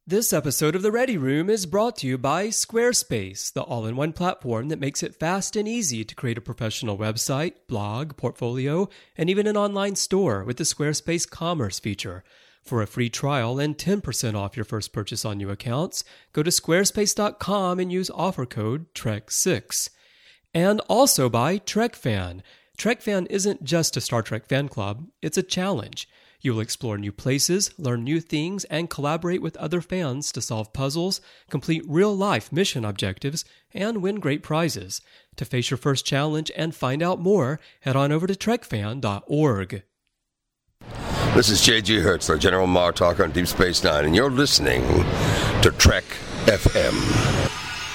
This episode of The Ready Room is brought to you by Squarespace, the all-in-one platform that makes it fast and easy to create a professional website, blog, portfolio, and even an online store with the Squarespace Commerce feature. For a free trial and 10% off your first purchase on new accounts, go to squarespace.com and use offer code TREK6. And also by TrekFan. TrekFan isn't just a Star Trek fan club, it's a challenge. You will explore new places, learn new things, and collaborate with other fans to solve puzzles, complete real-life mission objectives, and win great prizes. To face your first challenge and find out more, head on over to trekfan.org. This is J.G. Hertzler, General Martok on Deep Space Nine, and you're listening to Trek FM.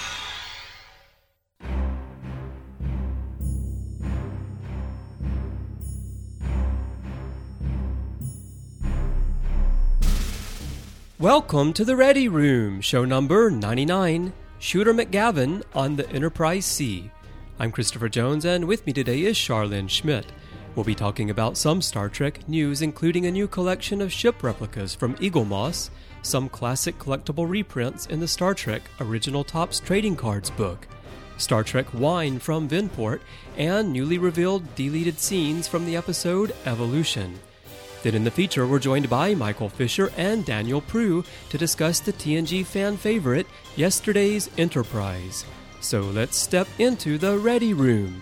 Welcome to The Ready Room, show number 99, Shooter McGavin on the Enterprise C. I'm Christopher Jones, and with me today is Charlene Schmidt. We'll be talking about some Star Trek news, including a new collection of ship replicas from Eaglemoss, some classic collectible reprints in the Star Trek Original Topps Trading Cards book, Star Trek wine from Vinport, and newly revealed deleted scenes from the episode Evolution. Then in the feature, we're joined by Michael Fisher and Daniel Prue to discuss the TNG fan favorite, Yesterday's Enterprise. So let's step into the Ready Room.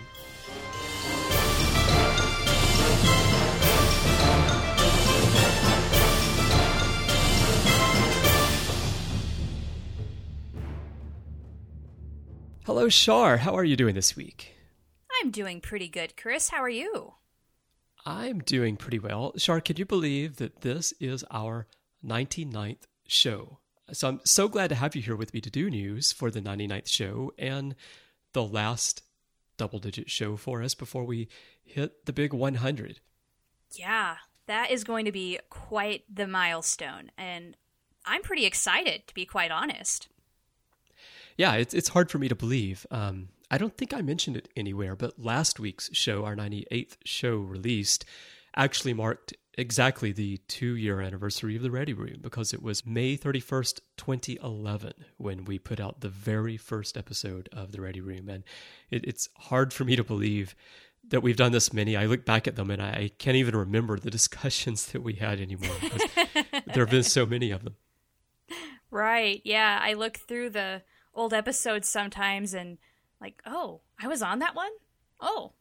Hello, Char. How are you doing this week? I'm doing pretty good, Chris. How are you? I'm doing pretty well. Char, can you believe that this is our 99th show? So I'm so glad to have you here with me to do news for the 99th show and the last double-digit show for us before we hit the big 100. Yeah, that is going to be quite the milestone, and I'm pretty excited, to be quite honest. Yeah, it's hard for me to believe. I don't think I mentioned it anywhere, but last week's show, our 98th show released, actually marked exactly the 2-year anniversary of the Ready Room, because it was May 31st, 2011, when we put out the very first episode of the Ready Room. And it's hard for me to believe that we've done this many. I look back at them and I can't even remember the discussions that we had anymore, because there have been so many of them. Right, yeah. I look through the old episodes sometimes and like, oh, I was on that one? Oh.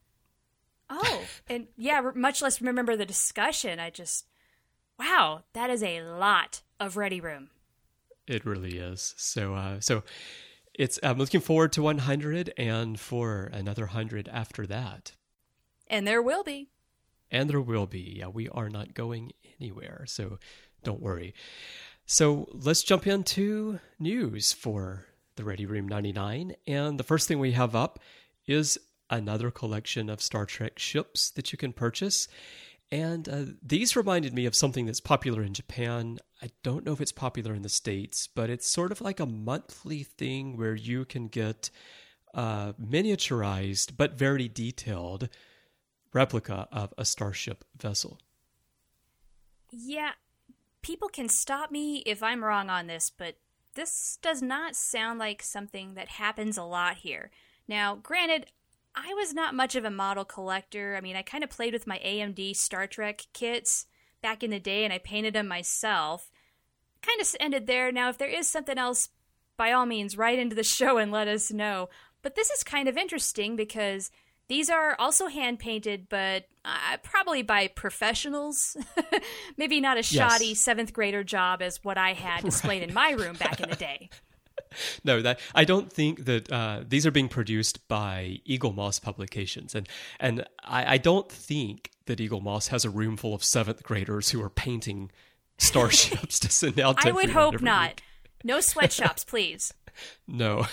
And yeah, much less remember the discussion. Wow, that is a lot of Ready Room. It really is. So I'm looking forward to 100 and for another 100 after that. And there will be. Yeah, we are not going anywhere, so don't worry. So let's jump into news for the Ready Room 99, and the first thing we have up is another collection of Star Trek ships that you can purchase, and these reminded me of something that's popular in Japan. I don't know if it's popular in the States, but it's sort of like a monthly thing where you can get a miniaturized but very detailed replica of a starship vessel. Yeah, people can stop me if I'm wrong on this, but this does not sound like something that happens a lot here. Now, granted, I was not much of a model collector. I mean, I kind of played with my AMD Star Trek kits back in the day, and I painted them myself. Kind of ended there. Now, if there is something else, by all means, write into the show and let us know. But this is kind of interesting because these are also hand-painted, but probably by professionals. Maybe not a shoddy 7th grader job as what I had displayed in my room back in the day. No, I don't think that these are being produced by Eaglemoss Publications. And I don't think that Eaglemoss has a room full of 7th graders who are painting starships to send out to I would hope not. Week. No sweatshops, please. No.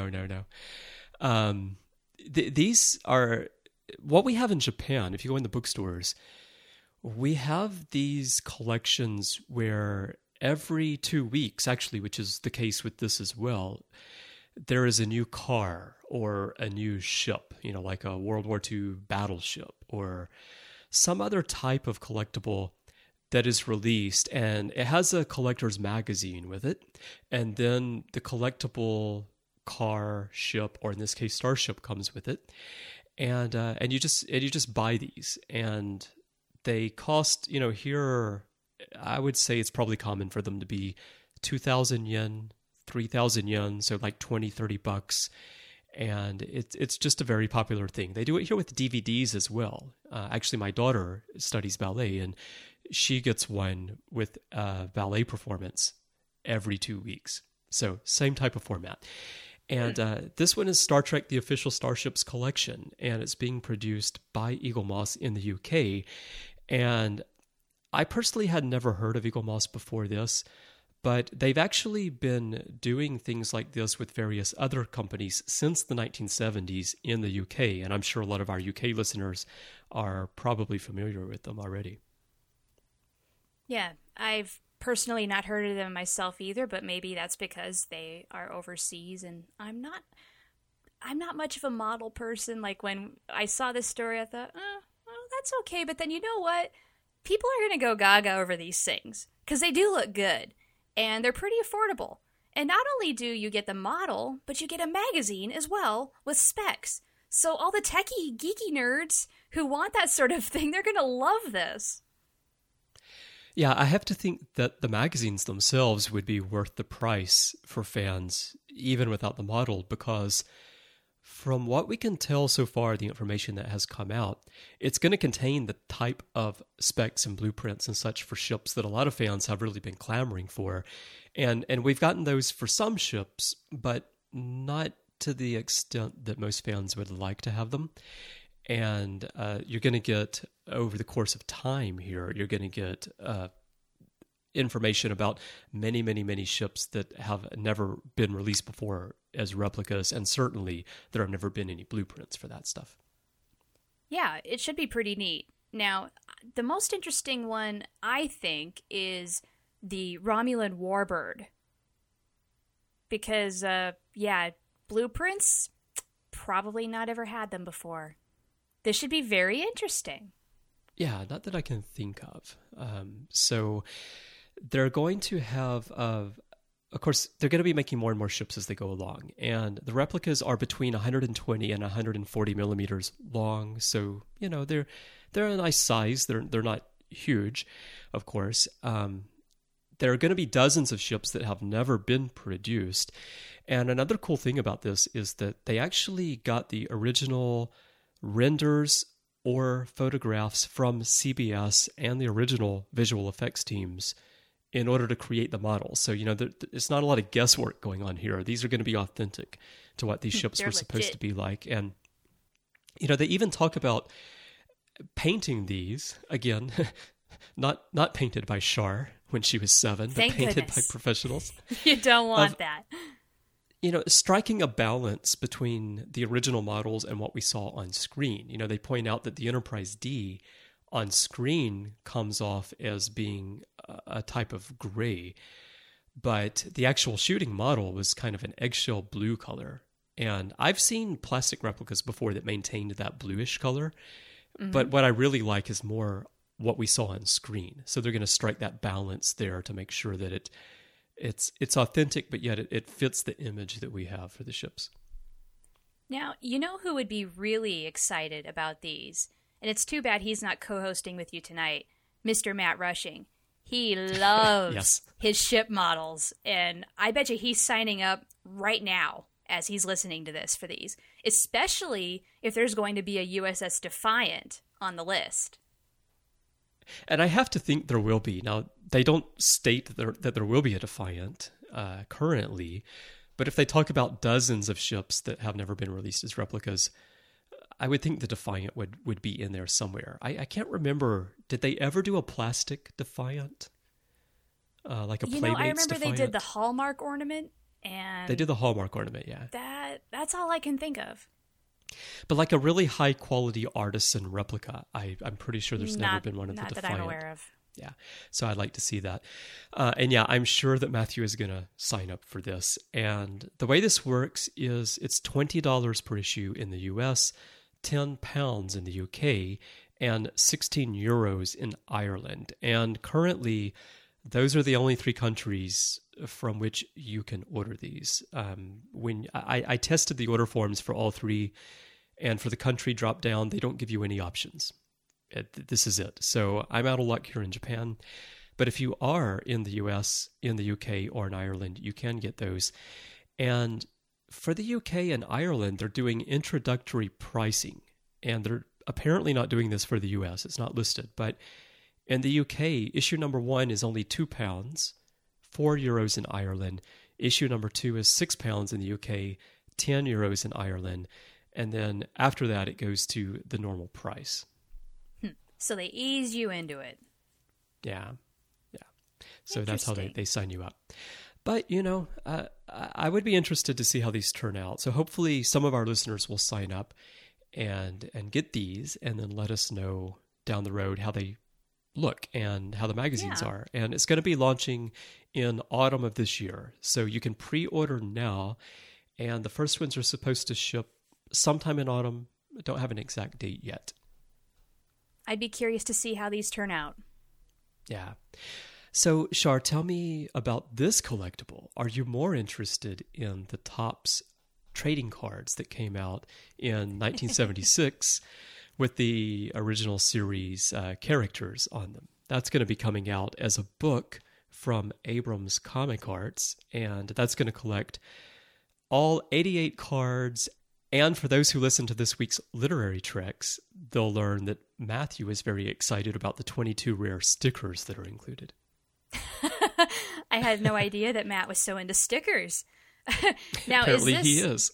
These are what we have in Japan. If you go in the bookstores, we have these collections where every 2 weeks, actually, which is the case with this as well, there is a new car or a new ship, like a World War II battleship or some other type of collectible that is released, and it has a collector's magazine with it, and then the collectible car, ship, or in this case starship, comes with it, and you just buy these, and they cost, here I would say it's probably common for them to be 2,000 yen, 3,000 yen, so like $20-$30, and it's just a very popular thing. They do it here with DVDs as well. Actually, my daughter studies ballet, and she gets one with a ballet performance every 2 weeks. So same type of format. And this one is Star Trek: The Official Starships Collection, and it's being produced by Eaglemoss in the UK. And I personally had never heard of Eaglemoss before this, but they've actually been doing things like this with various other companies since the 1970s in the UK, and I'm sure a lot of our UK listeners are probably familiar with them already. Yeah, I've personally not heard of them myself either, but maybe that's because they are overseas, and I'm not much of a model person. Like when I saw this story, I thought, oh, that's okay. But then you know what? People are going to go gaga over these things because they do look good, and they're pretty affordable. And not only do you get the model, but you get a magazine as well with specs. So all the techie, geeky nerds who want that sort of thing, they're going to love this. Yeah, I have to think that the magazines themselves would be worth the price for fans, even without the model, because from what we can tell so far, the information that has come out, it's going to contain the type of specs and blueprints and such for ships that a lot of fans have really been clamoring for. And we've gotten those for some ships, but not to the extent that most fans would like to have them. And you're going to get, over the course of time here, you're going to get information about many, many, many ships that have never been released before as replicas, and certainly there have never been any blueprints for that stuff. Yeah, it should be pretty neat. Now, the most interesting one, I think, is the Romulan Warbird. Because, blueprints, probably not ever had them before. This should be very interesting. Yeah, not that I can think of. So they're going to have, of course, they're going to be making more and more ships as they go along. And the replicas are between 120 and 140 millimeters long. So, they're a nice size. They're not huge, of course. There are going to be dozens of ships that have never been produced. And another cool thing about this is that they actually got the original renders or photographs from CBS and the original visual effects teams in order to create the model. So, it's not a lot of guesswork going on here. These are going to be authentic to what these ships were supposed to be like. And, they even talk about painting these, again, not painted by Char when she was 7, Thank but painted goodness. by professionals. You don't want that. Striking a balance between the original models and what we saw on screen. They point out that the Enterprise D on screen comes off as being a type of gray, but the actual shooting model was kind of an eggshell blue color. And I've seen plastic replicas before that maintained that bluish color, but what I really like is more what we saw on screen. So they're going to strike that balance there to make sure that it's authentic, but yet it fits the image that we have for the ships. Now, you know who would be really excited about these? And it's too bad he's not co-hosting with you tonight, Mr. Matt Rushing. He loves Yes. his ship models, and I bet you he's signing up right now as he's listening to this for these, especially if there's going to be a USS Defiant on the list. And I have to think there will be. Now, they don't state that there will be a Defiant currently, but if they talk about dozens of ships that have never been released as replicas, I would think the Defiant would be in there somewhere. I can't remember. Did they ever do a plastic Defiant? Like a Playmates I remember Defiant? they did the Hallmark ornament, and They did the Hallmark ornament, yeah. that's all I can think of. But like a really high quality artisan replica, I'm pretty sure there's never been one of the Not Defiant. that I'm aware of. Yeah, so I'd like to see that. And yeah, I'm sure that Matthew is going to sign up for this. And the way this works is it's $20 per issue in the US, £10 in the UK, and 16 euros in Ireland. And currently, those are the only 3 countries from which you can order these. When I tested the order forms for all 3, and for the country drop down, they don't give you any options. This is it. So I'm out of luck here in Japan. But if you are in the US, in the UK, or in Ireland, you can get those. And for the UK and Ireland, they're doing introductory pricing. And they're apparently not doing this for the US. It's not listed. But in the UK, issue number 1 is only £2, 4 euros in Ireland. Issue number 2 is £6 in the UK, 10 euros in Ireland. And then after that, it goes to the normal price. So they ease you into it. Yeah. So that's how they sign you up. But, I would be interested to see how these turn out. So hopefully some of our listeners will sign up and get these and then let us know down the road how they look and how the magazines are. And it's going to be launching in autumn of this year. So you can pre-order now. And the first ones are supposed to ship sometime in autumn. I don't have an exact date yet. I'd be curious to see how these turn out. Yeah. So, Shar, tell me about this collectible. Are you more interested in the Topps trading cards that came out in 1976 with the original series characters on them? That's going to be coming out as a book from Abrams Comic Arts, and that's going to collect all 88 cards. And for those who listen to this week's Literary Treks, they'll learn that Matthew is very excited about the 22 rare stickers that are included. I had no idea that Matt was so into stickers. Now, apparently he is.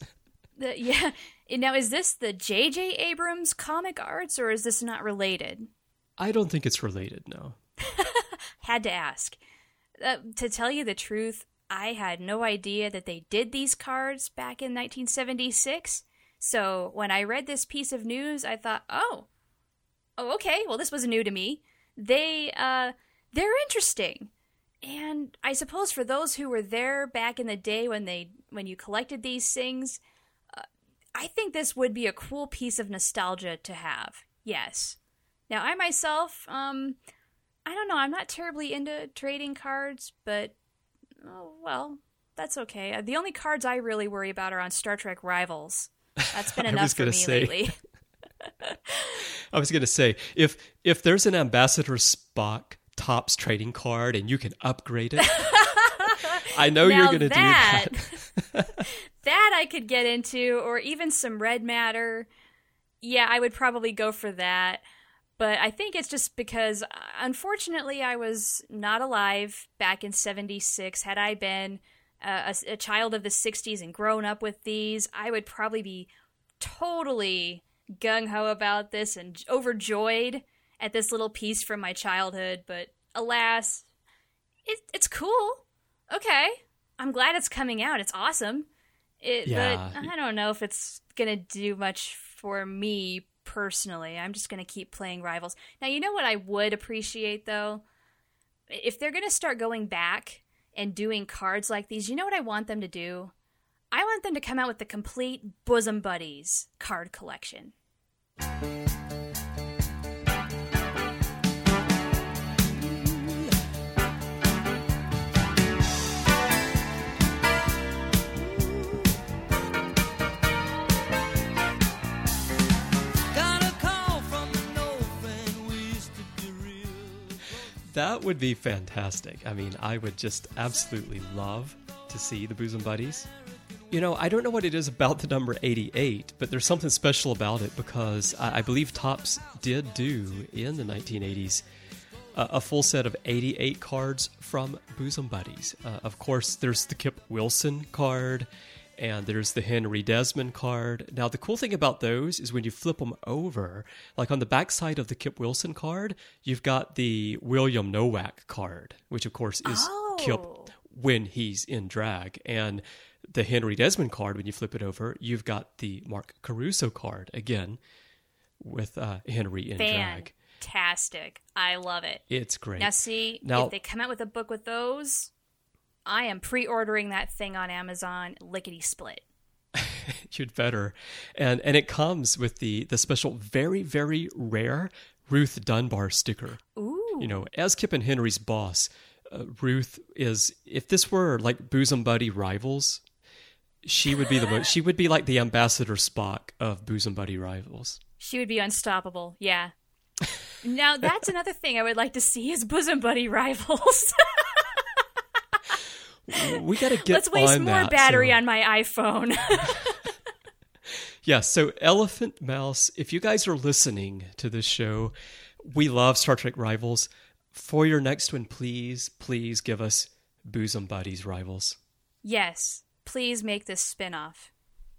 Now, is this the J.J. Abrams Comic Arts, or is this not related? I don't think it's related, no. Had to ask. To tell you the truth, I had no idea that they did these cards back in 1976. So when I read this piece of news, I thought, oh, okay. Well, this was new to me. They're interesting. And I suppose for those who were there back in the day when you collected these things, I think this would be a cool piece of nostalgia to have. Yes. Now, I myself, I don't know. I'm not terribly into trading cards, but, well, that's okay. The only cards I really worry about are on Star Trek Rivals. That's been enough for me lately. I was going to say, if there's an Ambassador Spock Topps trading card and you can upgrade it, I know you're going to do that. That I could get into, or even some red matter. Yeah, I would probably go for that. But I think it's just because, unfortunately, I was not alive back in 76. Had I been a child of the 60s and grown up with these, I would probably be totally gung-ho about this and overjoyed at this little piece from my childhood. But alas, it's cool. Okay. I'm glad it's coming out. It's awesome. But I don't know if it's going to do much for me personally. I'm just going to keep playing Rivals. Now, you know what I would appreciate, though? If they're going to start going back and doing cards like these, you know what I want them to do? I want them to come out with the complete Bosom Buddies card collection. That would be fantastic. I mean, I would just absolutely love to see the Bosom Buddies. You know, I don't know what it is about the number 88, but there's something special about it because I believe Topps did do in the 1980s a full set of 88 cards from Bosom Buddies. Of course, there's the Kip Wilson card, and there's the Henry Desmond card. Now, the cool thing about those is when you flip them over, like on the backside of the Kip Wilson card, you've got the William Nowak card, which, of course, is Kip when he's in drag. And the Henry Desmond card, when you flip it over, you've got the Mark Caruso card, again, with Henry in drag. Fantastic. I love it. It's great. Now, see, if they come out with a book with those, I am pre-ordering that thing on Amazon lickety-split. You'd better. And it comes with the special very, very rare Ruth Dunbar sticker. Ooh. You know, as Kip and Henry's boss, Ruth is, if this were like bosom buddy rivals, she would be she would be like the Ambassador Spock of bosom buddy rivals. She would be unstoppable, yeah. Now, that's another thing I would like to see is bosom buddy rivals. We got to get Let's waste on more that, battery on my iPhone. Yeah, so Elephant Mouse, if you guys are listening to this show, we love Star Trek Rivals. For your next one, please give us Bosom Buddies Rivals. Yes, please make this spin-off.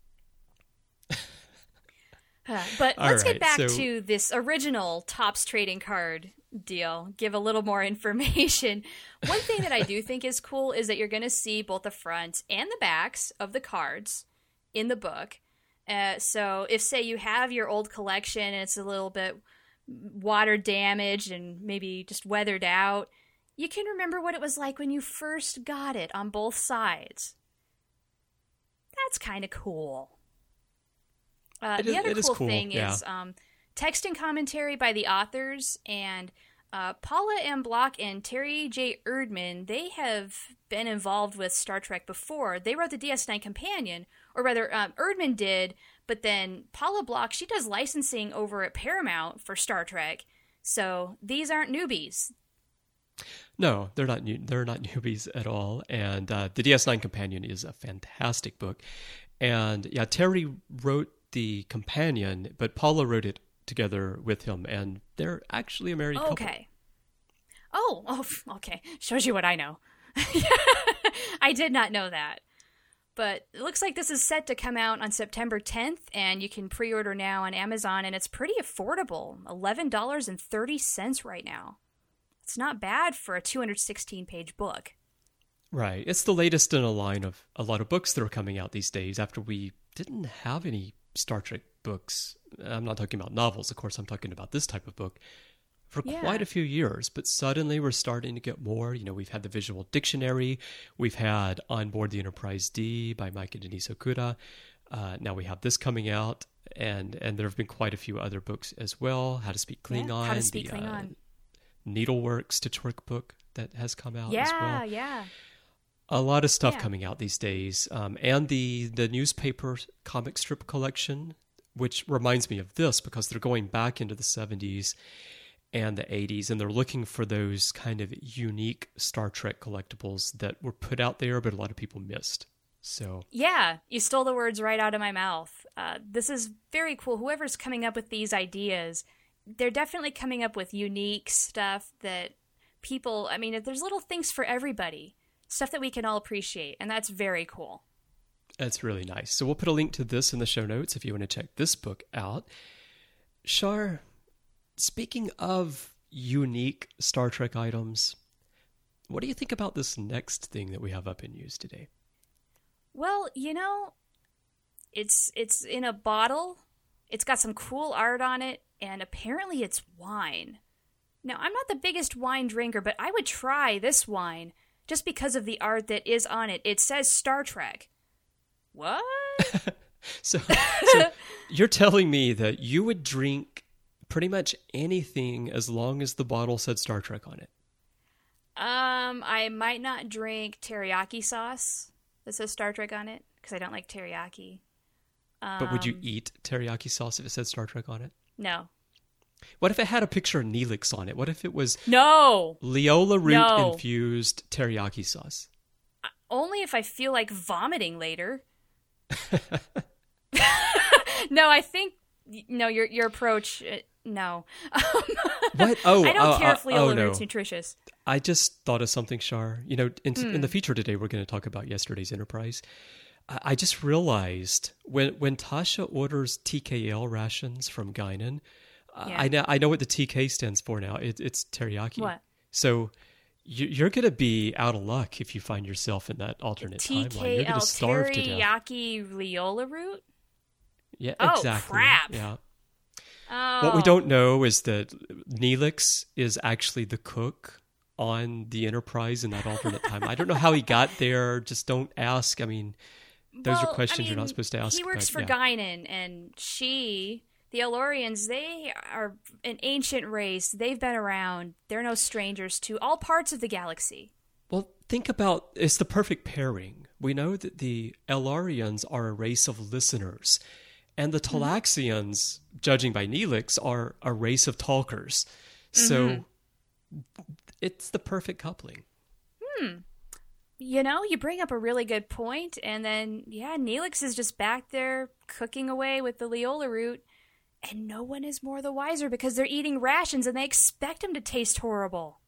But let's get back to this original Topps trading card deal. Give a little more information. One thing that I do think is cool is that you're going to see both the front and the backs of the cards in the book. So if, say, you have your old collection and it's a little bit water damaged and maybe just weathered out, you can remember what it was like when you first got it on both sides. That's kind of cool. The other cool thing is text and commentary by the authors, and Paula M. Block and Terry J. Erdman, they have been involved with Star Trek before. They wrote the DS9 Companion, or rather, Erdman did, but then Paula Block, she does licensing over at Paramount for Star Trek, so these aren't newbies. No, they're not newbies at all, and the DS9 Companion is a fantastic book. And yeah, Terry wrote the companion, but Paula wrote it together with him, and they're actually a married couple. Okay. Oh, okay. Shows you what I know. I did not know that. But it looks like this is set to come out on September 10th, and you can pre-order now on Amazon, and it's pretty affordable. $11.30 right now. It's not bad for a 216-page book. Right. It's the latest in a line of a lot of books that are coming out these days after we didn't have any Star Trek books. I'm not talking about novels, of course. I'm talking about this type of book for quite a few years. But suddenly we're starting to get more. You know, we've had the Visual Dictionary. We've had On Board the Enterprise D by Mike and Denise Okuda. Now we have this coming out. And there have been quite a few other books as well. How to Speak Klingon. Yeah, How to Speak Klingon. Needlework Stitchwork book that has come out as well. Yeah. A lot of stuff coming out these days. And the newspaper comic strip collection, which reminds me of this because they're going back into the 70s and the 80s, and they're looking for those kind of unique Star Trek collectibles that were put out there, but a lot of people missed. So yeah, you stole the words right out of my mouth. This is very cool. Whoever's coming up with these ideas, they're definitely coming up with unique stuff that people, I mean, there's little things for everybody. Stuff that we can all appreciate, and that's very cool. That's really nice. So we'll put a link to this in the show notes if you want to check this book out. Shar, speaking of unique Star Trek items, what do you think about this next thing that we have up in news today? Well, you know, it's in a bottle. It's got some cool art on it, and apparently it's wine. Now, I'm not the biggest wine drinker, but I would try this wine just because of the art that is on it. It says Star Trek. What? So you're telling me that you would drink pretty much anything as long as the bottle said Star Trek on it? I might not drink teriyaki sauce that says Star Trek on it because I don't like teriyaki. But would you eat teriyaki sauce if it said Star Trek on it? No. What if it had a picture of Neelix on it? What if it was Leola root infused teriyaki sauce? Only if I feel like vomiting later. No, I think your approach. No. What? Oh, I don't care if Leola no. root's nutritious. I just thought of something, Shar. You know, in the feature today, we're going to talk about yesterday's Enterprise. I just realized when Tasha orders TKL rations from Guinan. I know what the TK stands for now. It's teriyaki. What? So you're going to be out of luck if you find yourself in that alternate timeline. You're going to starve to death. Teriyaki Leola root? Yeah, exactly. Oh, crap. Yeah. Oh. What we don't know is that Neelix is actually the cook on the Enterprise in that alternate time. I don't know how he got there. Just don't ask. I mean, those are questions you're not supposed to ask. He works for Guinan, and she The Elorians, they are an ancient race. They've been around. They're no strangers to all parts of the galaxy. Well, think about, it's the perfect pairing. We know that the Elarians are a race of listeners, and the Talaxians, judging by Neelix, are a race of talkers. So it's the perfect coupling. You know, you bring up a really good point, and then, Neelix is just back there cooking away with the Leola root, and no one is more the wiser because they're eating rations and they expect them to taste horrible.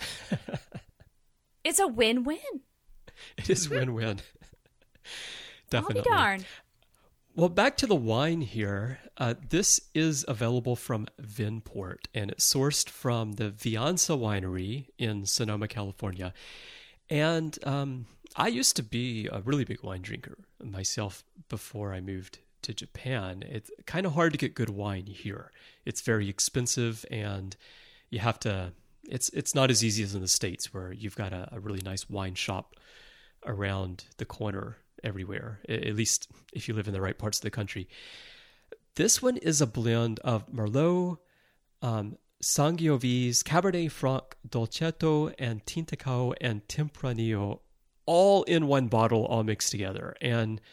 It's a win-win. It is win-win. Definitely. I'll be darned. Well, back to the wine here. This is available from Vinport, and it's sourced from the Vianza Winery in Sonoma, California. And I used to be a really big wine drinker myself before I moved to Japan. It's kind of hard to get good wine here. It's very expensive, and you have to... It's not as easy as in the States, where you've got a really nice wine shop around the corner everywhere, at least if you live in the right parts of the country. This one is a blend of Merlot, Sangiovese, Cabernet Franc, Dolcetto, and Tintacao and Tempranillo, all in one bottle, all mixed together. And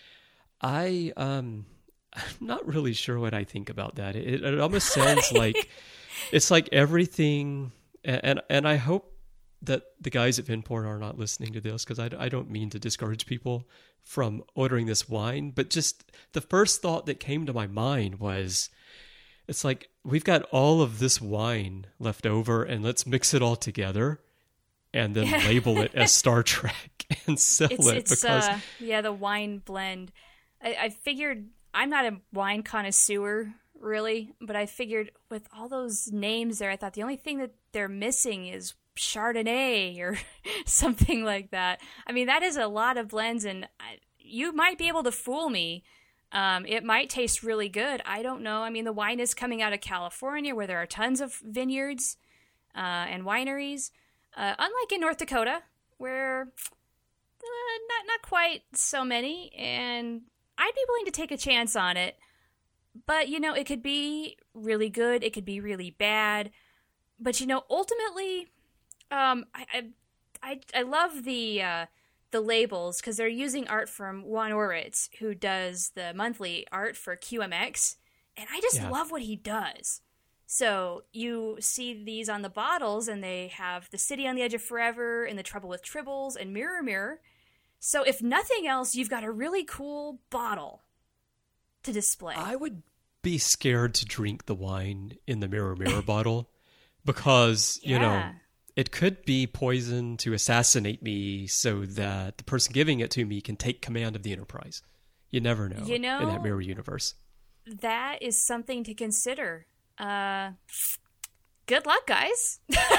I'm not really sure what I think about that. It almost sounds like it's like everything, and I hope that the guys at Vinport are not listening to this, because I don't mean to discourage people from ordering this wine, but just the first thought that came to my mind was, it's like, we've got all of this wine left over, and let's mix it all together and then label it as Star Trek and sell it. Because the wine blend. I figured, I'm not a wine connoisseur, really, but I figured with all those names there, I thought the only thing that they're missing is Chardonnay or something like that. I mean, that is a lot of blends, and you might be able to fool me. It might taste really good. I don't know. I mean, the wine is coming out of California, where there are tons of vineyards and wineries, unlike in North Dakota, where not quite so many, and I'd be willing to take a chance on it. But, you know, it could be really good. It could be really bad. But, you know, ultimately, I love the labels, because they're using art from Juan Oritz, who does the monthly art for QMX, and I just love what he does. So you see these on the bottles, and they have The City on the Edge of Forever, and The Trouble with Tribbles, and Mirror Mirror. So if nothing else, you've got a really cool bottle to display. I would be scared to drink the wine in the Mirror Mirror bottle, because, you know, it could be poison to assassinate me so that the person giving it to me can take command of the Enterprise. You never know, in that mirror universe. That is something to consider. Good luck, guys.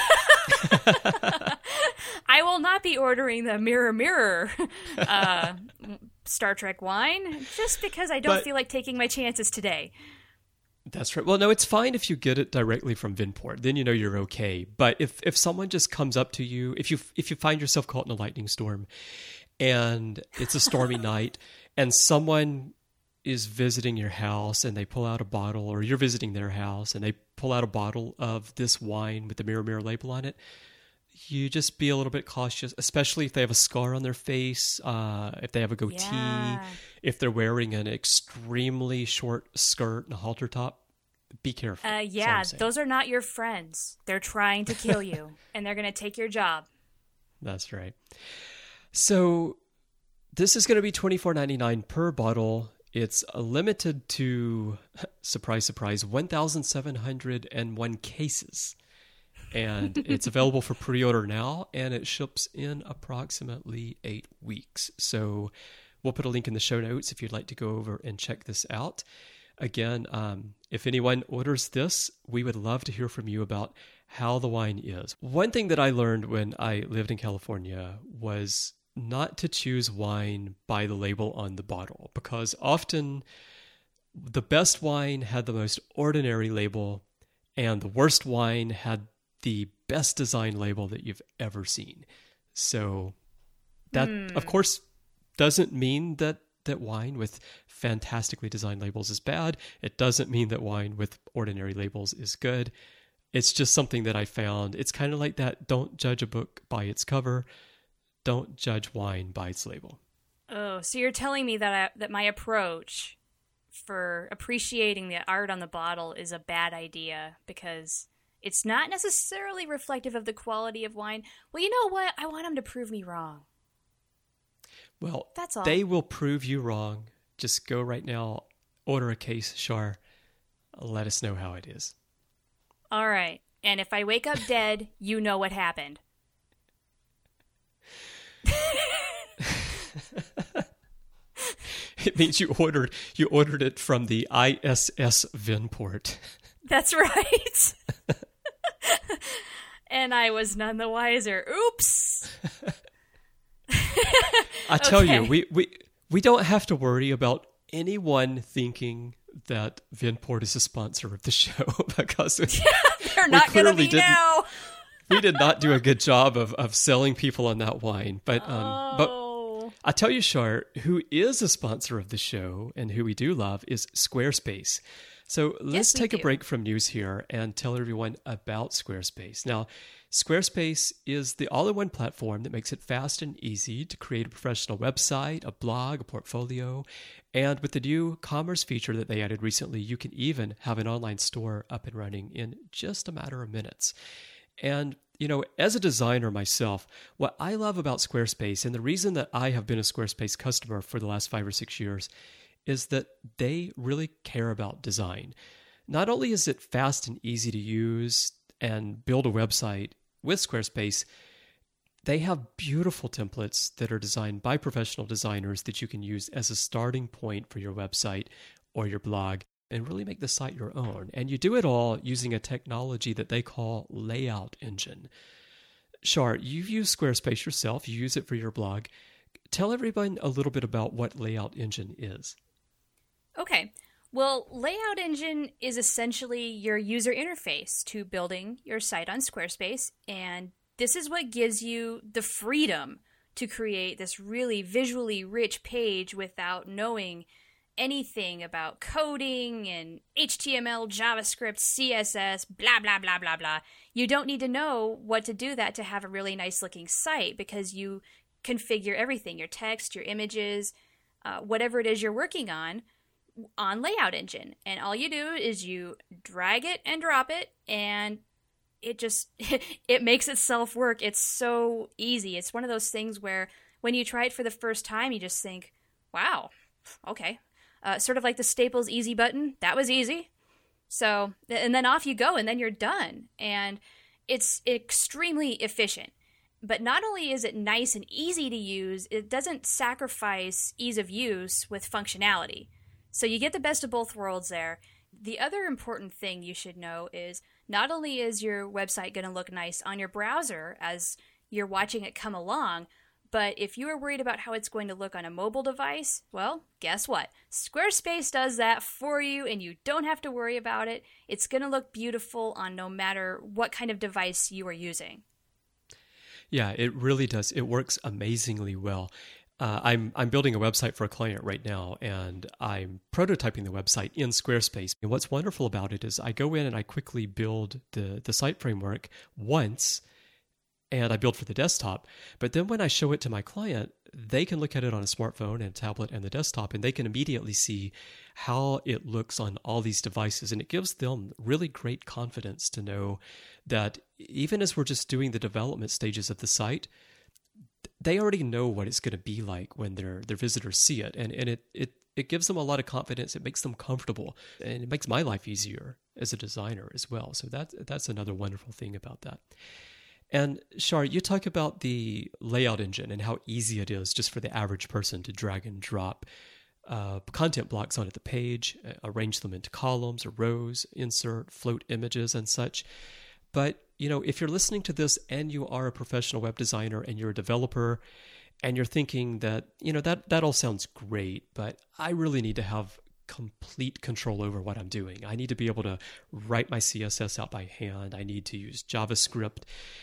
I will not be ordering the Mirror Mirror Star Trek wine, just because I don't feel like taking my chances today. That's right. Well, no, it's fine if you get it directly from Vinport. Then you know you're okay. But if someone just comes up to you, if you find yourself caught in a lightning storm, and it's a stormy night, and someone is visiting your house and they pull out a bottle, or you're visiting their house and they pull out a bottle of this wine with the Mirror Mirror label on it, you just be a little bit cautious, especially if they have a scar on their face, if they have a goatee, if they're wearing an extremely short skirt and a halter top. Be careful. Those are not your friends. They're trying to kill you, and they're going to take your job. That's right. So this is going to be $24.99 per bottle. It's limited to, surprise, surprise, 1,701 cases. And it's available for pre-order now, and it ships in approximately 8 weeks. So we'll put a link in the show notes if you'd like to go over and check this out. Again, if anyone orders this, we would love to hear from you about how the wine is. One thing that I learned when I lived in California was not to choose wine by the label on the bottle, because often the best wine had the most ordinary label, and the worst wine had the best design label that you've ever seen. So that, of course, doesn't mean that that wine with fantastically designed labels is bad. It doesn't mean that wine with ordinary labels is good. It's just something that I found. It's kind of like that. Don't judge a book by its cover. Don't judge wine by its label. Oh, so you're telling me that my approach for appreciating the art on the bottle is a bad idea because it's not necessarily reflective of the quality of wine. Well, you know what? I want them to prove me wrong. Well, that's all. They will prove you wrong. Just go right now, order a case, Shar. Let us know how it is. All right. And if I wake up dead, you know what happened. It means you ordered it from the ISS Vinport. That's right. And I was none the wiser. Oops. I tell you, we don't have to worry about anyone thinking that Vinport is a sponsor of the show because they're not going to be now. We did not do a good job of selling people on that wine. But I tell you, Shar, who is a sponsor of the show and who we do love is Squarespace. So let's take a break from news here and tell everyone about Squarespace. Now, Squarespace is the all-in-one platform that makes it fast and easy to create a professional website, a blog, a portfolio, and with the new commerce feature that they added recently, you can even have an online store up and running in just a matter of minutes. And, you know, as a designer myself, what I love about Squarespace, and the reason that I have been a Squarespace customer for the last 5 or 6 years, is that they really care about design. Not only is it fast and easy to use and build a website with Squarespace, they have beautiful templates that are designed by professional designers that you can use as a starting point for your website or your blog and really make the site your own. And you do it all using a technology that they call Layout Engine. Shar, you've used Squarespace yourself. You use it for your blog. Tell everyone a little bit about what Layout Engine is. Okay. Well, Layout Engine is essentially your user interface to building your site on Squarespace, and this is what gives you the freedom to create this really visually rich page without knowing anything about coding and HTML, JavaScript, CSS, blah, blah, blah, blah, blah. You don't need to know what to do that to have a really nice looking site because you configure everything, your text, your images, whatever it is you're working on Layout Engine. And all you do is you drag it and drop it, and it just, it makes itself work. It's so easy. It's one of those things where when you try it for the first time, you just think, wow, okay. Sort of like the Staples easy button. That was easy. So, and then off you go, and then you're done. And it's extremely efficient. But not only is it nice and easy to use, it doesn't sacrifice ease of use with functionality. So you get the best of both worlds there. The other important thing you should know is not only is your website going to look nice on your browser as you're watching it come along, but if you are worried about how it's going to look on a mobile device, well, guess what? Squarespace does that for you, and you don't have to worry about it. It's going to look beautiful on no matter what kind of device you are using. Yeah, it really does. It works amazingly well. I'm building a website for a client right now, and I'm prototyping the website in Squarespace. And what's wonderful about it is I go in and I quickly build the site framework once, and I build for the desktop. But then when I show it to my client, they can look at it on a smartphone and tablet and the desktop, and they can immediately see how it looks on all these devices. And it gives them really great confidence to know that even as we're just doing the development stages of the site, they already know what it's going to be like when their visitors see it. And it gives them a lot of confidence. It makes them comfortable. And it makes my life easier as a designer as well. So that's another wonderful thing about that. And Shar, you talk about the Layout Engine and how easy it is just for the average person to drag and drop content blocks onto the page, arrange them into columns or rows, insert, float images and such. But, you know, if you're listening to this and you are a professional web designer and you're a developer and you're thinking that, you know, that all sounds great, but I really need to have complete control over what I'm doing. I need to be able to write my CSS out by hand. I need to use JavaScript.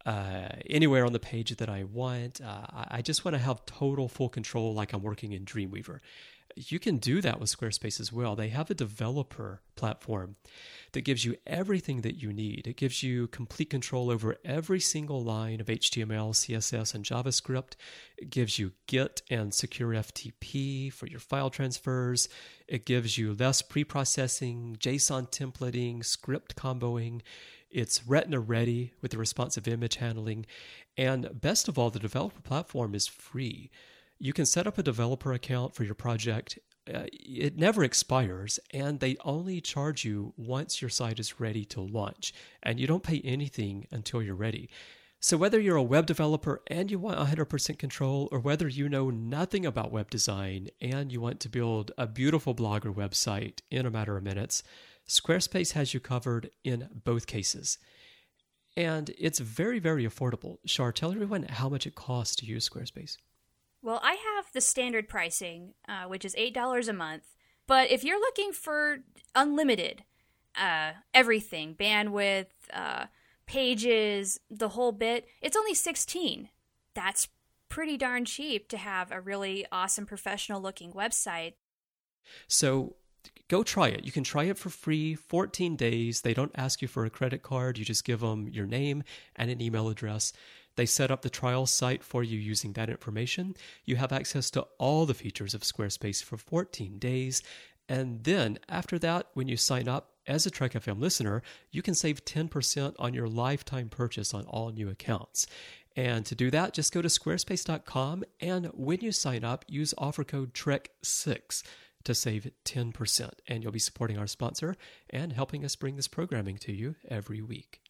anywhere on the page that I want. I just want to have total full control like I'm working in Dreamweaver. You can do that with Squarespace as well. They have a developer platform that gives you everything that you need. It gives you complete control over every single line of HTML, CSS, and JavaScript. It gives you Git and secure FTP for your file transfers. It gives you less pre-processing, JSON templating, script comboing. It's Retina ready with the responsive image handling. And best of all, the developer platform is free. You can set up a developer account for your project. It never expires, and they only charge you once your site is ready to launch, and you don't pay anything until you're ready. So whether you're a web developer and you want 100% control, or whether you know nothing about web design and you want to build a beautiful blog or website in a matter of minutes, Squarespace has you covered in both cases. And it's very, very affordable. Shar, tell everyone how much it costs to use Squarespace. Well, I have the standard pricing, which is $8 a month. But if you're looking for unlimited everything, bandwidth, pages, the whole bit, it's only $16. That's pretty darn cheap to have a really awesome professional-looking website. So go try it. You can try it for free, 14 days. They don't ask you for a credit card. You just give them your name and an email address. They set up the trial site for you using that information. You have access to all the features of Squarespace for 14 days. And then after that, when you sign up as a Trek FM listener, you can save 10% on your lifetime purchase on all new accounts. And to do that, just go to squarespace.com. And when you sign up, use offer code TREK6 to save 10%. And you'll be supporting our sponsor and helping us bring this programming to you every week.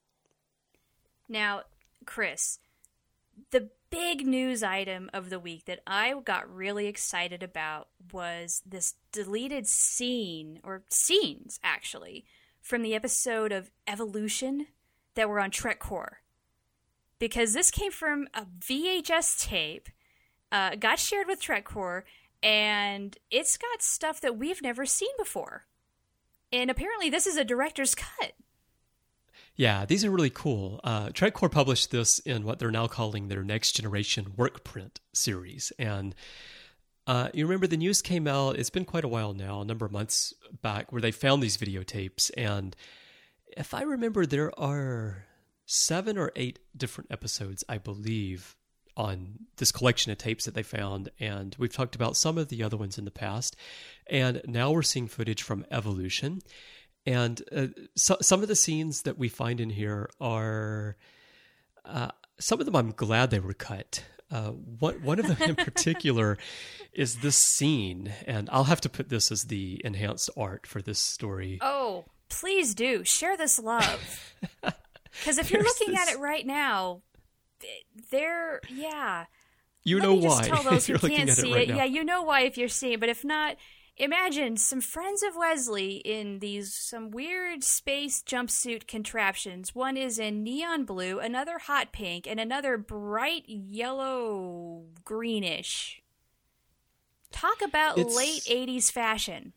Now, Chris, the big news item of the week that I got really excited about was this deleted scene, or scenes actually, from the episode of Evolution that were on TrekCore. Because this came from a VHS tape, got shared with TrekCore, and it's got stuff that we've never seen before. And apparently this is a director's cut. Yeah, these are really cool. TrekCore published this in what they're now calling their Next Generation Workprint series. And you remember the news came out, it's been quite a while now, a number of months back, where they found these videotapes. And if I remember, there are 7 or 8 different episodes, I believe, on this collection of tapes that they found. And we've talked about some of the other ones in the past. And now we're seeing footage from Evolution. And some of the scenes that we find in here are, some of them I'm glad they were cut. One of them in particular is this scene, and I'll have to put this as the enhanced art for this story. Oh, please do. Share this love. Because if you're looking at it right now, there, yeah. You know why. Tell those who you're can't see right it. now. Yeah, you know why if you're seeing it. But if not, imagine some friends of Wesley in some weird space jumpsuit contraptions. One is in neon blue, another hot pink, and another bright yellow greenish. Talk about late 80s fashion.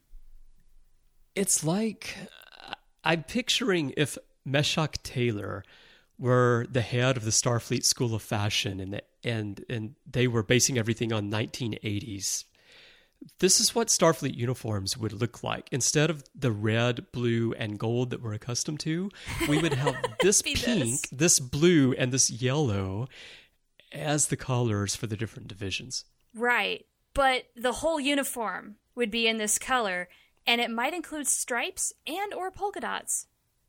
It's like, I'm picturing if Meshack Taylor were the head of the Starfleet School of Fashion and they were basing everything on 1980s. This is what Starfleet uniforms would look like. Instead of the red, blue, and gold that we're accustomed to, we would have this pink, this blue, and this yellow as the colors for the different divisions. Right. But the whole uniform would be in this color, and it might include stripes and or polka dots.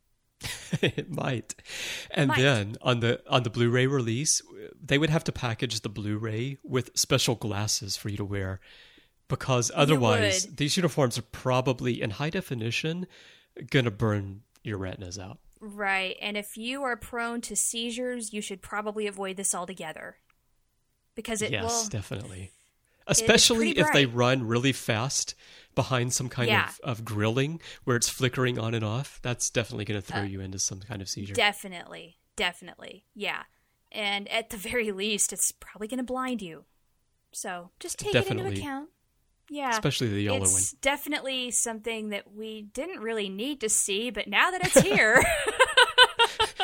It might. And then on the Blu-ray release, they would have to package the Blu-ray with special glasses for you to wear. Because otherwise, these uniforms are probably, in high definition, going to burn your retinas out. Right. And if you are prone to seizures, you should probably avoid this altogether. Because Yes, definitely. Especially if they run really fast behind some kind of grilling where it's flickering on and off. That's definitely going to throw you into some kind of seizure. Definitely. Yeah. And at the very least, it's probably going to blind you. So just take it into account. Yeah. Especially the yellow one. It's definitely something that we didn't really need to see, but now that it's here.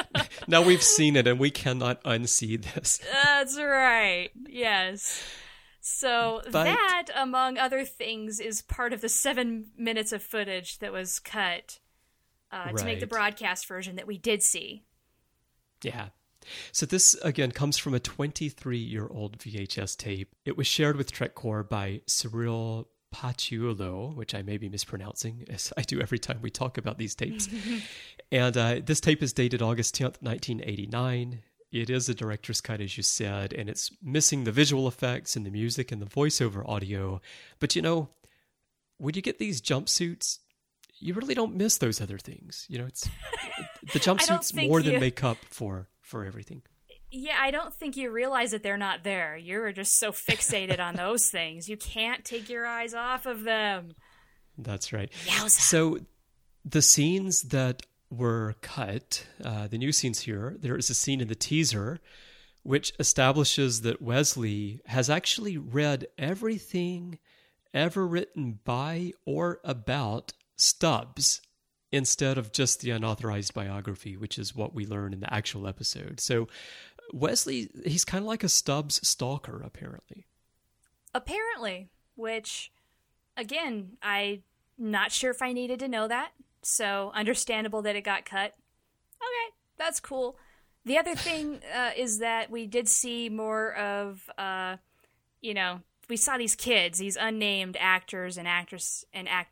Now we've seen it and we cannot unsee this. That's right. Yes. So that, among other things, is part of the 7 minutes of footage that was cut to make the broadcast version that we did see. Yeah. So this, again, comes from a 23-year-old VHS tape. It was shared with TrekCore by Cyril Paciulo, which I may be mispronouncing, as I do every time we talk about these tapes. And this tape is dated August 10th, 1989. It is a director's cut, as you said, and it's missing the visual effects and the music and the voiceover audio. But, when you get these jumpsuits, you really don't miss those other things. It's the jumpsuits more than make up for everything. Yeah, I don't think you realize that they're not there. You're just so fixated on those things. You can't take your eyes off of them. That's right. Yowza. So the scenes that were cut, the new scenes here, there is a scene in the teaser which establishes that Wesley has actually read everything ever written by or about Stubbs instead of just the unauthorized biography, which is what we learn in the actual episode. So Wesley, he's kind of like a Stubbs stalker, apparently. Apparently, which, again, I'm not sure if I needed to know that. So understandable that it got cut. Okay, that's cool. The other thing is that we did see more of, we saw these kids, these unnamed actors and actress.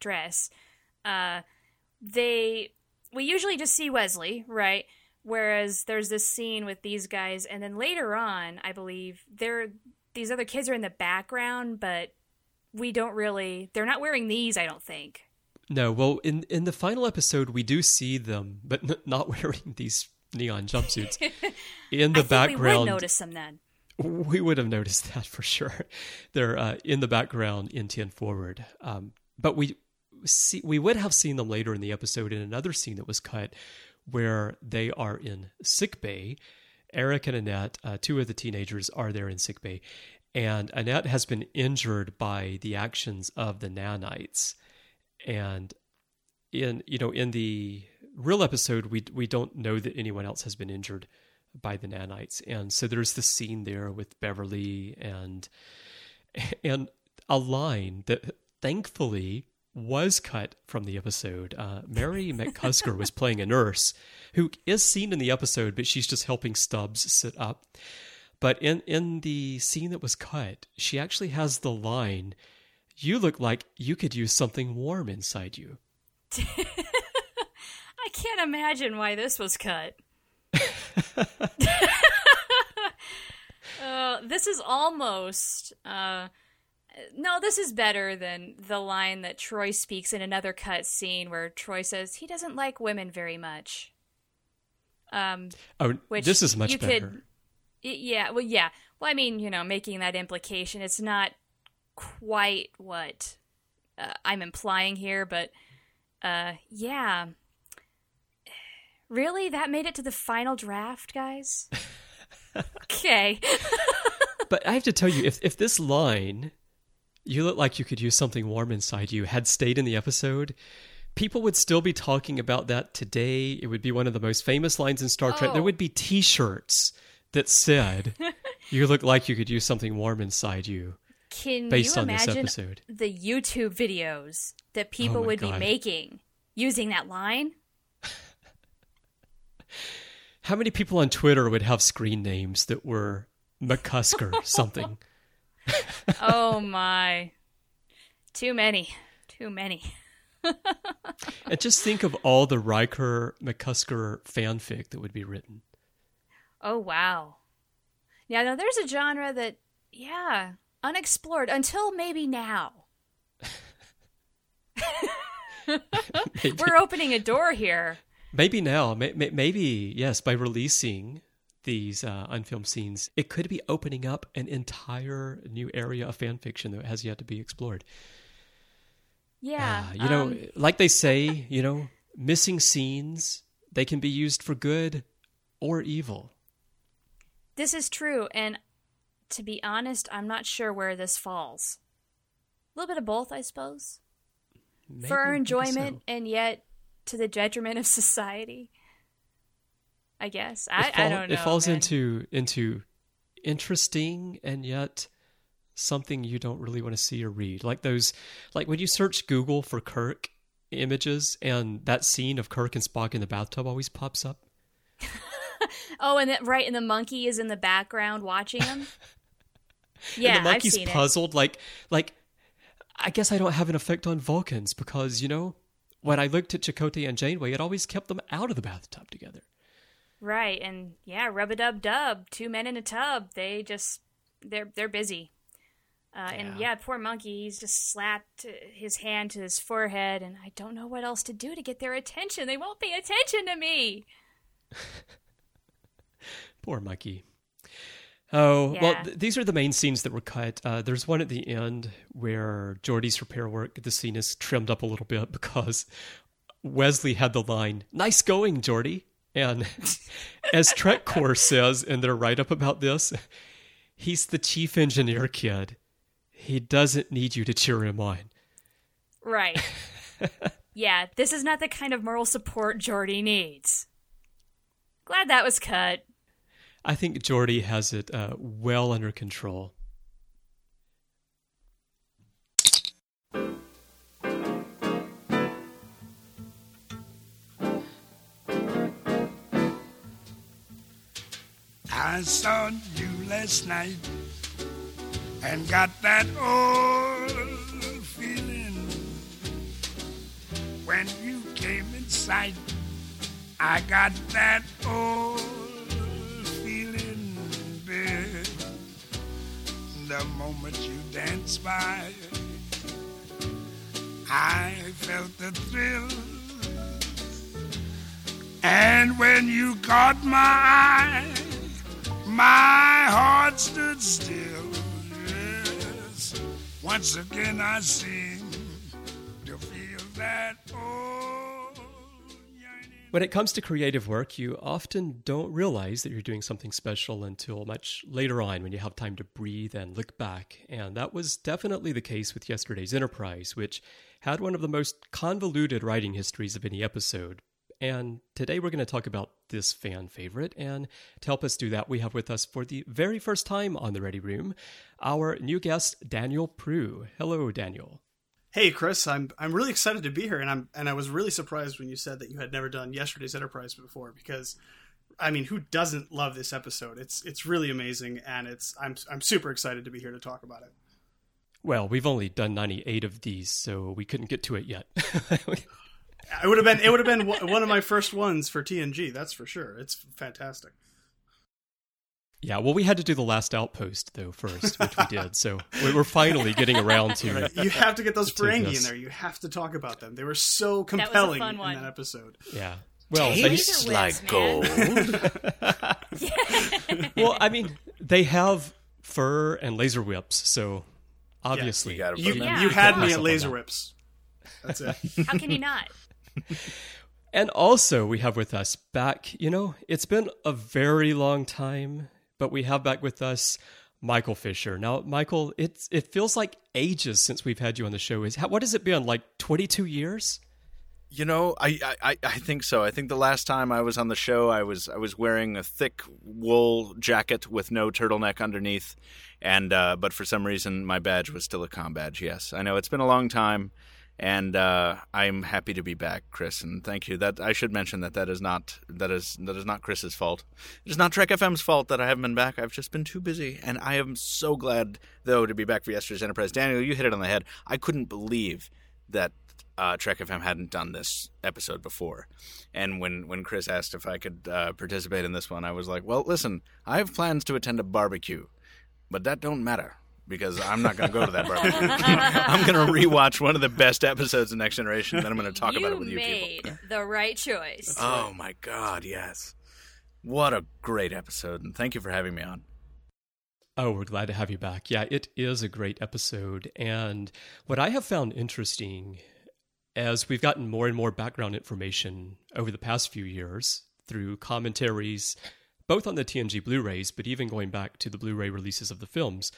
We usually just see Wesley, right? Whereas there's this scene with these guys, and then later on, I believe, these other kids are in the background, but they're not wearing these, I don't think. No, well, in the final episode, we do see them, but not wearing these neon jumpsuits. In the background, we would notice them then. We would have noticed that for sure. They're in the background in 10 Forward. But we would have seen them later in the episode in another scene that was cut where they are in sickbay. Eric and Annette, two of the teenagers, are there in sickbay. And Annette has been injured by the actions of the nanites. And in the real episode, we don't know that anyone else has been injured by the nanites. And so there's this scene there with Beverly and a line that thankfully was cut from the episode. Mary McCusker was playing a nurse who is seen in the episode, but she's just helping Stubbs sit up. But in the scene that was cut, she actually has the line, "You look like you could use something warm inside you." I can't imagine why this was cut. This is almost... no, this is better than the line that Troy speaks in another cut scene where Troy says he doesn't like women very much. This is much better. Well, I mean, making that implication, it's not quite what I'm implying here, but yeah. Really? That made it to the final draft, guys? Okay. But I have to tell you, if this line, "You look like you could use something warm inside you," had stayed in the episode, people would still be talking about that today. It would be one of the most famous lines in Star Trek. There would be T-shirts that said, "You look like you could use something warm inside you." Based on this episode. The YouTube videos that people would be making using that line? How many people on Twitter would have screen names that were McCusker something? Oh my. Too many. And just think of all the Riker McCusker fanfic that would be written. Oh, wow. Yeah, no, there's a genre that, unexplored until maybe now. We're opening a door here. Maybe now. Maybe, yes, by releasing these unfilmed scenes, it could be opening up an entire new area of fan fiction that has yet to be explored. Yeah. Like they say, missing scenes, they can be used for good or evil. This is true, and to be honest, I'm not sure where this falls. A little bit of both, I suppose. For our enjoyment, and yet to the detriment of society. I guess. I don't know. It falls man. into interesting and yet something you don't really want to see or read. Like when you search Google for Kirk images and that scene of Kirk and Spock in the bathtub always pops up. Oh, and the monkey is in the background watching him. Yeah, and the monkey's I've seen puzzled. Like I guess I don't have an effect on Vulcans because when I looked at Chakotay and Janeway, it always kept them out of the bathtub together. Right, and yeah, rub-a-dub-dub, 2 men in a tub. They're busy. And yeah, poor monkey, he's just slapped his hand to his forehead, and I don't know what else to do to get their attention. They won't pay attention to me. Poor monkey. Oh, Yeah. well, these are the main scenes that were cut. There's one at the end where Geordi's repair work, the scene is trimmed up a little bit because Wesley had the line, "Nice going, Geordi." And as TrekCore says in their write-up about this, he's the chief engineer kid. He doesn't need you to cheer him on. Right. Yeah, this is not the kind of moral support Geordi needs. Glad that was cut. I think Geordi has it well under control. I saw you last night and got that old feeling when you came in sight. I got that old feeling, babe. The moment you danced by, I felt the thrill. And when you caught my eye, my heart stood still. Yes, once again I seem to feel that old yearning. When it comes to creative work, you often don't realize that you're doing something special until much later on when you have time to breathe and look back. And that was definitely the case with yesterday's Enterprise, which had one of the most convoluted writing histories of any episode. And today we're going to talk about this fan favorite. And to help us do that, we have with us for the very first time on the Ready Room, our new guest, Daniel Prue. Hello, Daniel. Hey, Chris. I'm really excited to be here, and I was really surprised when you said that you had never done yesterday's Enterprise before, because I mean, who doesn't love this episode? It's really amazing, and I'm super excited to be here to talk about it. Well, we've only done 98 of these, so we couldn't get to it yet. It would have been one of my first ones for TNG. That's for sure. It's fantastic. Yeah, well, we had to do the Last Outpost though first, which we did. So we're finally getting around to. Right. You have to get those to Ferengi this. in there. You have to talk about them. They were so compelling fun in one. that episode. Yeah. Well, Tastes Tastes like like whips, gold. well, I mean, they have fur and laser whips, so obviously You gotta You, put Yeah. you had me Pass at up on laser that. whips. That's it. How can you not? And also, we have with us back, it's been a very long time, but we have back with us Michael Fisher. Now, Michael, it feels like ages since we've had you on the show. What has it been, like 22 years? I think so. I think the last time I was on the show, I was wearing a thick wool jacket with no turtleneck underneath, and but for some reason my badge was still a comm badge. Yes, I know it's been a long time. And I'm happy to be back, Chris, and thank you. That I should mention that is not Chris's fault. It is not Trek FM's fault that I haven't been back. I've just been too busy, and I am so glad though to be back for yesterday's Enterprise. Daniel, you hit it on the head. I couldn't believe that Trek FM hadn't done this episode before, and when Chris asked if I could participate in this one, I was like, well, listen, I have plans to attend a barbecue, but that don't matter. Because I'm not going to go to that barbecue. I'm going to rewatch one of the best episodes of Next Generation, then I'm going to talk about it with you people. You made the right choice. Oh my God, yes. What a great episode, and thank you for having me on. Oh, we're glad to have you back. Yeah, it is a great episode. And what I have found interesting as we've gotten more and more background information over the past few years through commentaries, both on the TNG Blu-rays, but even going back to the Blu-ray releases of the films,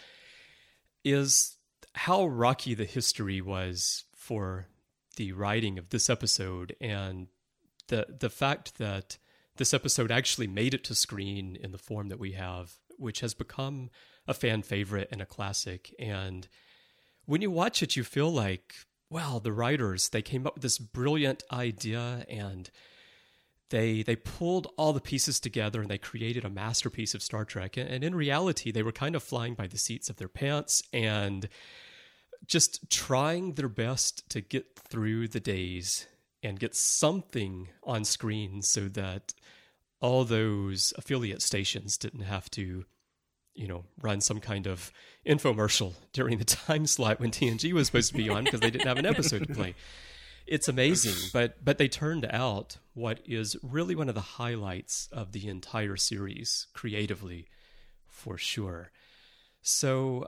is how rocky the history was for the writing of this episode, and the fact that this episode actually made it to screen in the form that we have, which has become a fan favorite and a classic. And when you watch it, you feel like, wow, the writers, they came up with this brilliant idea, and they pulled all the pieces together and they created a masterpiece of Star Trek. And in reality, they were kind of flying by the seats of their pants and just trying their best to get through the days and get something on screen so that all those affiliate stations didn't have to, run some kind of infomercial during the time slot when TNG was supposed to be on because they didn't have an episode to play. It's amazing, but they turned out what is really one of the highlights of the entire series creatively, for sure. So,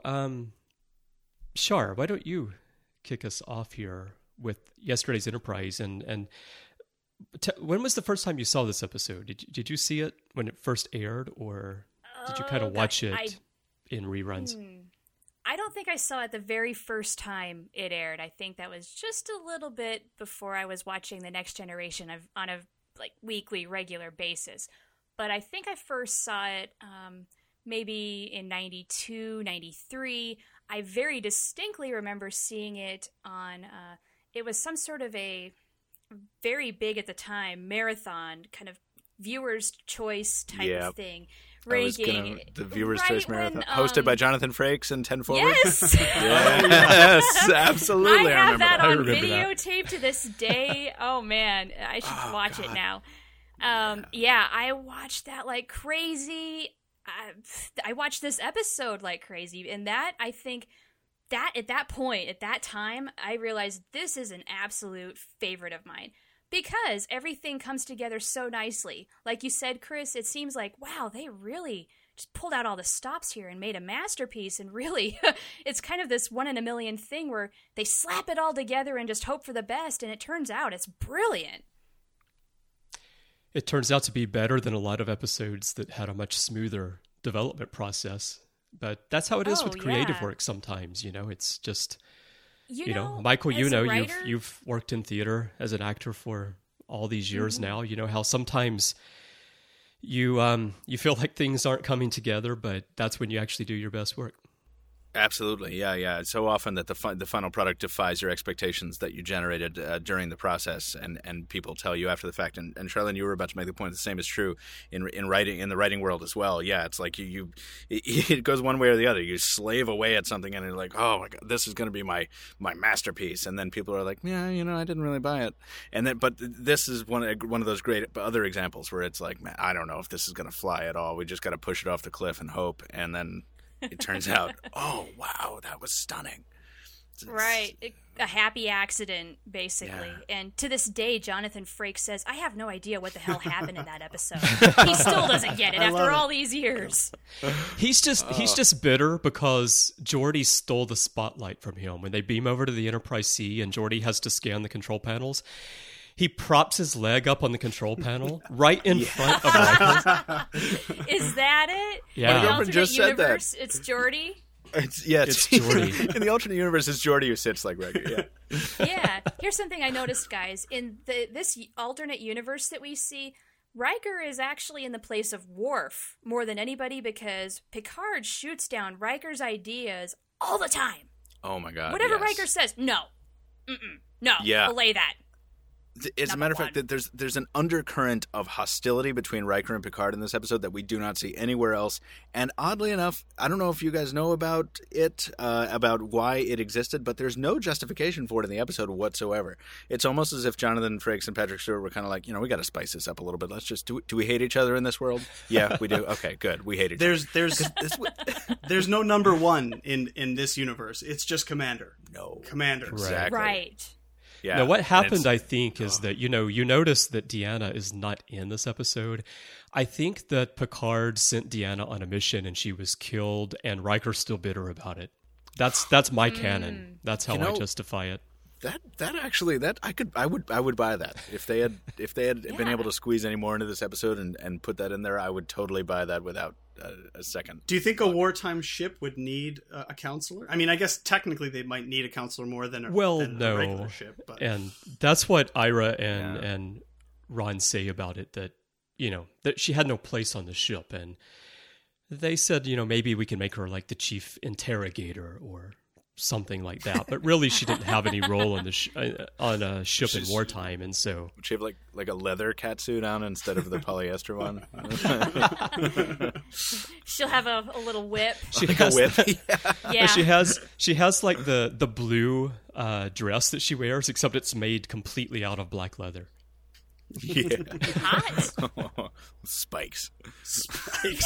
Shar, why don't you kick us off here with yesterday's Enterprise? And when was the first time you saw this episode? Did you see it when it first aired, or did you kind of watch it in reruns? I don't think I saw it the very first time it aired. I think that was just a little bit before I was watching The Next Generation on a weekly, regular basis. But I think I first saw it maybe in 92, 93. I very distinctly remember seeing it on, it was some sort of a very big at the time marathon, kind of viewer's choice type of thing. Ranking the Viewer's Choice Marathon, hosted by Jonathan Frakes and 10 Forward. Yes, yes, absolutely. I have that on videotape to this day. Oh man, I should watch it now. Yeah, I watched that like crazy. I watched this episode like crazy, and that I think that at that point, at that time, I realized this is an absolute favorite of mine. Because everything comes together so nicely. Like you said, Chris, it seems like, wow, they really just pulled out all the stops here and made a masterpiece. And really, it's kind of this one in a million thing where they slap it all together and just hope for the best. And it turns out it's brilliant. It turns out to be better than a lot of episodes that had a much smoother development process. But that's how it is with creative work sometimes. It's just... Michael, you've worked in theater as an actor for all these years now. You know how sometimes you feel like things aren't coming together, but that's when you actually do your best work. Absolutely, yeah. It's so often that the final product defies your expectations that you generated during the process, and people tell you after the fact. And Charlene, you were about to make the point. The same is true in writing, in the writing world as well. Yeah, it's like it goes one way or the other. You slave away at something, and you're like, oh my god, this is going to be my masterpiece. And then people are like, yeah, I didn't really buy it. And then, but this is one of those great other examples where it's like, man, I don't know if this is going to fly at all. We just got to push it off the cliff and hope. And then it turns out, oh, wow, that was stunning. Right. A happy accident, basically. Yeah. And to this day, Jonathan Frakes says, I have no idea what the hell happened in that episode. He still doesn't get it after all these years. He's just bitter because Geordi stole the spotlight from him. When they beam over to the Enterprise C and Geordi has to scan the control panels, he props his leg up on the control panel right in front of Riker. Is that it? Yeah. In the alternate universe, it's Geordi? It's Geordi. In the alternate universe, it's Geordi who sits like Riker, yeah. Yeah. Here's something I noticed, guys. In this alternate universe that we see, Riker is actually in the place of Worf more than anybody because Picard shoots down Riker's ideas all the time. Oh, my God, whatever yes. Riker says, no. No, belay that. As a matter of fact, that there's an undercurrent of hostility between Riker and Picard in this episode that we do not see anywhere else. And oddly enough, I don't know if you guys know about it, about why it existed, but there's no justification for it in the episode whatsoever. It's almost as if Jonathan Frakes and Patrick Stewart were kind of like, we got to spice this up a little bit. Let's just do we hate each other in this world? Yeah, we do. Okay, good. We hate each other. There's no number one in this universe. It's just Commander. No. Commander. Exactly. Right. Yeah, now, what happened, I think, is that, you notice that Deanna is not in this episode. I think that Picard sent Deanna on a mission and she was killed, and Riker's still bitter about it. That's my canon. That's how I justify it. That actually, I would buy that. If they had been able to squeeze any more into this episode and put that in there, I would totally buy that without a second. Do you think a wartime ship would need a counselor? I mean, I guess technically they might need a counselor more than a regular ship. But. And that's what Ira and Ron say about it, that, that she had no place on the ship. And they said, maybe we can make her like the chief interrogator or something like that. But really, she didn't have any role on on a ship in wartime. And so would she have like a leather catsuit on instead of the polyester one? She'll have a little whip. she Like has a whip. Yeah. she has like the blue dress that she wears, except it's made completely out of black leather. Yeah. Hot. Spikes. Spikes.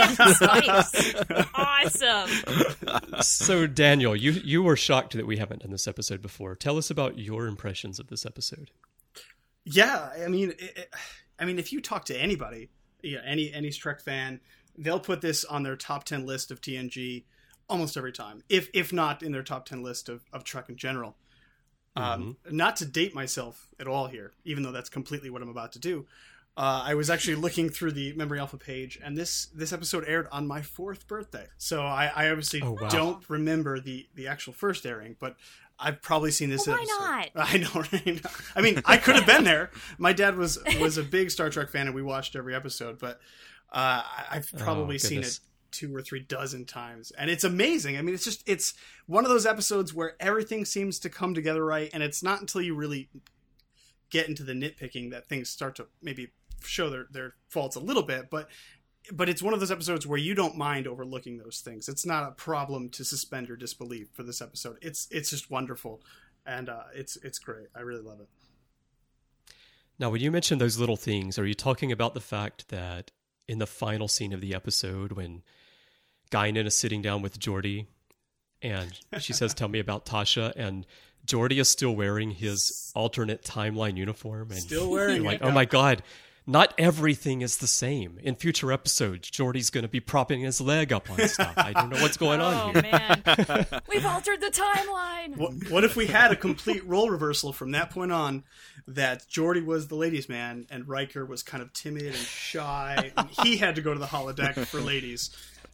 Awesome. So Daniel, you were shocked that we haven't done this episode before. Tell us about your impressions of this episode. Yeah, I mean, if you talk to anybody, any Trek fan, they'll put this on their top 10 list of TNG almost every time, if not in their top 10 list of Trek in general. Not to date myself at all here, even though that's completely what I'm about to do. I was actually looking through the Memory Alpha page, and this episode aired on my 4th birthday. So I obviously don't remember the actual first airing, but I've probably seen this Well, episode. why not? I know, right? I mean, I could have been there. My dad was a big Star Trek fan, and we watched every episode, but I've probably seen it 2 or 3 dozen times, and it's amazing. I mean, it's one of those episodes where everything seems to come together right, and it's not until you really get into the nitpicking that things start to maybe show their faults a little bit, but it's one of those episodes where you don't mind overlooking those things. It's not a problem to suspend your disbelief for this episode. It's just wonderful, and it's great. I really love it. Now, when you mention those little things, are you talking about the fact that in the final scene of the episode, when Guinan is sitting down with Geordi, and she says, "Tell me about Tasha," and Geordi is still wearing his alternate timeline uniform, and Still wearing you're like, it. "Oh my god, not everything is the same." In future episodes, Geordi's going to be propping his leg up on stuff. I don't know what's going Oh, on here. man. We've altered the timeline. What if we had a complete role reversal from that point on, that Geordi was the ladies' man and Riker was kind of timid and shy, and he had to go to the holodeck for ladies?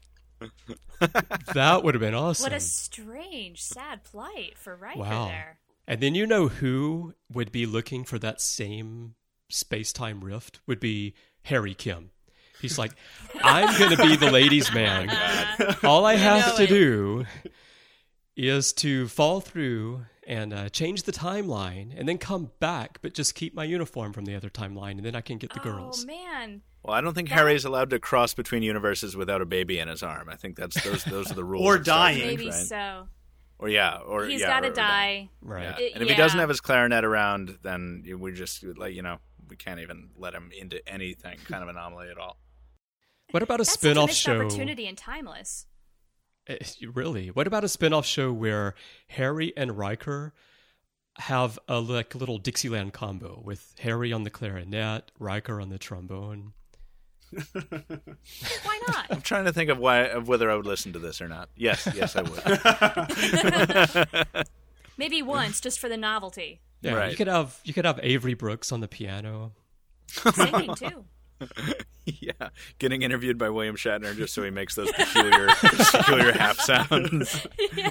That would have been awesome. What a strange, sad plight for Riker Wow. there. And then you know who would be looking for that same space-time rift would be Harry Kim. He's like, I'm going to be the ladies' man. All I have to do is to fall through and change the timeline and then come back, but just keep my uniform from the other timeline, and then I can get the girls. Oh, man. Well, I don't think Harry's allowed to cross between universes without a baby in his arm. I think those are the rules. Or of Star dying. Trek, Maybe right? so. He's got to die. Right. Yeah. It- And if he yeah. doesn't have his clarinet around, then we just we can't even let him into anything kind of anomaly at all. What about a That's such a spin-off missed show? opportunity in Timeless. Really? What about a spin-off show where Harry and Riker have a little Dixieland combo with Harry on the clarinet, Riker on the trombone? Why not? I'm trying to think of whether I would listen to this or not. Yes, I would. Maybe once, just for the novelty. Yeah, Right. you could have Avery Brooks on the piano. Singing, too. Yeah, getting interviewed by William Shatner just so he makes those peculiar half sounds.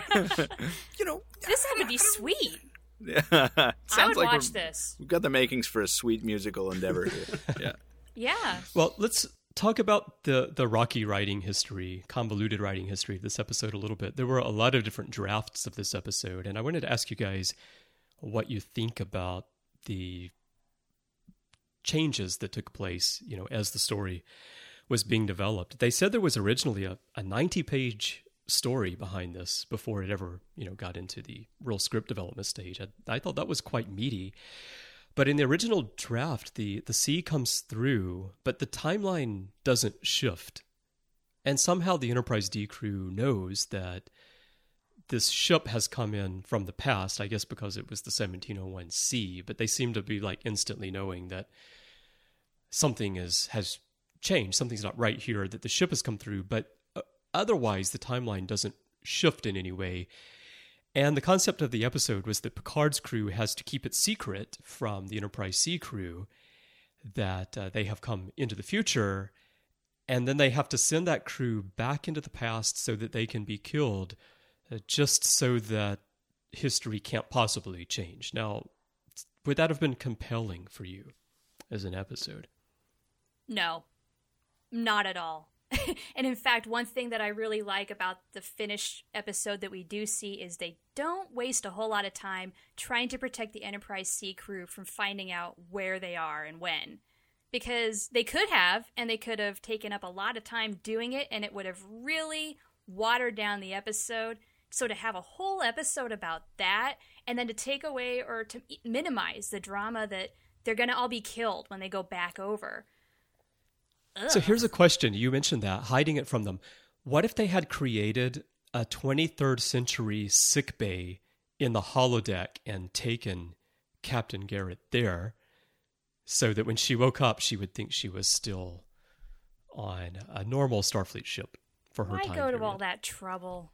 This had to be sweet. Yeah, I sounds would like watch this. we've got the makings for a sweet musical endeavor here. Yeah. Yeah. Well, let's talk about the rocky writing history, convoluted writing history of this episode a little bit. There were a lot of different drafts of this episode, and I wanted to ask you guys what you think about the changes that took place, as the story was being developed. They said there was originally a 90-page story behind this before it ever, got into the real script development stage. I thought that was quite meaty. But in the original draft, the sea comes through, but the timeline doesn't shift. And somehow the Enterprise D crew knows that this ship has come in from the past, I guess because it was the 1701 C, but they seem to be instantly knowing that something has changed, something's not right here, that the ship has come through, but otherwise the timeline doesn't shift in any way. And the concept of the episode was that Picard's crew has to keep it secret from the Enterprise C crew that they have come into the future, and then they have to send that crew back into the past so that they can be killed, just so that history can't possibly change. Now, would that have been compelling for you as an episode? No, not at all. And in fact, one thing that I really like about the finished episode that we do see is they don't waste a whole lot of time trying to protect the Enterprise C crew from finding out where they are and when. Because they could have, and they could have taken up a lot of time doing it, and it would have really watered down the episode. So to have a whole episode about that, and then to take away or to minimize the drama that they're going to all be killed when they go back over. Ugh. So here's a question. You mentioned that, hiding it from them. What if they had created a 23rd century sickbay in the holodeck and taken Captain Garrett there so that when she woke up, she would think she was still on a normal Starfleet ship for her Why time go to period? all that trouble?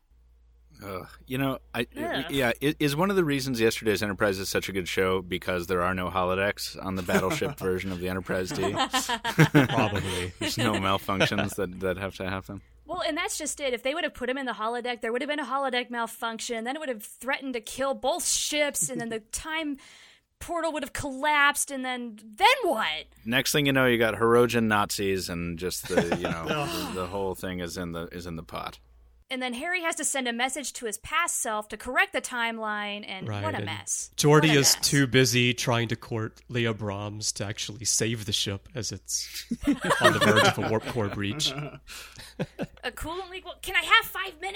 Is one of the reasons yesterday's Enterprise is such a good show because there are no holodecks on the battleship version of the Enterprise D? Probably. There's no malfunctions that have to happen. Well, and that's just it. If they would have put him in the holodeck, there would have been a holodeck malfunction. Then it would have threatened to kill both ships, and then the time portal would have collapsed, and then what? Next thing you know, you got Hirogen Nazis, and just the the whole thing is in the pot. And then Harry has to send a message to his past self to correct the timeline, and Right, what a and mess. Geordi What a is mess. too busy trying to court Leah Brahms to actually save the ship as it's on the verge of a warp core breach. A coolant leak? Well, can I have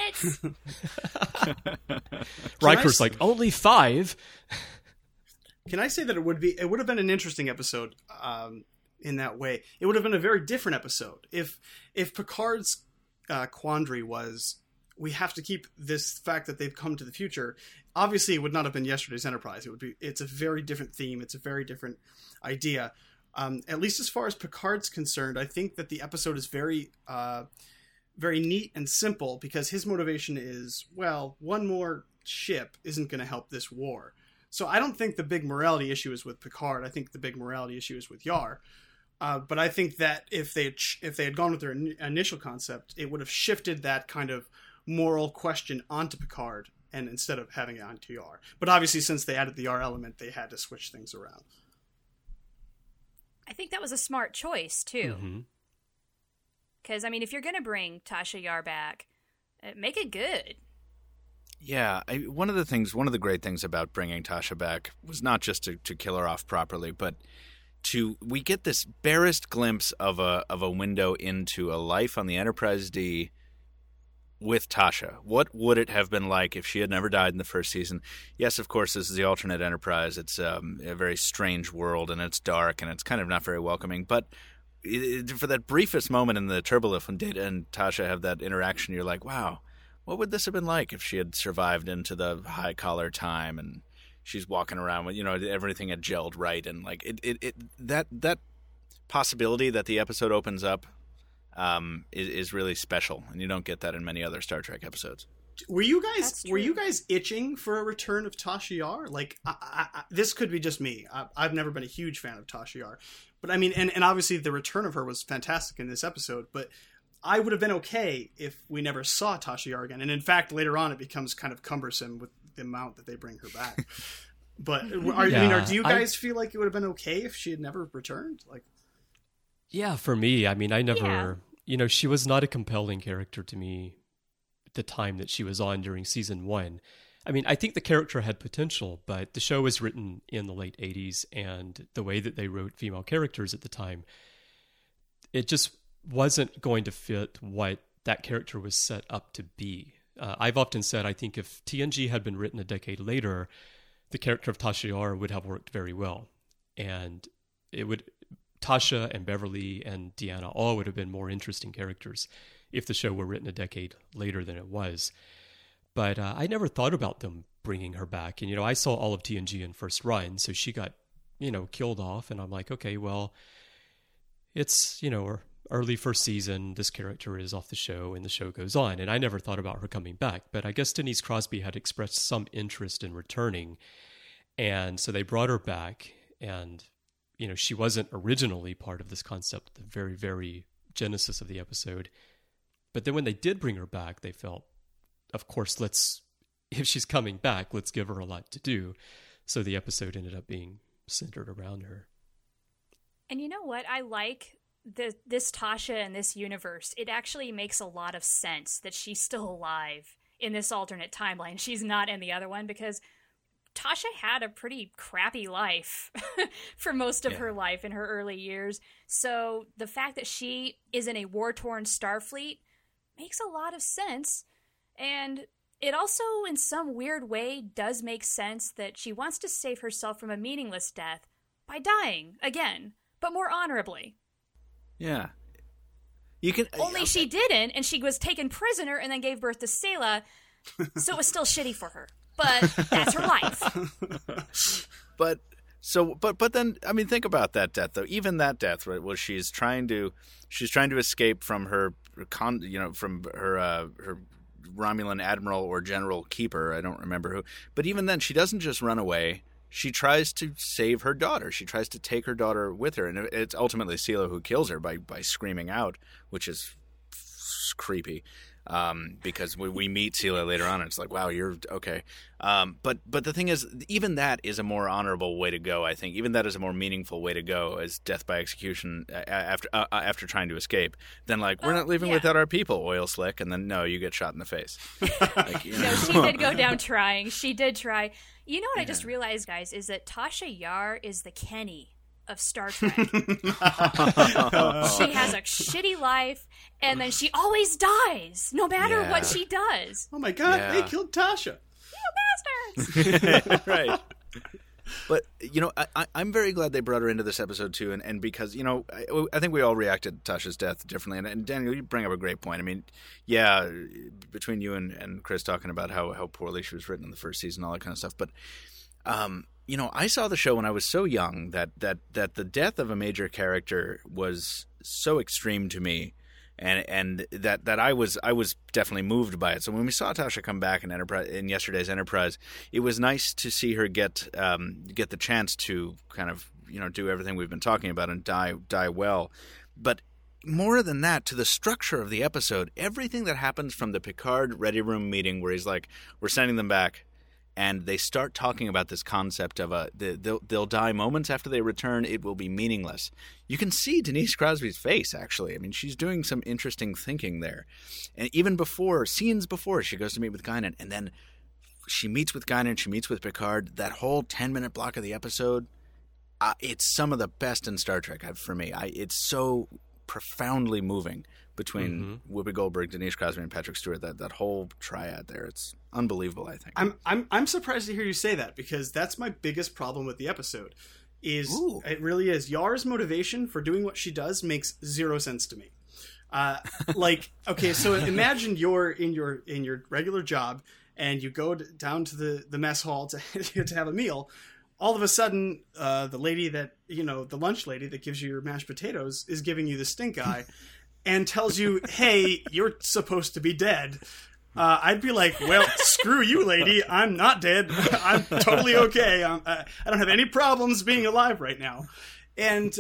5 minutes? Riker's like, only 5? Can I say that it would have been an interesting episode in that way? It would have been a very different episode if Picard's quandary was, we have to keep this fact that they've come to the future. Obviously, it would not have been yesterday's Enterprise. It's a very different theme. It's a very different idea. At least as far as Picard's concerned, I think that the episode is very, very neat and simple because his motivation is, well, one more ship isn't going to help this war. So I don't think the big morality issue is with Picard. I think the big morality issue is with Yar. But I think that if they had gone with their initial concept, it would have shifted that kind of moral question onto Picard, and instead of having it onto Yar. But obviously, since they added the Yar element, they had to switch things around. I think that was a smart choice, too. Because, I mean, if you're going to bring Tasha Yar back, make it good. Yeah, one of the great things about bringing Tasha back was not just to kill her off properly, but we get this barest glimpse of a window into a life on the Enterprise D with Tasha. What would it have been like if she had never died in the first season? Yes, of course, this is the alternate Enterprise. It's a very strange world, and it's dark, and it's kind of not very welcoming. But for that briefest moment in the turbolift when Data and Tasha have that interaction, you're like, wow, what would this have been like if she had survived into the high-collar time and she's walking around with, everything had gelled right, and like that possibility that the episode opens up is really special, and you don't get that in many other Star Trek episodes. Were you guys itching for a return of Tasha Yar? Like, this could be just me. I've never been a huge fan of Tasha Yar, but I mean, and obviously the return of her was fantastic in this episode. But I would have been okay if we never saw Tasha Yar again. And in fact, later on, it becomes kind of cumbersome with the amount that they bring her back. But do you guys feel like it would have been okay if she had never returned? Like, yeah, for me, I mean, I never, she was not a compelling character to me at the time that she was on during season 1. I mean, I think the character had potential, but the show was written in the late 80s, and the way that they wrote female characters at the time, it just wasn't going to fit what that character was set up to be. I've often said, I think if TNG had been written a decade later, the character of Tasha Yar would have worked very well. And Tasha and Beverly and Deanna all would have been more interesting characters if the show were written a decade later than it was. But I never thought about them bringing her back. And, I saw all of TNG in first run, so she got, killed off. And I'm like, okay, well, it's, early first season, this character is off the show, and the show goes on. And I never thought about her coming back. But I guess Denise Crosby had expressed some interest in returning. And so they brought her back. And, she wasn't originally part of this concept, the very, very genesis of the episode. But then when they did bring her back, they felt, of course, if she's coming back, let's give her a lot to do. So the episode ended up being centered around her. And you know what? I like this Tasha in this universe, it actually makes a lot of sense that she's still alive in this alternate timeline. She's not in the other one, because Tasha had a pretty crappy life for most of her life in her early years. So the fact that she is in a war-torn Starfleet makes a lot of sense. And it also, in some weird way, does make sense that she wants to save herself from a meaningless death by dying again, but more honorably. Yeah. You can Only she didn't, and she was taken prisoner and then gave birth to Sayla, so it was still shitty for her. But that's her life. But then, I mean, think about that death though. Even that death, right? Well, she's trying to escape from her her Romulan admiral or general keeper. I don't remember who. But even then, she doesn't just run away. She tries to save her daughter. She tries to take her daughter with her, and it's ultimately Sela who kills her by screaming out, which is creepy. Because we meet Sela later on, and it's like, wow, you're okay. But the thing is, even that is a more honorable way to go. I think even that is a more meaningful way to go, as death by execution after trying to escape. Than like, we're not leaving without our people, oil slick, and then no, you get shot in the face. Like, No, she did go down trying. She did try. You know what I just realized, guys, is that Tasha Yar is the Kenny of Star Trek. She has a shitty life, and then she always dies, no matter what she does. Oh my god, they killed Tasha. You bastards! Right. But, you know, I'm very glad they brought her into this episode, too, and because, you know, I think we all reacted to Tasha's death differently, and Daniel, you bring up a great point. I mean, yeah, between you and Chris talking about how poorly she was written in the first season, all that kind of stuff, but you know, I saw the show when I was so young that the death of a major character was so extreme to me, and that I was definitely moved by it. So when we saw Tasha come back in yesterday's Enterprise, it was nice to see her get the chance to kind of, you know, do everything we've been talking about and die well. But more than that, to the structure of the episode, everything that happens from the Picard Ready Room meeting where he's like, we're sending them back, and they start talking about this concept of they'll die moments after they return. It will be meaningless. You can see Denise Crosby's face, actually. I mean, she's doing some interesting thinking there. And even scenes before, she goes to meet with Guinan, and then she meets with Guinan, she meets with Picard. That whole 10-minute block of the episode, it's some of the best in Star Trek for me. It's so profoundly moving between Whoopi Goldberg, Denise Crosby, and Patrick Stewart. That whole triad there, it's unbelievable. I think I'm surprised to hear you say that, because that's my biggest problem with the episode. It really is. Yar's motivation for doing what she does makes zero sense to me. Like, okay, so imagine you're in your regular job and you go down to the mess hall to have a meal. All of a sudden, the lady that, you know, the lunch lady that gives you your mashed potatoes is giving you the stink eye and tells you, hey, you're supposed to be dead. I'd be like, well, screw you, lady. I'm not dead. I'm totally okay. I don't have any problems being alive right now. And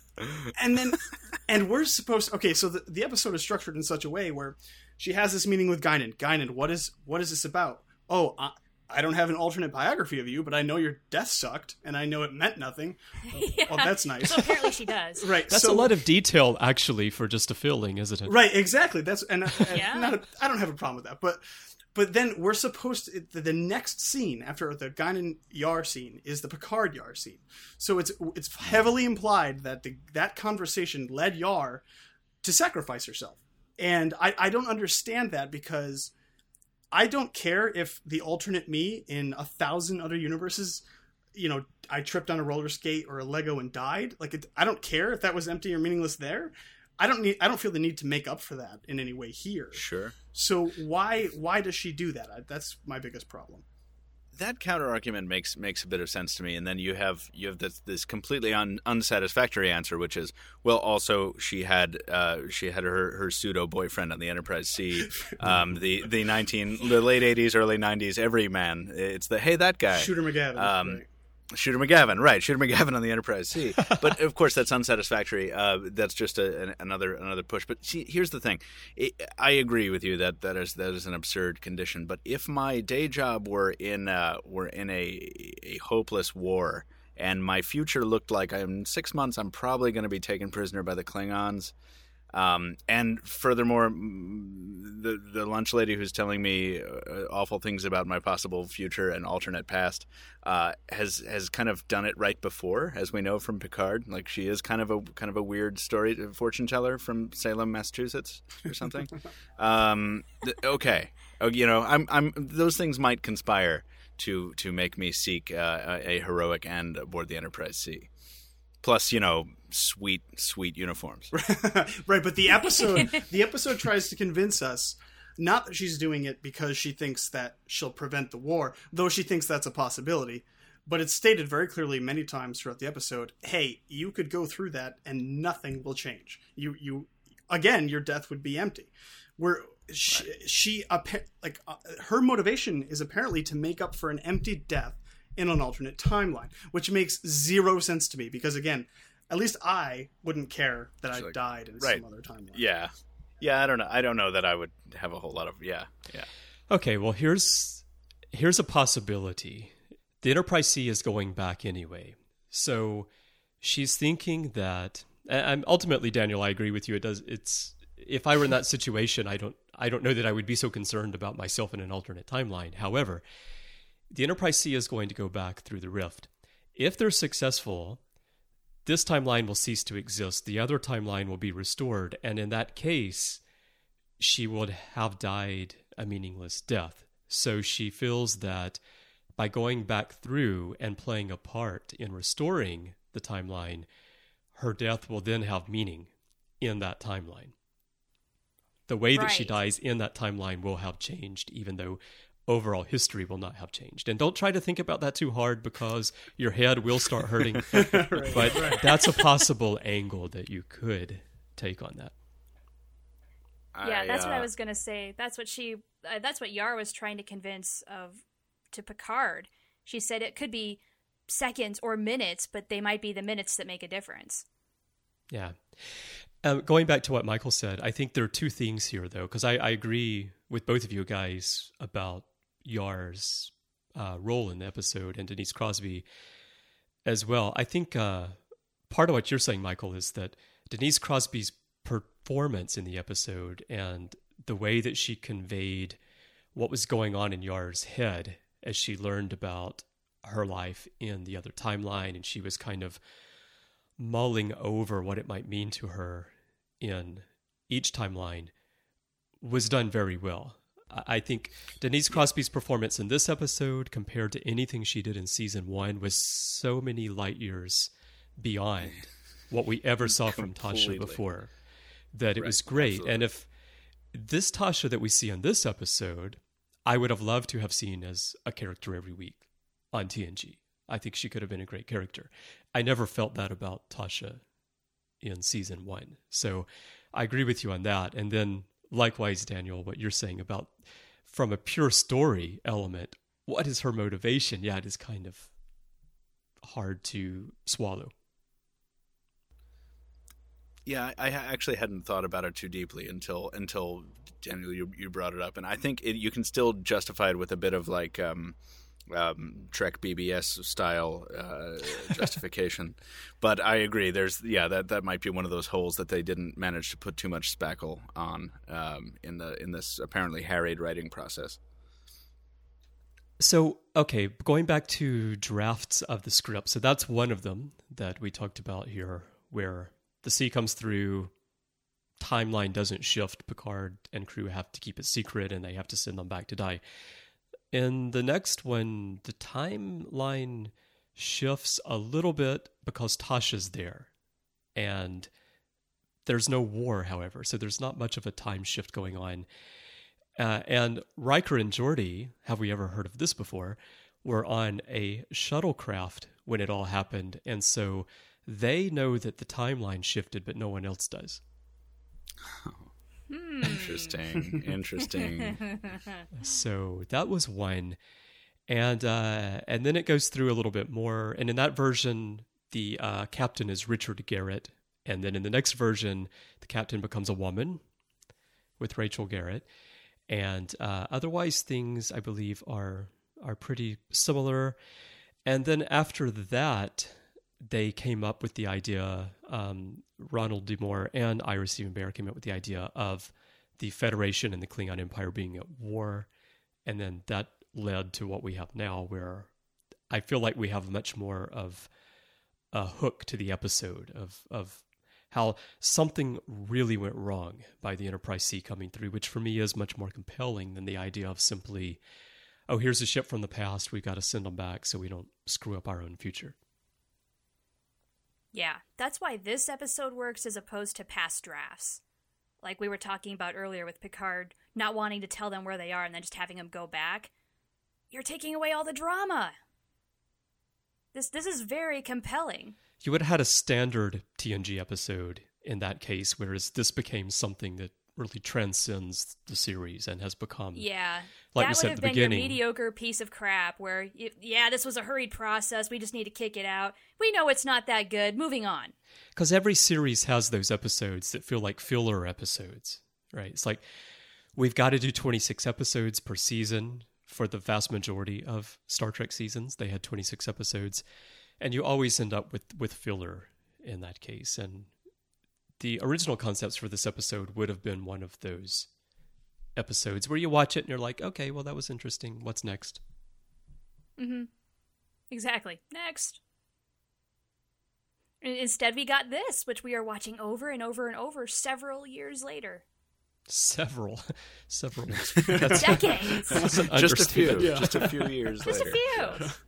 we're supposed, okay, so the episode is structured in such a way where she has this meeting with Guinan. Guinan, what is this about? Oh, I don't have an alternate biography of you, but I know your death sucked, and I know it meant nothing. Yeah. Well, that's nice. So apparently she does. Right. That's a lot of detail, actually, for just a feeling, isn't it? Right, exactly. That's I don't have a problem with that. But then we're supposed to, the next scene after the Guinan Yar scene is the Picard Yar scene. So it's heavily implied that that conversation led Yar to sacrifice herself. And I don't understand that, because I don't care if the alternate me in 1,000 other universes, you know, I tripped on a roller skate or a Lego and died. Like, I don't care if that was empty or meaningless there. I don't feel the need to make up for that in any way here. Sure. So why does she do that? That's my biggest problem. That counter argument makes a bit of sense to me, and then you have this completely unsatisfactory answer, which is, well, also she had her pseudo boyfriend on the Enterprise C, the late '80s, early '90s everyman. It's that guy, Shooter McGavin. Right. Shooter McGavin, right? Shooter McGavin on the Enterprise C. But of course, that's unsatisfactory. That's just another push. But see, here's the thing. I agree with you that is an absurd condition. But if my day job were in a hopeless war, and my future looked like in 6 months I'm probably going to be taken prisoner by the Klingons. And furthermore, the lunch lady who's telling me awful things about my possible future and alternate past has kind of done it right before, as we know from Picard. Like, she is kind of a weird story fortune teller from Salem, Massachusetts, or something. Okay, I'm those things might conspire to make me seek a heroic end aboard the Enterprise C. Plus, sweet uniforms. Right, but the episode tries to convince us not that she's doing it because she thinks that she'll prevent the war, though she thinks that's a possibility. But it's stated very clearly many times throughout the episode, hey, you could go through that and nothing will change. You again, your death would be empty. Her motivation is apparently to make up for an empty death in an alternate timeline, which makes zero sense to me because, again, at least I wouldn't care that I died in some other timeline. Yeah, I don't know. I don't know that I would have a whole lot of yeah. Okay, well, here's a possibility. The Enterprise C is going back anyway, so she's thinking that. And ultimately, Daniel, I agree with you. It's if I were in that situation, I don't know that I would be so concerned about myself in an alternate timeline. However, the Enterprise C is going to go back through the rift. If they're successful, this timeline will cease to exist. The other timeline will be restored. And in that case, she would have died a meaningless death. So she feels that by going back through and playing a part in restoring the timeline, her death will then have meaning in that timeline. The way that she dies in that timeline will have changed, even though overall history will not have changed. And don't try to think about that too hard because your head will start hurting. But that's a possible angle that you could take on that. Yeah, that's what I was going to say. That's what Yar was trying to convince to Picard. She said it could be seconds or minutes, but they might be the minutes that make a difference. Yeah. Going back to what Michael said, I think there are two things here, though, because I agree with both of you guys about Yar's role in the episode and Denise Crosby as well. I think part of what you're saying, Michael, is that Denise Crosby's performance in the episode and the way that she conveyed what was going on in Yar's head as she learned about her life in the other timeline, and she was kind of mulling over what it might mean to her in each timeline, was done very well. I think Denise Crosby's performance in this episode compared to anything she did in season 1 was so many light years beyond what we ever saw from Tasha before that it was great. Absolutely. And if this Tasha that we see in this episode, I would have loved to have seen as a character every week on TNG. I think she could have been a great character. I never felt that about Tasha in season 1. So I agree with you on that. And then likewise, Daniel, what you're saying about from a pure story element, what is her motivation? Yeah, it is kind of hard to swallow. Yeah, I actually hadn't thought about it too deeply until Daniel, you brought it up. And I think you can still justify it with a bit of like Trek BBS style justification. But I agree. That might be one of those holes that they didn't manage to put too much spackle on in this apparently harried writing process. So, okay, going back to drafts of the script. So that's one of them that we talked about here, where the C comes through, timeline doesn't shift, Picard and crew have to keep it secret, and they have to send them back to die. In the next one, the timeline shifts a little bit because Tasha's there. And there's no war, however, so there's not much of a time shift going on. And Riker and Geordi, have we ever heard of this before, were on a shuttlecraft when it all happened. And so they know that the timeline shifted, but no one else does. Interesting. So that was one. And then it goes through a little bit more. And in that version, the captain is Richard Garrett. And then in the next version, the captain becomes a woman with Rachel Garrett. And otherwise, things, I believe, are pretty similar. And then after that, they came up with the idea, Ronald D. Moore and Ira Steven Behr came up with the idea of the Federation and the Klingon Empire being at war. And then that led to what we have now, where I feel like we have much more of a hook to the episode of how something really went wrong by the Enterprise C coming through, which for me is much more compelling than the idea of simply, oh, here's a ship from the past, we've got to send them back so we don't screw up our own future. Yeah, that's why this episode works as opposed to past drafts. Like we were talking about earlier with Picard not wanting to tell them where they are and then just having them go back. You're taking away all the drama. This is very compelling. You would have had a standard TNG episode in that case, whereas this became something that really transcends the series and has become, like we said at the beginning, that would have been your mediocre piece of crap where, this was a hurried process, we just need to kick it out. We know it's not that good, moving on. Because every series has those episodes that feel like filler episodes, right? It's like, we've got to do 26 episodes per season. For the vast majority of Star Trek seasons, they had 26 episodes. And you always end up with filler in that case. And the original concepts for this episode would have been one of those episodes where you watch it and you're like, okay, well, that was interesting. What's next? Mm-hmm. Exactly. Next. Instead, we got this, which we are watching over and over and over several years later. Several. Decades. Just a few. Yeah. Just a few years later. Just a few.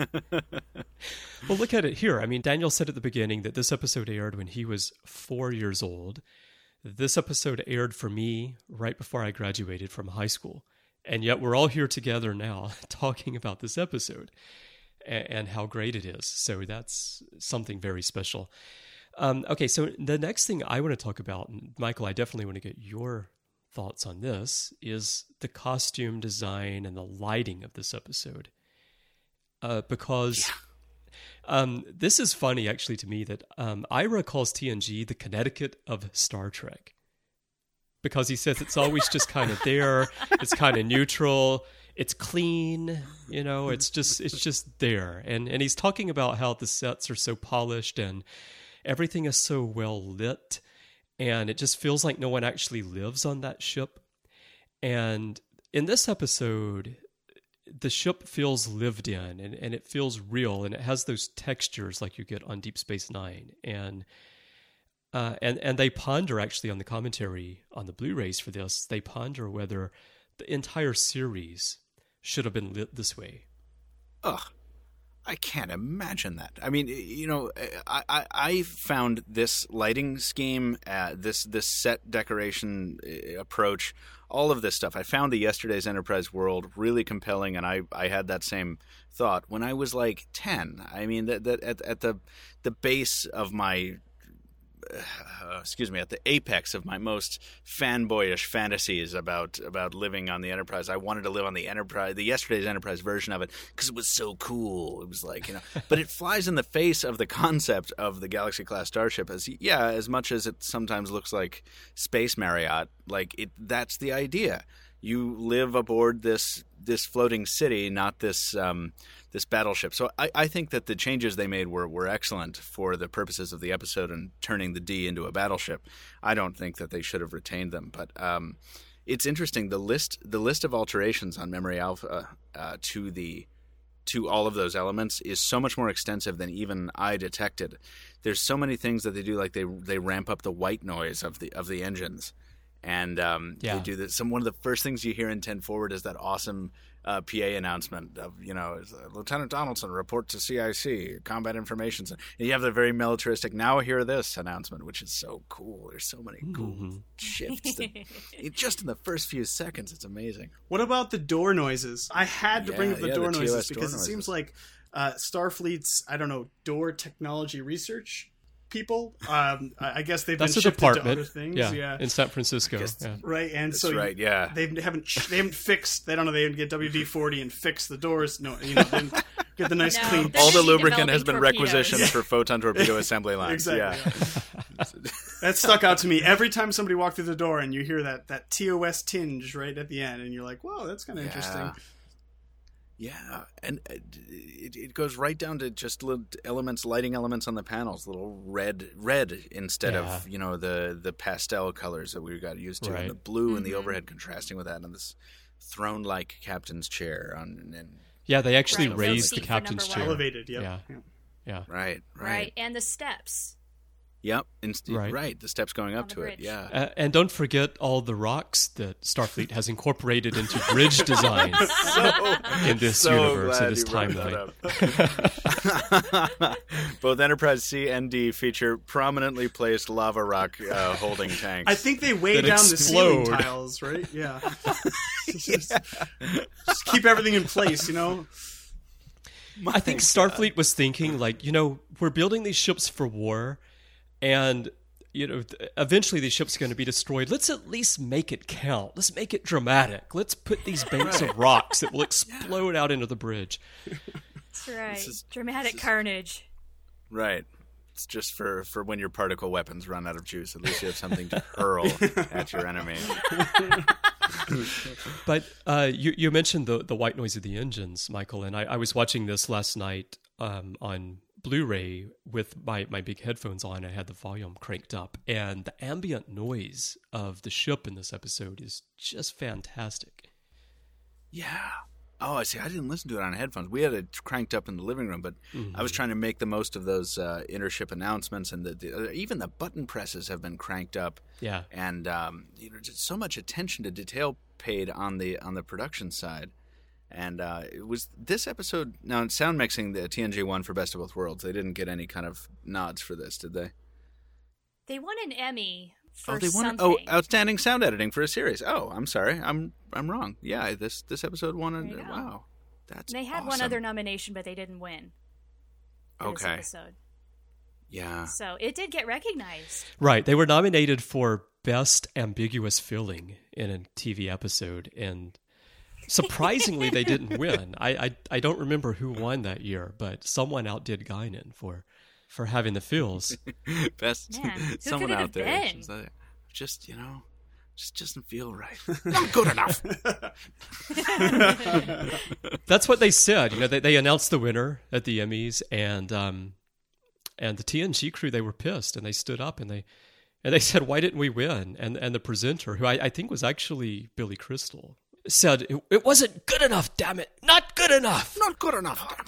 Well, look at it here. I mean, Daniel said at the beginning that this episode aired when he was 4 years old. This episode aired for me right before I graduated from high school. And yet we're all here together now talking about this episode and how great it is. So that's something very special. Okay, so the next thing I want to talk about, and Michael, I definitely want to get your thoughts on this, is the costume design and the lighting of this episode. Because this is funny, actually, to me, that Ira calls TNG the Connecticut of Star Trek. Because he says it's always just kind of there, it's kind of neutral, it's clean, it's just there. And he's talking about how the sets are so polished and everything is so well lit, and it just feels like no one actually lives on that ship. And in this episode, the ship feels lived in, and it feels real, and it has those textures like you get on Deep Space Nine. And they ponder, actually, on the commentary on the Blu-rays for this, they ponder whether the entire series should have been lit this way. Ugh. I can't imagine that. I mean, I found this lighting scheme, this set decoration approach, all of this stuff. I found the Yesterday's Enterprise world really compelling, and I had that same thought when I was like 10. I mean, that at the base of my at the apex of my most fanboyish fantasies about living on the Enterprise. I wanted to live on the Enterprise, the Yesterday's Enterprise version of it, because it was so cool. It was like, but it flies in the face of the concept of the Galaxy-class starship as much as it sometimes looks like Space Marriott, that's the idea. You live aboard this floating city, not this battleship. So I think that the changes they made were excellent for the purposes of the episode and turning the D into a battleship. I don't think that they should have retained them, but it's interesting. The list of alterations on Memory Alpha to all of those elements is so much more extensive than even I detected. There's so many things that they do, like they ramp up the white noise of the engines. And they do this. One of the first things you hear in 10 Forward is that awesome PA announcement of, Lieutenant Donaldson, report to CIC, combat information. And you have the very militaristic, now hear this announcement, which is so cool. There's so many cool shifts. Just in the first few seconds, it's amazing. What about the door noises? I had to bring up the door noises because it seems like Starfleet's, door technology research people. I guess they've been shifted to other things. Yeah, in San Francisco. Right, and that's so right. Yeah, they haven't fixed. They didn't get WD-40 and fix the doors. No, they didn't get the nice clean. All the lubricant has been requisitioned for photon torpedo assembly lines. Exactly. Yeah. That stuck out to me every time somebody walked through the door, and you hear that TOS tinge right at the end, and you're like, "Whoa, that's kind of interesting." Yeah, and it goes right down to just little elements, lighting elements on the panels, little red instead of the pastel colors that we got used to, and the blue and the overhead contrasting with that, and this throne-like captain's chair Yeah, they actually Right, raised so the seat for captain's number chair. one. Elevated, yep. Yeah. Right. And the steps. Yep. Right. Right. The steps going up the to it. bridge. Yeah. And don't forget all the rocks that Starfleet has incorporated into bridge designs in this universe, in this timeline. Both Enterprise C and D feature prominently placed lava rock holding tanks. I think they weigh That down the ceiling explode. tiles, right? Yeah. Just keep everything in place, you know? I think Starfleet was thinking, like, we're building these ships for war, and eventually these ships are going to be destroyed. Let's at least make it count. Let's make it dramatic. Let's put these banks of rocks that will explode out into the bridge. That's right. Dramatic carnage. Right. It's just for when your particle weapons run out of juice. At least you have something to hurl at your enemy. But you mentioned the white noise of the engines, Michael, and I was watching this last night on Blu-ray with my big headphones on. I had the volume cranked up, and the ambient noise of the ship in this episode is just fantastic. Yeah. Oh, I see. I didn't listen to it on headphones. We had it cranked up in the living room, but I was trying to make the most of those intership announcements, and even the button presses have been cranked up. Yeah. And just so much attention to detail paid on the production side. And it was this episode. Now, in sound mixing, the TNG won for Best of Both Worlds. They didn't get any kind of nods for this, did they? They won an Emmy for they won. something. Outstanding sound editing for a series. Oh, I'm sorry, I'm wrong. Yeah, this episode won. There you go. Wow, that's They had awesome. one other nomination, but they didn't win. For this Okay. episode. Yeah. So it did get recognized. Right. They were nominated for Best Ambiguous Filling in a TV episode, and surprisingly, they didn't win. I don't remember who won that year, but someone outdid Guinan for having the feels. Best Man, who someone could it out have there. been? Just doesn't feel right. Not good enough. That's what they said. They announced the winner at the Emmys, and the TNG crew, they were pissed, and they stood up and they said, "Why didn't we win?" And the presenter, who I think was actually Billy Crystal, said, "It wasn't good enough. Damn it, not good enough. Not good enough.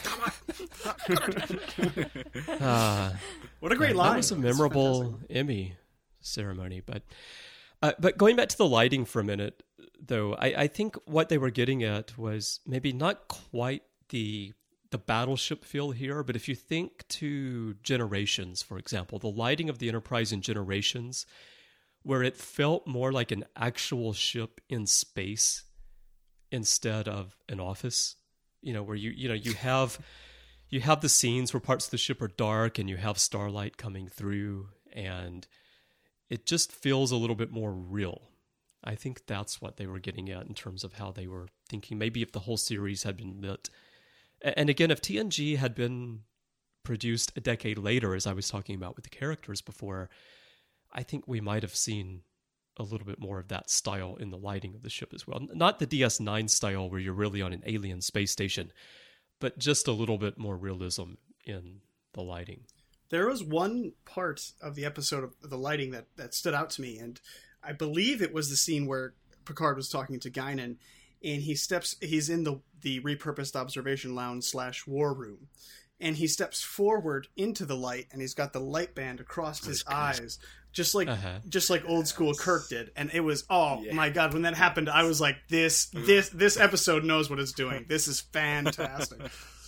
What a great line. That was a memorable Emmy ceremony, but going back to the lighting for a minute, though, I think what they were getting at was maybe not quite the battleship feel here, but if you think to Generations, for example, the lighting of the Enterprise in Generations, where it felt more like an actual ship in space instead of an office, where you have the scenes where parts of the ship are dark and you have starlight coming through, and it just feels a little bit more real. I think that's what they were getting at in terms of how they were thinking. Maybe if the whole series had been lit. And again, if TNG had been produced a decade later, as I was talking about with the characters before, I think we might have seen a little bit more of that style in the lighting of the ship as well. Not the DS9 style where you're really on an alien space station, but just a little bit more realism in the lighting. There was one part of the episode of the lighting that stood out to me, and I believe it was the scene where Picard was talking to Guinan, and he's in the repurposed observation lounge / war room, and he steps forward into the light, and he's got the light band across his eyes, just like old school Kirk did. And it was, my God, when that happened, I was like, this episode knows what it's doing. This is fantastic.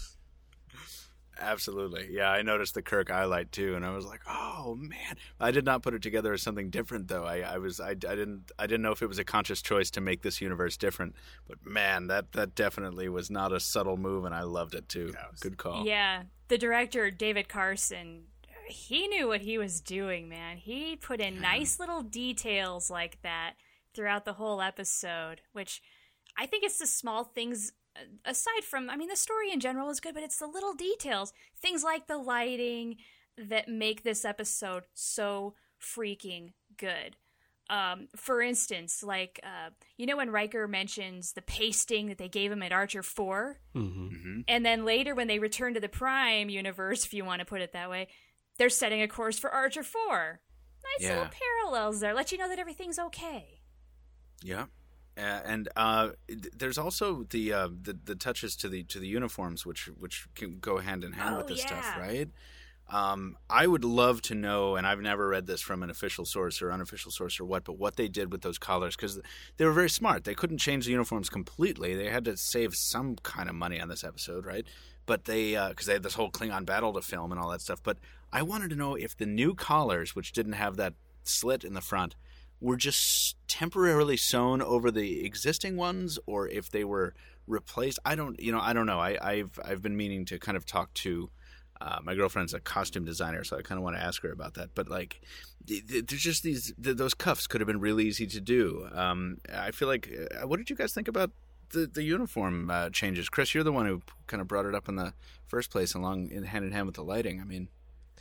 Absolutely. Yeah, I noticed the Kirk eye light too, and I was like, "Oh man!" I did not put it together as something different, though. I didn't know if it was a conscious choice to make this universe different. But man, that definitely was not a subtle move, and I loved it too. Good call. Yeah, the director David Carson, he knew what he was doing, man. He put in nice little details like that throughout the whole episode, which I think it's the small things. Aside from, the story in general is good, but it's the little details, things like the lighting, that make this episode so freaking good. For instance, like, when Riker mentions the pasting that they gave him at Archer 4, and then later when they return to the Prime universe, if you want to put it that way, they're setting a course for Archer 4. Nice little parallels there. Let you know that everything's okay. Yeah. And there's also the touches to the uniforms, which can go hand in hand with this stuff, right? I would love to know, and I've never read this from an official source or unofficial source or what they did with those collars, because they were very smart. They couldn't change the uniforms completely. They had to save some kind of money on this episode, right? But because they had this whole Klingon battle to film and all that stuff. But I wanted to know if the new collars, which didn't have that slit in the front, were just temporarily sewn over the existing ones, or if they were replaced. I don't know. I've been meaning to kind of talk to. My girlfriend's a costume designer, so I kind of want to ask her about that. But like, there's just those cuffs could have been really easy to do. I feel like, what did you guys think about the uniform changes? Chris, you're the one who kind of brought it up in the first place, hand in hand with the lighting. I mean,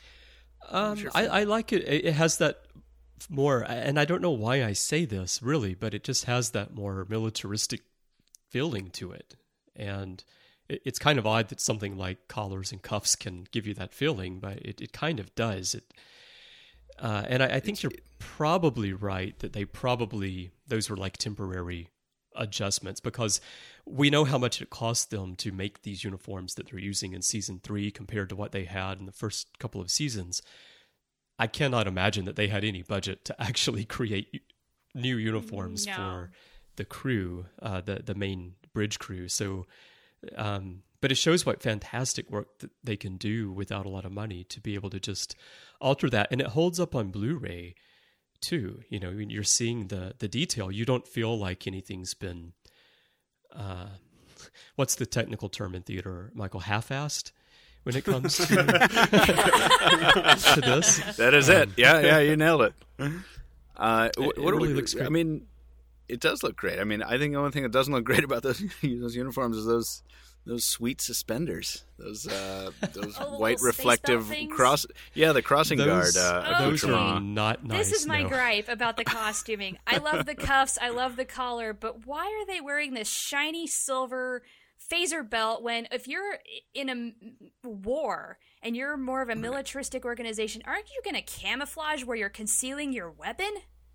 I like it. It has that more, and I don't know why I say this really, but it just has that more militaristic feeling to it, and it's kind of odd that something like collars and cuffs can give you that feeling, but it kind of does. And I think you're probably right that those were like temporary adjustments, because we know how much it cost them to make these uniforms that they're using in season 3 compared to what they had in the first couple of seasons. I cannot imagine that they had any budget to actually create new uniforms for the crew, the main bridge crew. So, but it shows what fantastic work that they can do without a lot of money to be able to just alter that. And it holds up on Blu-ray too. You know, when you're seeing the detail, you don't feel like anything's been, what's the technical term in theater, Michael, half-assed when it comes to, to this. That is it. Yeah, you nailed it. It really looks great. I mean, it does look great. I mean, I think the only thing that doesn't look great about those uniforms is those sweet suspenders, those white reflective cross. Yeah, the crossing guard. Those are not nice. This is my gripe about the costuming. I love the cuffs. I love the collar, but why are they wearing this shiny silver phaser belt when, if you're in a war and you're more of a militaristic organization, aren't you going to camouflage where you're concealing your weapon?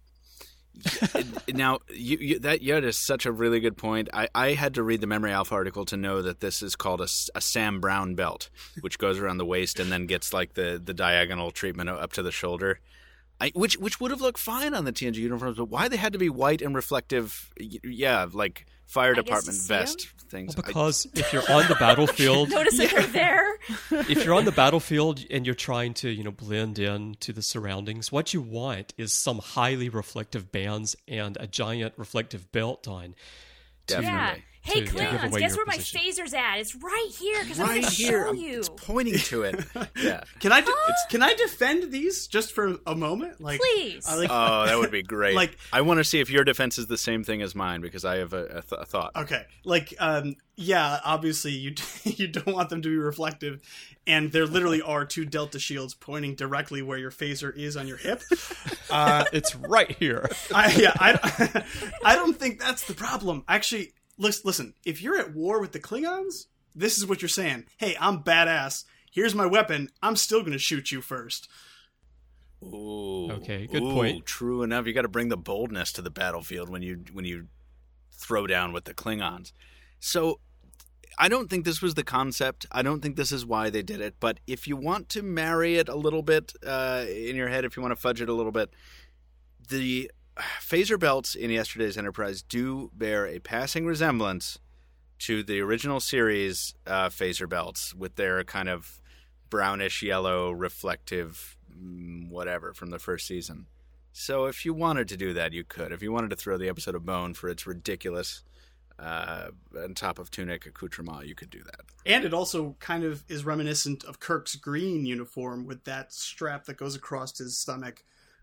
Now, that is such a really good point. I had to read the Memory Alpha article to know that this is called a Sam Brown belt, which goes around the waist and then gets like the diagonal treatment up to the shoulder. Which would have looked fine on the TNG uniforms, but why they had to be white and reflective? Yeah, like fire department vest things. Well, because if you're on the battlefield, notice that they're there. If you're on the battlefield and you're trying to, blend in to the surroundings, what you want is some highly reflective bands and a giant reflective belt on. Definitely. Yeah. Hey, Klingons, guess where my phaser's at? It's right here, because I'm going to show you. It's pointing to it. Yeah. Can I defend these just for a moment? Like, please. Oh, that would be great. Like, I want to see if your defense is the same thing as mine, because I have a thought. Okay. Like, yeah, obviously you don't want them to be reflective, and there literally are 2 Delta shields pointing directly where your phaser is on your hip. It's right here. I don't think that's the problem. Actually, listen, if you're at war with the Klingons, this is what you're saying. Hey, I'm badass. Here's my weapon. I'm still going to shoot you first. Ooh. Okay, good point. True enough. You got to bring the boldness to the battlefield when you throw down with the Klingons. So I don't think this was the concept. I don't think this is why they did it. But if you want to marry it a little bit in your head, if you want to fudge it a little bit, the phaser belts in yesterday's Enterprise do bear a passing resemblance to the original series phaser belts, with their kind of brownish yellow reflective whatever from the first season. So if you wanted to do that, you could. If you wanted to throw the episode a bone for its ridiculous on top of tunic accoutrement, you could do that. And it also kind of is reminiscent of Kirk's green uniform with that strap that goes across his stomach.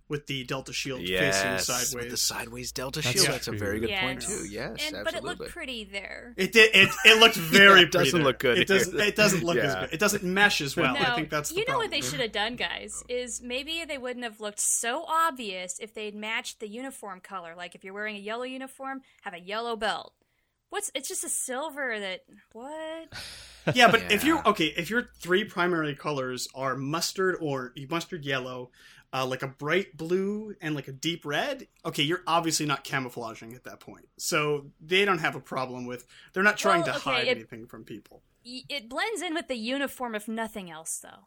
with the Delta Shield Yes, facing with sideways. the sideways Delta That's shield. true. That's a very good Yes. point too. Yes, absolutely. But it looked pretty there. It did. It looked very. It doesn't pretty look there. good It doesn't. here. It doesn't look as Yeah. good. It doesn't mesh as well. No, I think that's the you know problem. what they should have done, guys, is maybe they wouldn't have looked so obvious if they'd matched the uniform color. Like if you're wearing a yellow uniform, have a yellow belt. It's just a silver that what? Yeah, but if Yeah. if your three primary colors are mustard or mustard yellow, like a bright blue and like a deep red, okay, you're obviously not camouflaging at that point. So they don't have a problem with. They're not trying Well, to okay, hide it- anything from people. It blends in with the uniform if nothing else, though.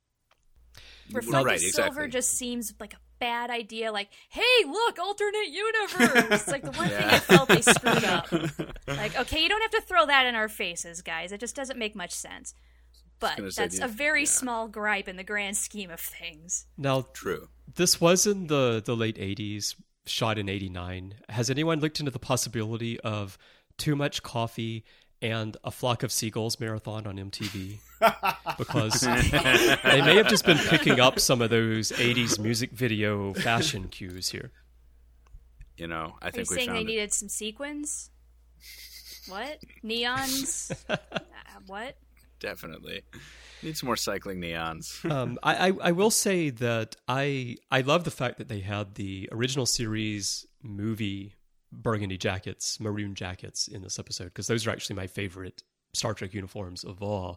Right, Reflective silver exactly. just seems like a bad idea. Like, hey, look, alternate universe. It's like the one thing I felt they screwed up. Like, okay, you don't have to throw that in our faces, guys. It just doesn't make much sense. But gonna say, that's yeah. a very small gripe in the grand scheme of things. Now, True. this was in the late 80s, shot in 89. Has anyone looked into the possibility of Too Much Coffee and A Flock of Seagulls marathon on MTV? Because they may have just been picking up some of those 80s music video fashion cues here. You know, I Are you think we saying they found it. needed some sequins? What? Neons? What? Definitely. Need some more cycling neons. I will say that I love the fact that they had the original series movie burgundy jackets, maroon jackets in this episode, because those are actually my favorite Star Trek uniforms of all.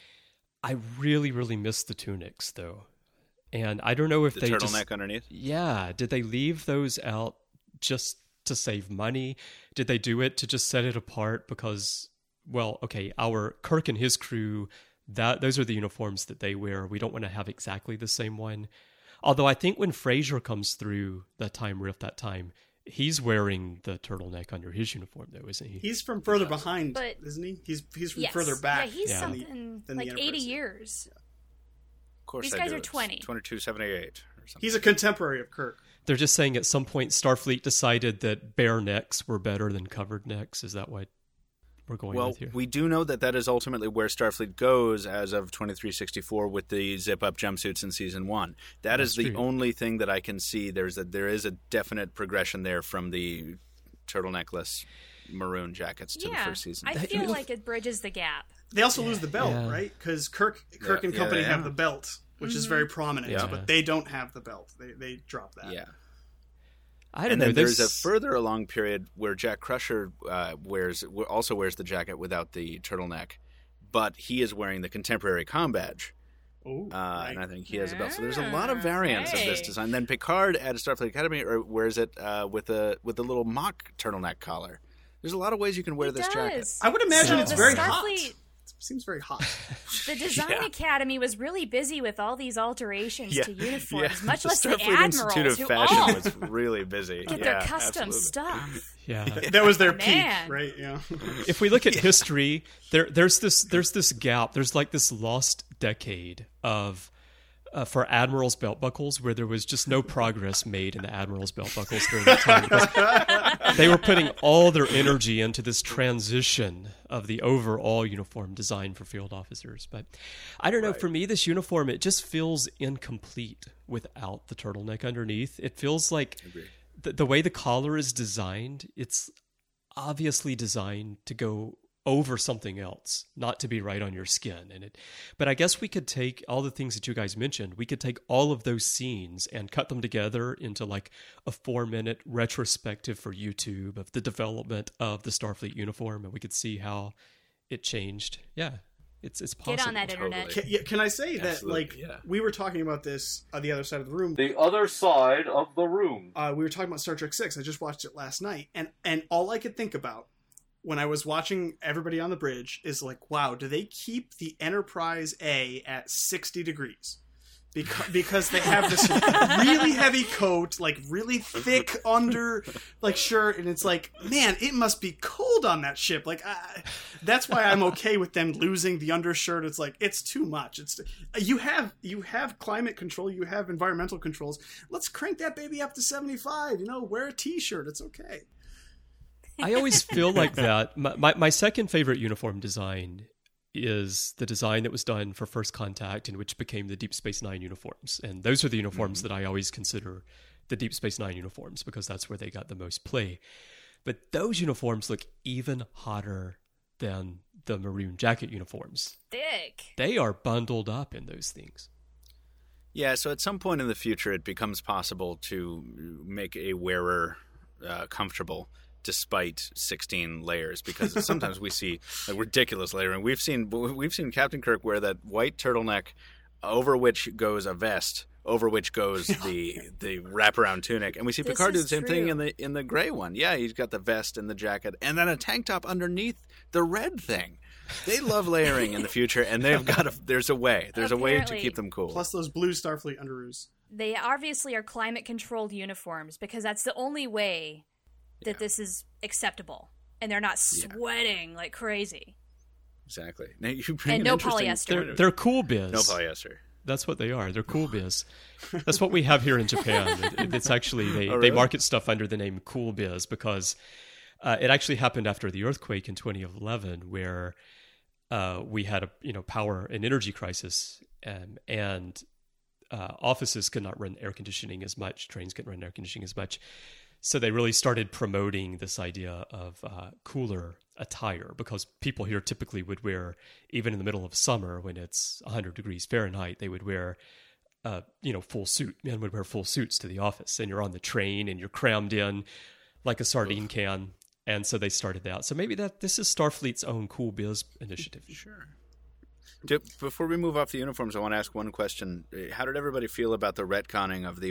I really, really miss the tunics, though. And I don't know if The they turtleneck underneath. Yeah, did they leave those out just to save money? Did they do it to just set it apart because, well, okay, our Kirk and his crew, those are the uniforms that they wear. We don't want to have exactly the same one. Although I think when Frasier comes through that time rift that time, he's wearing the turtleneck under his uniform, though, isn't he? He's from further behind, But- isn't he? He's from Yes. further back. Yeah, he's Yeah. something than the like 80 Enterprise. years. Of course, These I guys do. are It's 20. 2278 or something. He's a contemporary of Kirk. They're just saying at some point Starfleet decided that bare necks were better than covered necks. Is that what we're going Well, with here? we do know that is ultimately where Starfleet goes as of 2364 with the zip-up jumpsuits in Season 1. That is That's the true. only thing that I can see. There is a definite progression there from the turtleneckless maroon jackets to the Yeah, first season. I feel like it bridges the gap. They also lose the belt, Yeah. right? Because Kirk and Yeah, company yeah. have the belt, which is very prominent, Yeah. but they don't have the belt. They drop that. Yeah. I don't And know. then there's a further along period where Jack Crusher also wears the jacket without the turtleneck, but he is wearing the contemporary comm badge. Ooh, And I right. think he has a belt. So there's a lot of variants of this Hey. design. Then Picard at Starfleet Academy wears it with the little mock turtleneck collar. There's a lot of ways you can wear this jacket. does. I would imagine So it's the very Starfleet- hot. Seems very hot. The Design Academy was really busy with all these alterations to uniforms, much the less the Starfleet admirals Institute of who Fashion all was really busy. get Yeah, their custom absolutely. stuff. yeah. That was their Man. peak, right? Yeah. If we look at history, there's this gap. There's like this lost decade of for admirals' belt buckles where there was just no progress made in the admirals' belt buckles during that time because they were putting all their energy into this transition of the overall uniform design for field officers. But I don't know. For me, this uniform, it just feels incomplete without the turtleneck underneath. It feels like the way the collar is designed, it's obviously designed to go over something else, not to be right on your skin. But I guess we could take all the things that you guys mentioned. We could take all of those scenes and cut them together into like a 4-minute retrospective for YouTube of the development of the Starfleet uniform, and we could see how it changed. Yeah, it's possible. Get on that internet. Totally. Can I say that, Absolutely, like, yeah. we were talking about this on the other side of the room. The other side of the room. We were talking about Star Trek 6. I just watched it last night, and all I could think about when I was watching everybody on the bridge is like, wow, do they keep the Enterprise A at 60 degrees? Because they have this really heavy coat, like really thick under like shirt, and it's like, man, it must be cold on that ship. Like, that's why I'm okay with them losing the undershirt. It's like, it's too much. You have climate control, you have environmental controls. Let's crank that baby up to 75. Wear a t-shirt. It's okay. I always feel like that. My second favorite uniform design is the design that was done for First Contact and which became the Deep Space Nine uniforms. And those are the uniforms that I always consider the Deep Space Nine uniforms because that's where they got the most play. But those uniforms look even hotter than the maroon jacket uniforms. Thick. They are bundled up in those things. Yeah, so at some point in the future, it becomes possible to make a wearer comfortable despite 16 layers, because sometimes we see a ridiculous layering. We've seen Captain Kirk wear that white turtleneck over which goes a vest, over which goes the wraparound tunic, and we see Picard do the same thing in the gray one. Yeah, he's got the vest and the jacket, and then a tank top underneath the red thing. They love layering in the future, and there's a way to keep them cool. Plus those blue Starfleet underoos. They obviously are climate-controlled uniforms because that's the only way that this is acceptable, and they're not sweating like crazy. Exactly. Now, you bring and no polyester. They're cool biz. No polyester. That's what they are. They're cool biz. That's what we have here in Japan. It's actually they really? market stuff under the name cool biz because it actually happened after the earthquake in 2011, where we had a power and energy crisis, and offices could not run air conditioning as much. Trains couldn't run air conditioning as much. So they really started promoting this idea of cooler attire, because people here typically would wear, even in the middle of summer when it's 100 degrees Fahrenheit, they would wear, full suit. Men would wear full suits to the office, and you're on the train and you're crammed in like a sardine can. And so they started that. So maybe this is Starfleet's own cool biz initiative. Sure. Before we move off the uniforms, I want to ask one question. How did everybody feel about the retconning of the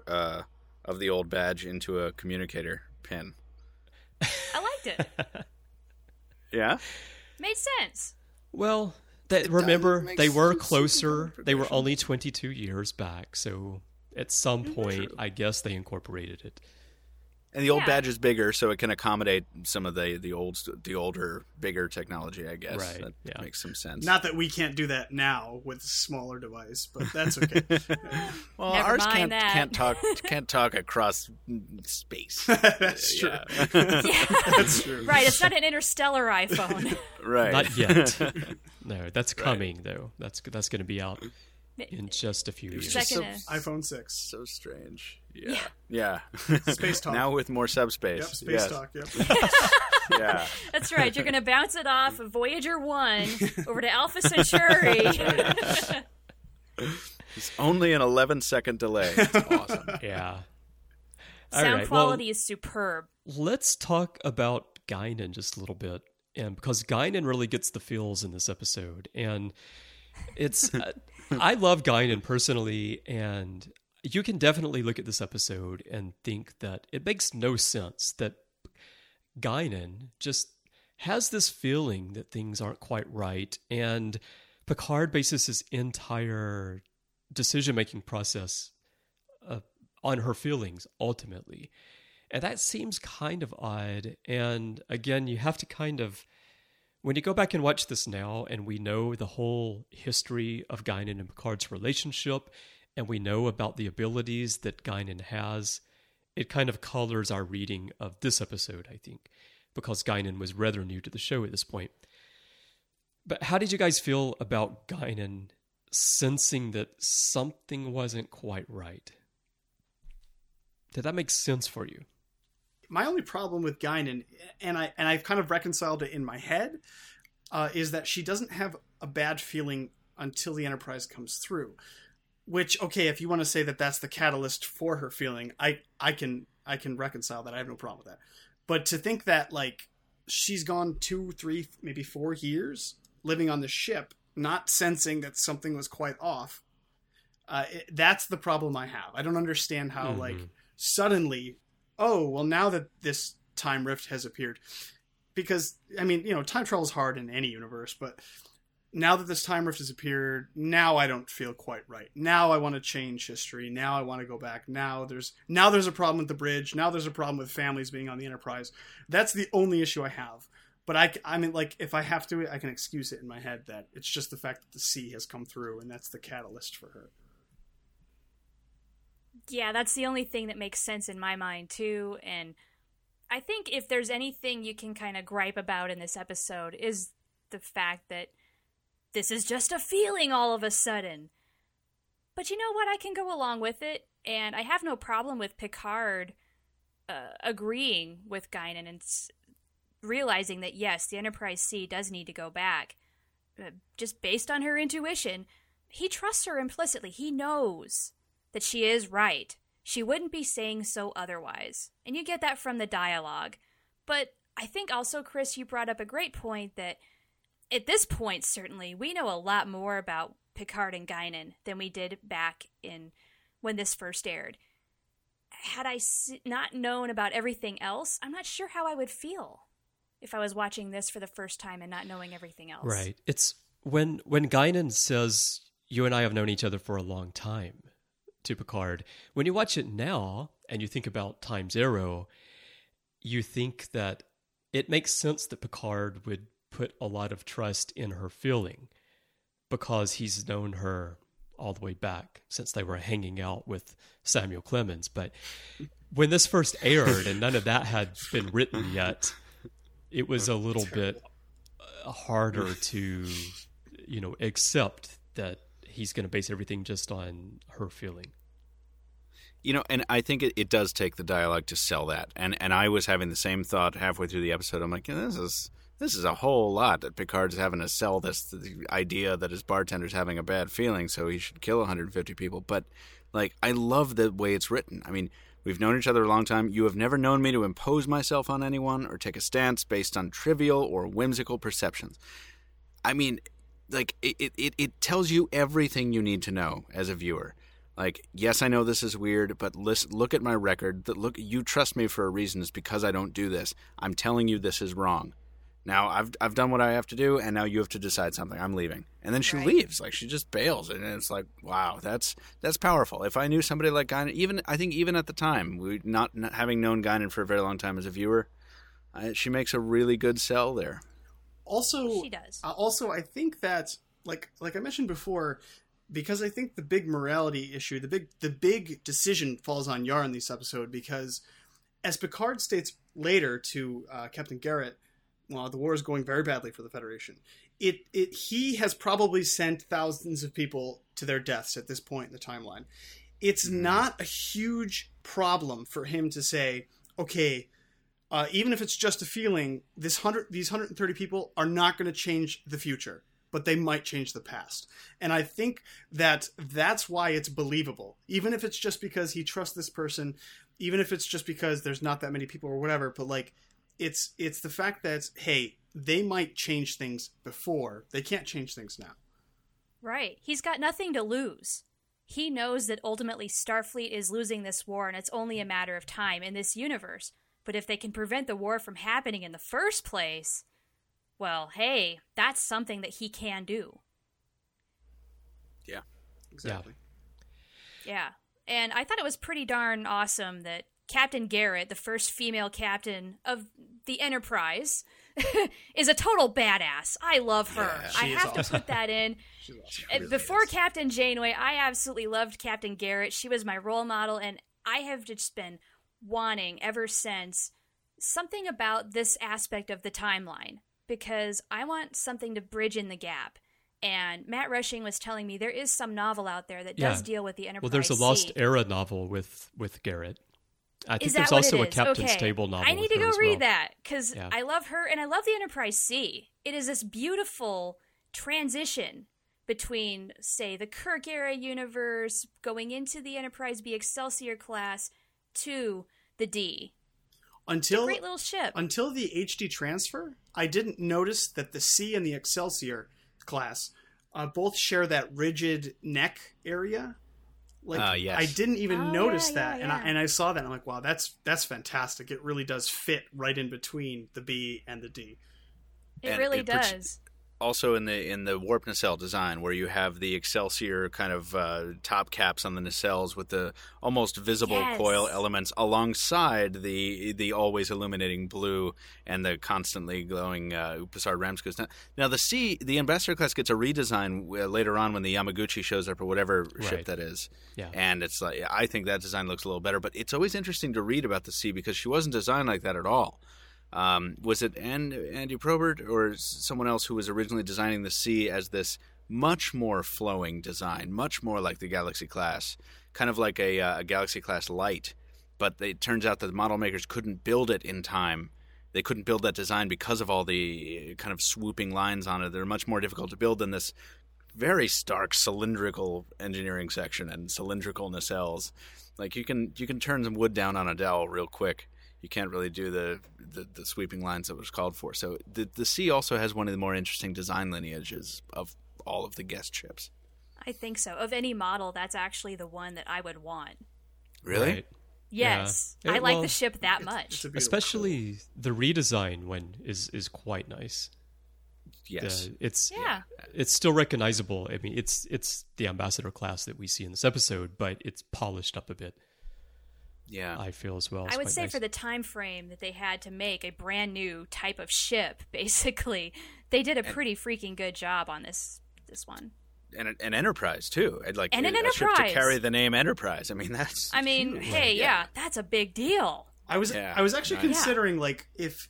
old badge into a communicator pin? I liked it. Yeah? Made sense. Well, remember, they were closer. They were only 22 years back. So at some point, I guess they incorporated it. And the old badge is bigger, so it can accommodate some of the older, bigger technology, I guess. Right. That makes some sense. Not that we can't do that now with a smaller device, but that's okay. Well, Never ours mind can't talk across space. That's true. That's true. Right, it's not an interstellar iPhone. Right. Not yet. No, that's coming, though. That's going to be out in just a few years. iPhone 6. So strange. Yeah. Space talk. Now with more subspace. Yep, space talk. Yep. Yeah. That's right. You're going to bounce it off of Voyager 1 over to Alpha Centauri. It's only an 11-second delay. It's awesome. Yeah. Sound quality is superb. Let's talk about Guinan just a little bit, and because Guinan really gets the feels in this episode, and it's I love Guinan personally, and you can definitely look at this episode and think that it makes no sense that Guinan just has this feeling that things aren't quite right, and Picard bases his entire decision-making process on her feelings, ultimately. And that seems kind of odd. And again, you have to kind of, when you go back and watch this now, and we know the whole history of Guinan and Picard's relationship, and we know about the abilities that Guinan has, it kind of colors our reading of this episode, I think, because Guinan was rather new to the show at this point. But how did you guys feel about Guinan sensing that something wasn't quite right? Did that make sense for you? My only problem with Guinan, and I've kind of reconciled it in my head, is that she doesn't have a bad feeling until the Enterprise comes through. Which, okay, if you want to say that that's the catalyst for her feeling, I can reconcile that. I have no problem with that. But to think that, like, she's gone 2, 3, maybe 4 years living on the ship, not sensing that something was quite off, that's the problem I have. I don't understand how, like, suddenly, oh, well, now that this time rift has appeared, because, I mean, time travel is hard in any universe, but now that this time rift has appeared, now I don't feel quite right. Now I want to change history. Now I want to go back. Now there's a problem with the bridge. Now there's a problem with families being on the Enterprise. That's the only issue I have. But I mean, like, if I have to, I can excuse it in my head that it's just the fact that the sea has come through, and that's the catalyst for her. Yeah, that's the only thing that makes sense in my mind, too. And I think if there's anything you can kind of gripe about in this episode is the fact that this is just a feeling all of a sudden. But you know what? I can go along with it. And I have no problem with Picard agreeing with Guinan and realizing that, yes, the Enterprise C does need to go back. Just based on her intuition, he trusts her implicitly. He knows that she is right. She wouldn't be saying so otherwise. And you get that from the dialogue. But I think also, Chris, you brought up a great point that at this point, certainly, we know a lot more about Picard and Guinan than we did back in when this first aired. Had I not known about everything else, I'm not sure how I would feel if I was watching this for the first time and not knowing everything else. Right. It's when Guinan says, "You and I have known each other for a long time," to Picard, when you watch it now and you think about Time Zero, you think that it makes sense that Picard would put a lot of trust in her feeling because he's known her all the way back since they were hanging out with Samuel Clemens. But when this first aired and none of that had been written yet, it was a little bit harder to, accept that he's going to base everything just on her feeling. And I think it does take the dialogue to sell that. And I was having the same thought halfway through the episode. I'm like, this is a whole lot that Picard's having to sell the idea that his bartender's having a bad feeling, so he should kill 150 people. But, I love the way it's written. I mean, we've known each other a long time. You have never known me to impose myself on anyone or take a stance based on trivial or whimsical perceptions. I mean, it tells you everything you need to know as a viewer. Yes, I know this is weird, but look at my record. You trust me for a reason. It's because I don't do this. I'm telling you this is wrong. Now, I've done what I have to do, and now you have to decide something. I'm leaving. And then she leaves. She just bails. And it's wow, that's powerful. If I knew somebody like Guinan, I think even at the time, not having known Guinan for a very long time as a viewer, she makes a really good sell there. Also, she does. I think that, like I mentioned before, because I think the big morality issue, the big decision falls on Yar in this episode, because as Picard states later to Captain Garrett, well, the war is going very badly for the Federation. He has probably sent thousands of people to their deaths at this point in the timeline. It's not a huge problem for him to say, okay, even if it's just a feeling, these 130 people are not going to change the future, but they might change the past. And I think that's why it's believable. Even if it's just because he trusts this person, even if it's just because there's not that many people or whatever, but it's the fact that, hey, they might change things before. They can't change things now. Right. He's got nothing to lose. He knows that ultimately Starfleet is losing this war and it's only a matter of time in this universe. But if they can prevent the war from happening in the first place, well, hey, that's something that he can do. Yeah. Exactly. Yeah. And I thought it was pretty darn awesome that Captain Garrett, the first female captain of the Enterprise, is a total badass. I love her. Yeah, I have to put that in. Really Before is. Captain Janeway, I absolutely loved Captain Garrett. She was my role model, and I have just been wanting ever since something about this aspect of the timeline, because I want something to bridge in the gap. And Matt Rushing was telling me there is some novel out there that does deal with the Enterprise. Well, there's a Lost Era novel with Garrett. I think there's also a Captain's Table novel. I need to go read read that, because Yeah. I love her and I love the Enterprise C. It is this beautiful transition between, say, the Kirk era universe going into the Enterprise B Excelsior class to the D. It's a great little ship. Until the HD transfer, I didn't notice that the C and the Excelsior class both share that rigid neck area. Yes. I didn't even notice yeah, that, yeah. and I saw that, and I'm like, wow, that's fantastic. It really does fit right in between the B and the D. It really does. Also in the warp nacelle design, where you have the Excelsior kind of top caps on the nacelles with the almost visible coil elements alongside the always illuminating blue and the constantly glowing Passard Ramscus. Now the Ambassador class gets a redesign later on when the Yamaguchi shows up or whatever ship that is. Yeah. And it's I think that design looks a little better, but it's always interesting to read about the C because she wasn't designed like that at all. Was it Andy Probert or someone else who was originally designing the C as this much more flowing design, much more like the Galaxy class, kind of like a Galaxy class light. But it turns out that the model makers couldn't build it in time. They couldn't build that design because of all the kind of swooping lines on it. They're much more difficult to build than this very stark cylindrical engineering section and cylindrical nacelles. Like you can turn some wood down on a dowel real quick. You can't really do the sweeping lines that was called for. So the C also has one of the more interesting design lineages of all of the guest ships. I think so. Of any model, that's actually the one that I would want. Really? Right. Yes. Yeah. I like the ship that much. It's a beautiful Especially the redesign one is quite nice. Yes. It's Yeah. still recognizable. I mean, it's the Ambassador class that we see in this episode, but it's polished up a bit. Yeah. I feel as well. I It's would quite say nice. for the time frame that they had to make a brand new type of ship, basically, they did a pretty freaking good job on this one. And an Enterprise too. Like And an a ship to Enterprise. carry the name Enterprise. I mean, that's. I mean, huge. hey, yeah, that's a big deal. I was Yeah. actually considering like if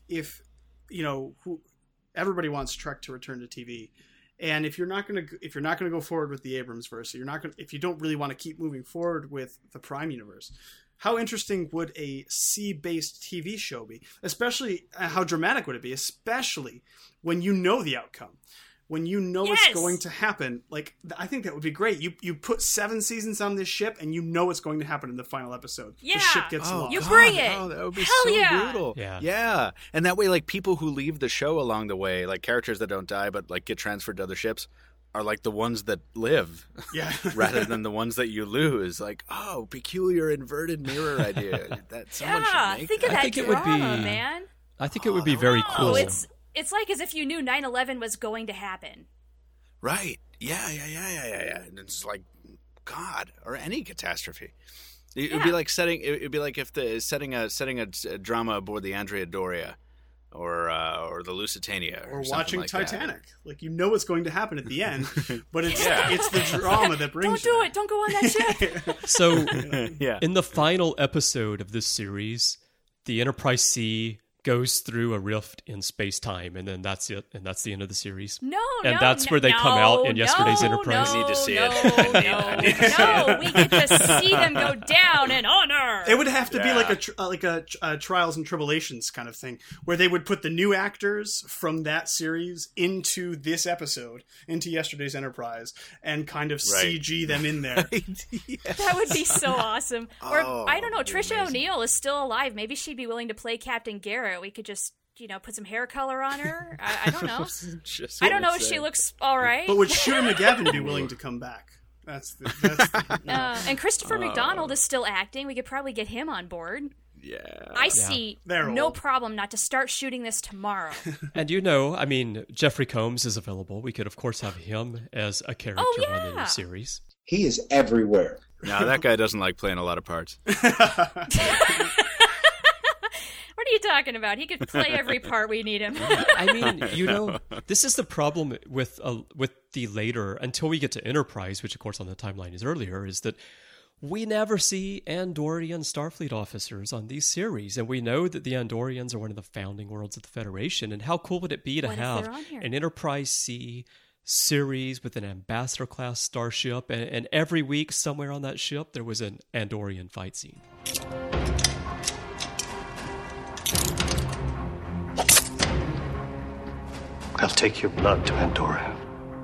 everybody wants Trek to return to TV, and if you're not gonna go forward with the Abrams verse, if you don't really want to keep moving forward with the Prime universe, how interesting would a C-based TV show be? Especially how dramatic would it be? Especially when you know the outcome. When you know Yes! it's going to happen, like I think that would be great. You put 7 seasons on this ship, and you know it's going to happen in the final episode. Yeah! The ship gets lost. You bring it! Oh, that would be Hell so yeah! brutal. Yeah. And that way, like people who leave the show along the way, like characters that don't die but like get transferred to other ships, are like the ones that live, Yeah. rather than the ones that you lose. Like, oh, peculiar inverted mirror idea. That someone Yeah, should make. think that. of that think it would drama, be- man. I think it would be very Oh, cool. it's like as if you knew 9/11 was going to happen. Right? Yeah. And it's like, God, or any catastrophe. It would be like setting. It'd be like if setting a drama aboard the Andrea Doria, or the Lusitania, Or something watching like that. Titanic. Like you know what's going to happen at the end, but it's the drama that brings Don't do you it. Don't go on that ship. So, Yeah. in the final episode of this series, the Enterprise C goes through a rift in space-time, and then that's it, and that's the end of the series. No, And that's where they come out in yesterday's Enterprise. I need to see it. No, we get to see them go down in honor. It would have to be Yeah. like a trials and tribulations kind of thing, where they would put the new actors from that series into this episode, into yesterday's Enterprise, and kind of Right. CG them in there. That would be so awesome. Or Oh, I don't know, that'd be Trisha amazing. O'Neill is still alive. Maybe she'd be willing to play Captain Garrett. We could just, put some hair color on her. I don't know. Just I don't know if saying. she looks all right. But would Shooter McGavin be willing to come back? That's the And Christopher McDonald is still acting. We could probably get him on board. Yeah. I see They're no old. problem not to start shooting this tomorrow. And I mean, Jeffrey Combs is available. We could, of course, have him as a character on the yeah. new series. He is everywhere. No, that guy doesn't like playing a lot of parts. What are you talking about? He could play every part we need him. I mean, this is the problem with the later, until we get to Enterprise, which of course on the timeline is earlier, is that we never see Andorian Starfleet officers on these series, and we know that the Andorians are one of the founding worlds of the Federation. And how cool would it be to What if have they're on here? an Enterprise C series with an Ambassador class starship, and every week somewhere on that ship there was an Andorian fight scene. I'll take your blood to Andorra.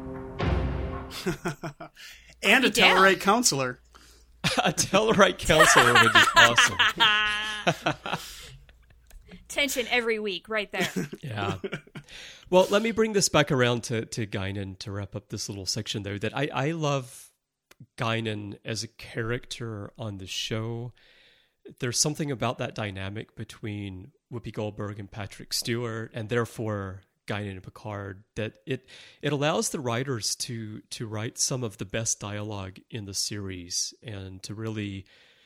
and a down. Tellarite counselor. A Tellarite counselor would be awesome. Tension every week, right there. Yeah. Well, let me bring this back around to Guinan to wrap up this little section, though, that I love Guinan as a character on the show. There's something about that dynamic between Whoopi Goldberg and Patrick Stewart, and therefore Guinan and Picard, that it allows the writers to write some of the best dialogue in the series and to really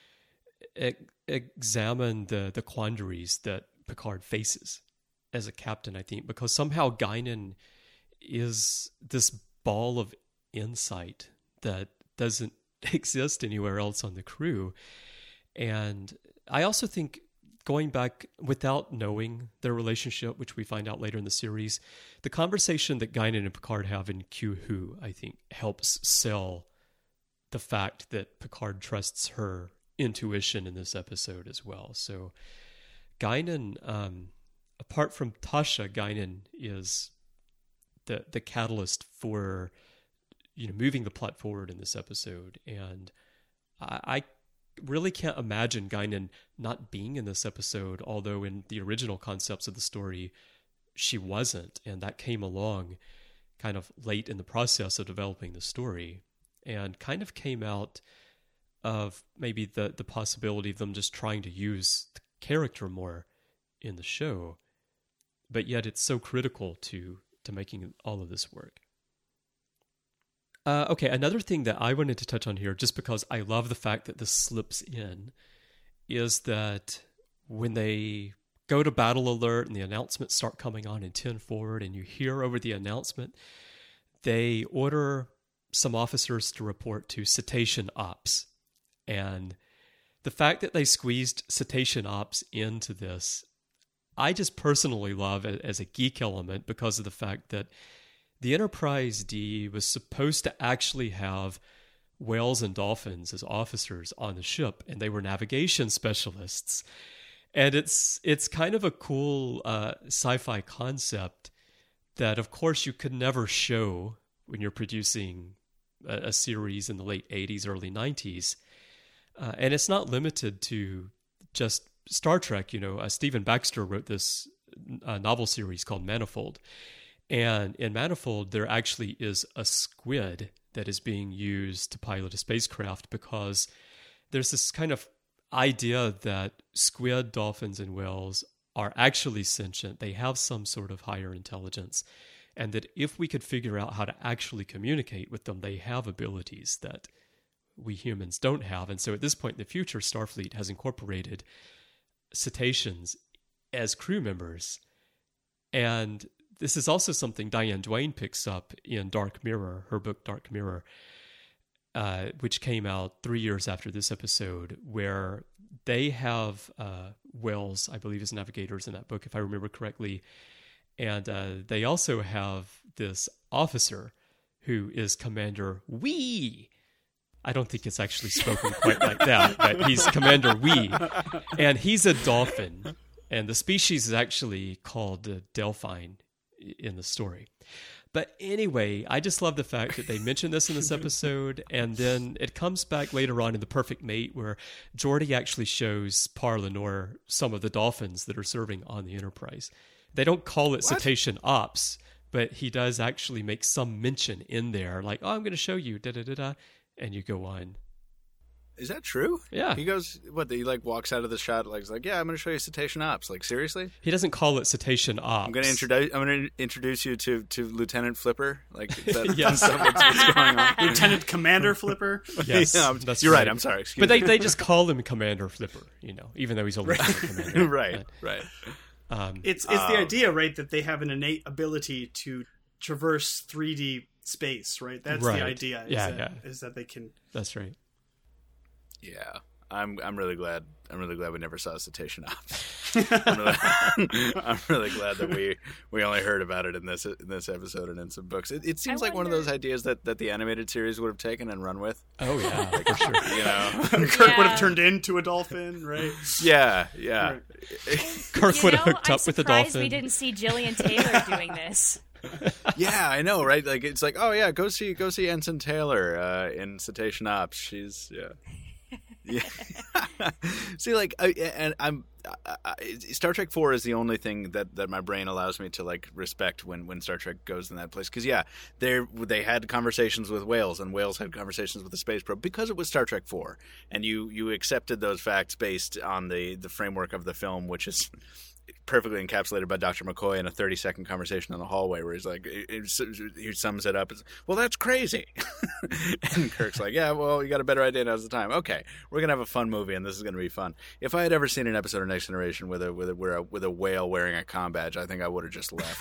examine the quandaries that Picard faces as a captain, I think, because somehow Guinan is this ball of insight that doesn't exist anywhere else on the crew. And I also think going back without knowing their relationship, which we find out later in the series, the conversation that Guinan and Picard have in Q-Who, I think, helps sell the fact that Picard trusts her intuition in this episode as well. So Guinan, apart from Tasha, Guinan is the catalyst for moving the plot forward in this episode. And I really can't imagine Guinan not being in this episode, although in the original concepts of the story, she wasn't. And that came along kind of late in the process of developing the story and kind of came out of maybe the possibility of them just trying to use the character more in the show. But yet it's so critical to making all of this work. Okay, another thing that I wanted to touch on here, just because I love the fact that this slips in, is that when they go to Battle Alert and the announcements start coming on in 10 Forward, and you hear over the announcement, they order some officers to report to Cetacean Ops. And the fact that they squeezed Cetacean Ops into this, I just personally love it as a geek element because of the fact that the Enterprise D was supposed to actually have whales and dolphins as officers on the ship, and they were navigation specialists. And it's kind of a cool sci-fi concept that, of course, you could never show when you're producing a series in the late 80s, early 90s. And it's not limited to just Star Trek. Stephen Baxter wrote this novel series called Manifold. And in Manifold, there actually is a squid that is being used to pilot a spacecraft because there's this kind of idea that squid, dolphins, and whales are actually sentient. They have some sort of higher intelligence. And that if we could figure out how to actually communicate with them, they have abilities that we humans don't have. And so at this point in the future, Starfleet has incorporated cetaceans as crew members. And this is also something Diane Duane picks up in Dark Mirror, her book Dark Mirror, which came out 3 years after this episode, where they have whales, I believe, as navigators in that book, if I remember correctly. And they also have this officer who is Commander Wee. I don't think it's actually spoken quite like that, but he's Commander Wee. And he's a dolphin. And the species is actually called Delphine in the story. But anyway, I just love the fact that they mention this in this episode, and then it comes back later on in The Perfect Mate, where Geordi actually shows Par Lenore some of the dolphins that are serving on the Enterprise. They don't call it Cetacean Ops, but he does actually make some mention in there, like, oh, I'm going to show you, da-da-da-da, and you go on. Is that true? Yeah. He goes, he walks out of the shot, he's like, yeah, I'm going to show you Cetacean Ops. Like, seriously? He doesn't call it Cetacean Ops. I'm going to introduce you to Lieutenant Flipper. Like, yes. What's going on? Lieutenant Commander Flipper. Yes, yeah, you're right. I'm sorry. Excuse me. But they just call him Commander Flipper, even though he's a lieutenant commander. Right. It's the idea, right, that they have an innate ability to traverse 3D space, right? That's right. the idea. Is that they can. That's right. Yeah, I'm really glad. I'm really glad we never saw Cetacean Ops. I'm really glad that we only heard about it in this episode and in some books. It seems like one of those ideas that the animated series would have taken and run with. Oh yeah, for sure. Kirk would have turned into a dolphin, right? Yeah. Right. Kirk would have hooked up with a dolphin. We didn't see Gillian Taylor doing this. Yeah, I know, right? Like it's like, oh yeah, go see Ensign Taylor in Cetacean Ops. She's Yeah. See, Star Trek 4 is the only thing that my brain allows me to respect when Star Trek goes in that place. Because they had conversations with whales, and whales had conversations with the space probe because it was Star Trek 4, and you accepted those facts based on the framework of the film, which is perfectly encapsulated by Dr. McCoy in a 30-second conversation in the hallway where he's like, he sums it up as, well, that's crazy. And Kirk's like, yeah, well, you got a better idea now's the time. Okay, we're going to have a fun movie, and this is going to be fun. If I had ever seen an episode of Next Generation with a whale wearing a comm badge, I think I would have just left.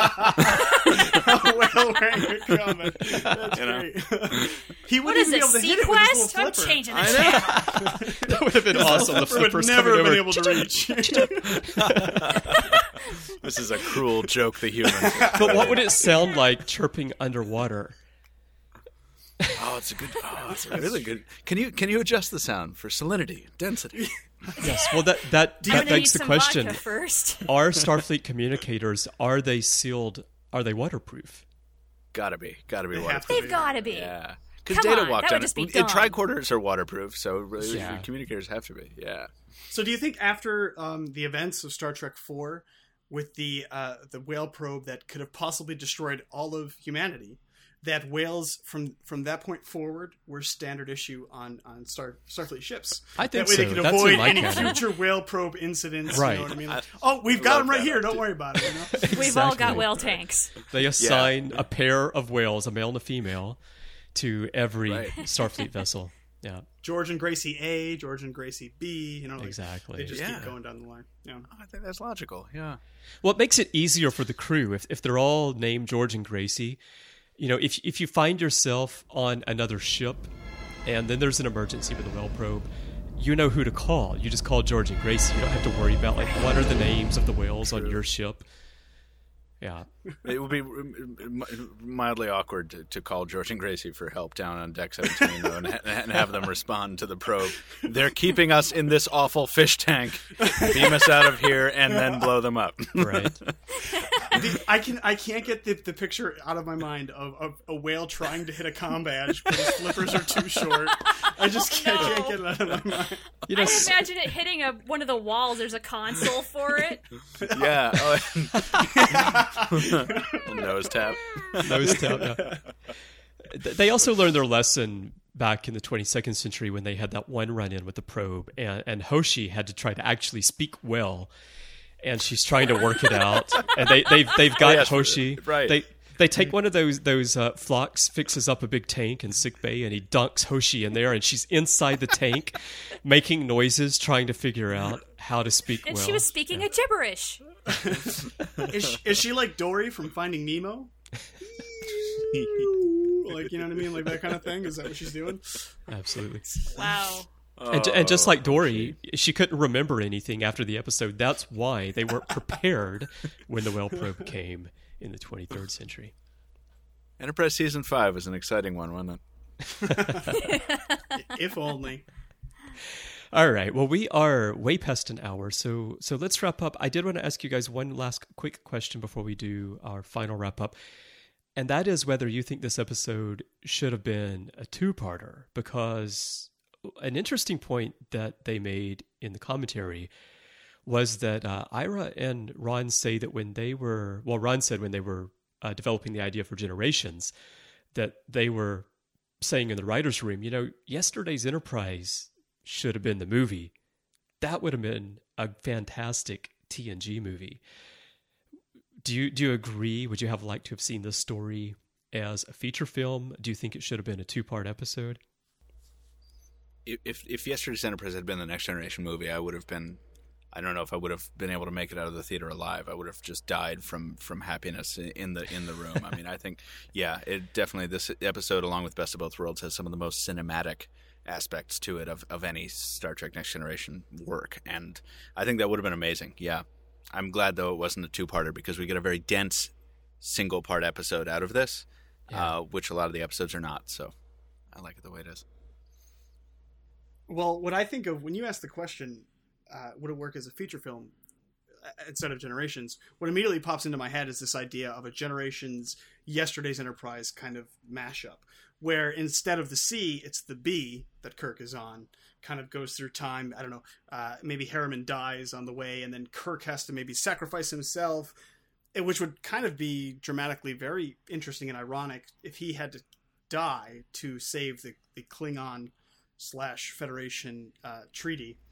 A whale wearing a comm badge. That's great. He wouldn't even be able to hit it with his little flipper. I'm changing the channel. That would have been awesome. The would flippers never have coming been over. able to reach. This is a cruel joke the humans. But what would it sound like chirping underwater? It's really good. Can you adjust the sound for salinity, density? Yes. Well, that I'm gonna need begs the some question: vodka first. Are Starfleet communicators, are they sealed? Are they waterproof? Gotta be have waterproof. to They've got to be. Yeah. Because Come data on, walked that would on just it. be dumb. Tricorders are waterproof, so really Yeah. communicators have to be. Yeah. So do you think after the events of Star Trek IV, with the whale probe that could have possibly destroyed all of humanity, that whales from that point forward were standard issue on Starfleet ships? I think that way so. they could That's avoid in my any canon. future whale probe incidents. Right. You know what I mean? Like, we've got love them right that here. Don't idea. worry about it. You know? We've all got Exactly. whale tanks. They assign a pair of whales, a male and a female, to every Right. Starfleet vessel. Yeah, George and Gracie A, George and Gracie B. You know, like, exactly. They just Yeah. keep going down the line. Yeah. I think that's logical. Yeah. Well, it makes it easier for the crew if they're all named George and Gracie. You know, if you find yourself on another ship, and then there's an emergency with a whale probe, you know who to call. You just call George and Gracie. You don't have to worry about like what are the names of the whales on your ship. Yeah. It would be mildly awkward to call George and Gracie for help down on Deck 17, though, and have them respond to the probe. They're keeping us in this awful fish tank. Beam us out of here and then blow them up. Right. I can't get the picture out of my mind of a whale trying to hit a comm badge, but his flippers are too short. I just can't get it out of my mind. You know, I can imagine it hitting one of the walls. There's a console for it. Yeah. Nose tap. nose tap. Yeah. They also learned their lesson back in the 22nd century when they had that one run-in with the probe, and Hoshi had to try to actually speak well, and she's trying to work it out. And they've got yes, Hoshi. right. They take one of those Phlox, fixes up a big tank in sickbay, and he dunks Hoshi in there, and she's inside the tank, making noises, trying to figure out how to speak And well. she was speaking a gibberish. Is she like Dory from Finding Nemo? Like, you know what I mean? Like that kind of thing? Is that what she's doing? Absolutely. Wow. And just like Dory, she couldn't remember anything after the episode. That's why they weren't prepared when the whale probe came in the 23rd century. Enterprise Season 5 was an exciting one, wasn't it? If only. All right. Well, we are way past an hour, so let's wrap up. I did want to ask you guys one last quick question before we do our final wrap up, and that is whether you think this episode should have been a two-parter, because an interesting point that they made in the commentary was that Ira and Ron say that Ron said when they were developing the idea for Generations, that they were saying in the writer's room, you know, yesterday's Enterprise should have been the movie. That would have been a fantastic TNG movie. Do you agree? Would you have liked to have seen this story as a feature film? Do you think it should have been a two-part episode? If Yesterday's Enterprise had been the Next Generation movie, I would have been... I don't know if I would have been able to make it out of the theater alive. I would have just died from happiness in the room. I mean, I think, yeah, it definitely, this episode, along with Best of Both Worlds, has some of the most cinematic aspects to it of any Star Trek Next Generation work. And I think that would have been amazing. Yeah. I'm glad, though, it wasn't a two-parter, because we get a very dense single-part episode out of this, which a lot of the episodes are not. So I like it the way it is. Well, what I think of when you ask the question, would it work as a feature film instead of Generations, what immediately pops into my head is this idea of a Generations Yesterday's Enterprise kind of mashup, where instead of the C, it's the B that Kirk is on, kind of goes through time. I don't know, maybe Harriman dies on the way, and then Kirk has to maybe sacrifice himself, which would kind of be dramatically very interesting and ironic if he had to die to save the Klingon /Federation treaty.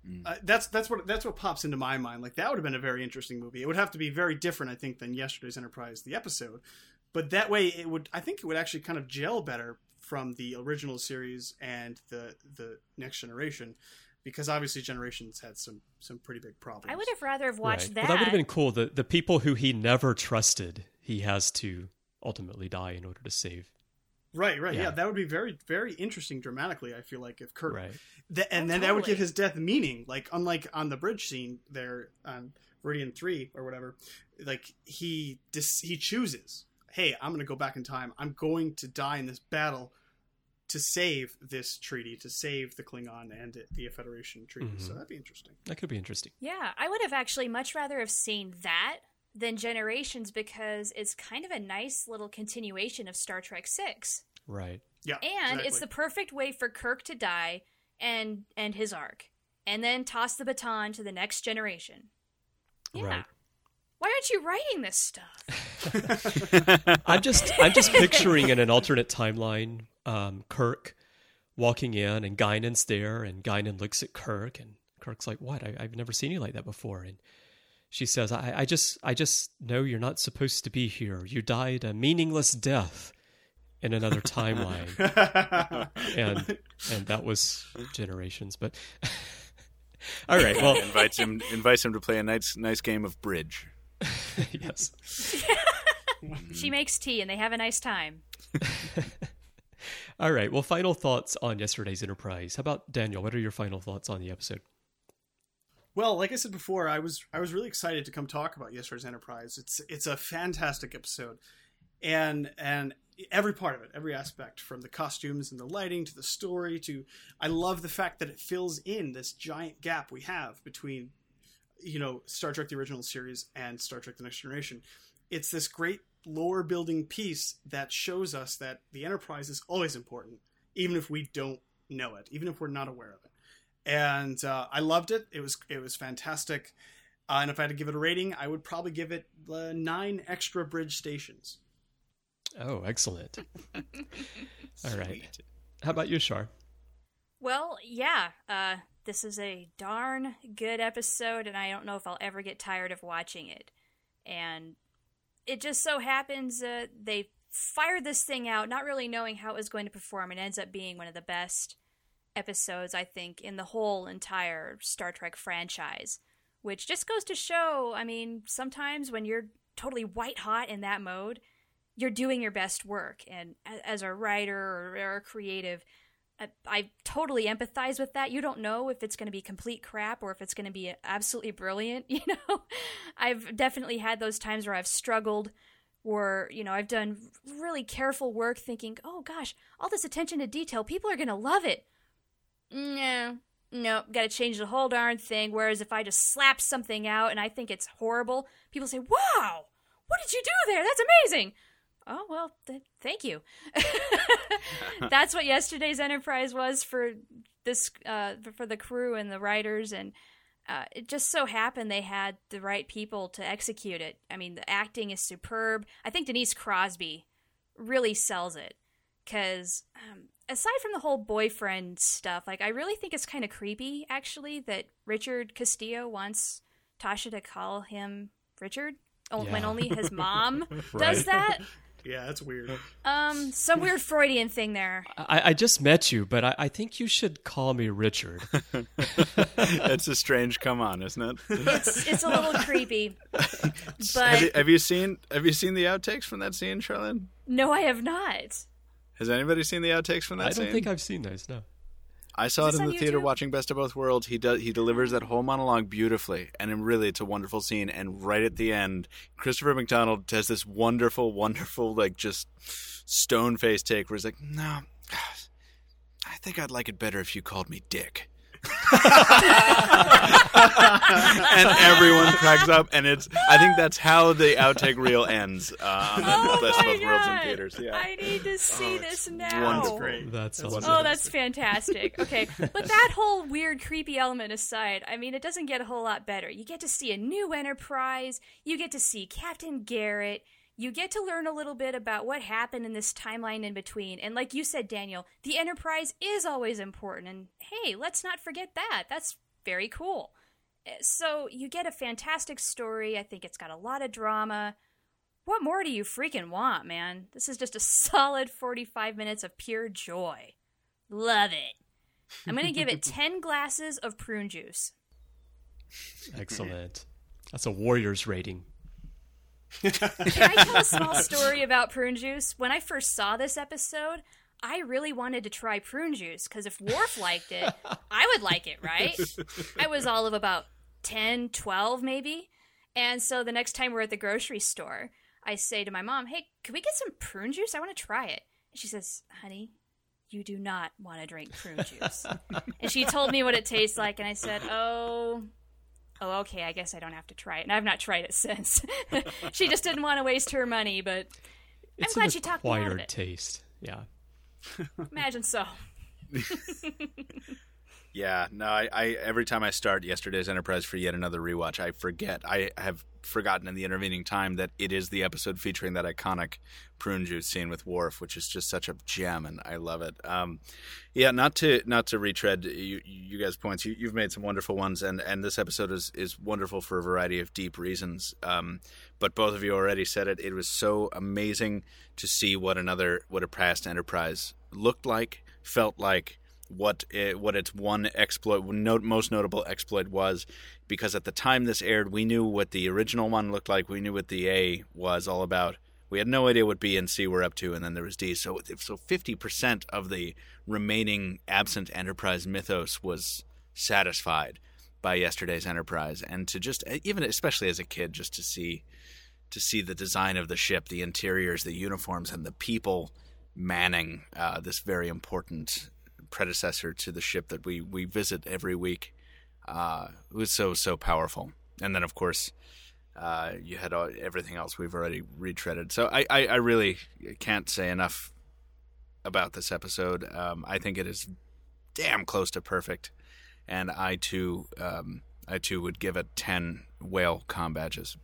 That's what pops into my mind. Like, that would have been a very interesting movie. It would have to be very different, I think, than Yesterday's Enterprise, the episode. But that way, I think it would actually kind of gel better from the original series and the Next Generation, because obviously Generations had some pretty big problems. I would have rather have watched that. Well, that would have been cool. The people who he never trusted, he has to ultimately die in order to save. Right. Yeah, that would be very, very interesting dramatically, I feel like, if Kirk... Right. Then that would give his death meaning. Like, unlike on the bridge scene there on Viridian 3 or whatever, like, he chooses, hey, I'm going to go back in time. I'm going to die in this battle to save this treaty, to save the Klingon and the Federation treaty. Mm-hmm. So that'd be interesting. That could be interesting. Yeah, I would have actually much rather have seen that than Generations, because it's kind of a nice little continuation of Star Trek 6. Right. Yeah. And exactly. It's the perfect way for Kirk to die and his arc, and then toss the baton to the next generation. Yeah. Right. Why aren't you writing this stuff? I'm just picturing in an alternate timeline, Kirk walking in and Guinan's there, and Guinan looks at Kirk, and Kirk's like, "What? I've never seen you like that before." And she says, I just know you're not supposed to be here. You died a meaningless death in another timeline." and that was Generations. But all right, well, invites him to play a nice game of bridge. Yes. She makes tea and they have a nice time. All right, well, final thoughts on Yesterday's Enterprise. How about Daniel? What are your final thoughts on the episode? Well, like I said before, I was really excited to come talk about Yesterday's Enterprise. It's a fantastic episode, and every part of it, every aspect, from the costumes and the lighting to the story to, I love the fact that it fills in this giant gap we have between, Star Trek the original series and Star Trek the Next Generation. It's this great lore building piece that shows us that the Enterprise is always important, even if we don't know it, even if we're not aware of it. And I loved it. It was fantastic. And if I had to give it a rating, I would probably give it 9 extra bridge stations. Oh, excellent. All right. How about you, Shar? Well, yeah. This is a darn good episode, and I don't know if I'll ever get tired of watching it. And it just so happens they fired this thing out, not really knowing how it was going to perform, and ends up being one of the best episodes, I think, in the whole entire Star Trek franchise. Which just goes to show, I mean, sometimes when you're totally white hot in that mode, you're doing your best work. And as a writer or a creative, I totally empathize with that. You don't know if it's going to be complete crap or if it's going to be absolutely brilliant, I've definitely had those times where I've struggled, or, I've done really careful work thinking, oh gosh, all this attention to detail, people are going to love it. No, got to change the whole darn thing. Whereas if I just slap something out and I think it's horrible, people say, wow, what did you do there? That's amazing. Oh, well, thank you. That's what Yesterday's Enterprise was for this, for the crew and the writers. And it just so happened they had the right people to execute it. I mean, the acting is superb. I think Denise Crosby really sells it. Because aside from the whole boyfriend stuff, I really think it's kind of creepy, actually, that Richard Castillo wants Tasha to call him Richard, when only his mom does that. Yeah, that's weird. Some weird Freudian thing there. I just met you, but I think you should call me Richard. It's a strange come on, isn't it? It's a little creepy. But have you seen the outtakes from that scene, Charlene? No, I have not. Has anybody seen the outtakes from that scene? I don't think I've seen those, no. I saw it in the theater YouTube? watching Best of Both Worlds. He delivers that whole monologue beautifully, and really it's a wonderful scene. And right at the end, Christopher McDonald has this wonderful, just stone-faced take where he's like, no, I think I'd like it better if you called me Dick. And everyone cracks up, and I think that's how the outtake reel ends on the Best of Both Worlds in theaters. Yeah. I need to see this now. Wonderful. Great. That's Oh, that's fantastic. Okay, but that whole weird, creepy element aside, I mean, it doesn't get a whole lot better. You get to see a new Enterprise, you get to see Captain Garrett, you get to learn a little bit about what happened in this timeline in between. And like you said, Daniel, the Enterprise is always important. And hey, let's not forget that. That's very cool. So you get a fantastic story. I think it's got a lot of drama. What more do you freaking want, man? This is just a solid 45 minutes of pure joy. Love it. I'm going to give it 10 glasses of prune juice. Excellent. That's a Warriors rating. Can I tell a small story about prune juice? When I first saw this episode, I really wanted to try prune juice, because if Worf liked it, I would like it, right? I was all of about 10, 12 maybe. And so the next time we're at the grocery store, I say to my mom, hey, can we get some prune juice? I want to try it. And she says, honey, you do not want to drink prune juice. And she told me what it tastes like, and I said, oh, okay, I guess I don't have to try it. And I've not tried it since. She just didn't want to waste her money, but I'm glad she talked me out of it. Acquired taste, yeah. Imagine so. Yeah, no, I every time I start Yesterday's Enterprise for yet another rewatch, I forget. I have forgotten in the intervening time that it is the episode featuring that iconic prune juice scene with Worf, which is just such a gem, and I love it. Yeah, not to retread you guys' points. You've made some wonderful ones, and this episode is wonderful for a variety of deep reasons. But both of you already said it. It was so amazing to see what a past Enterprise looked like, felt like. What its one exploit, most notable exploit was, because at the time this aired, we knew what the original one looked like. We knew what the A was all about. We had no idea what B and C were up to, and then there was D. So 50% of the remaining absent Enterprise mythos was satisfied by Yesterday's Enterprise, and to just, even especially as a kid, just to see the design of the ship, the interiors, the uniforms, and the people manning this very important predecessor to the ship that we visit every week. It was so powerful. And then, of course, you had everything else we've already retreaded. So I really can't say enough about this episode. I think it is damn close to perfect, and I too would give it 10 whale comm badges.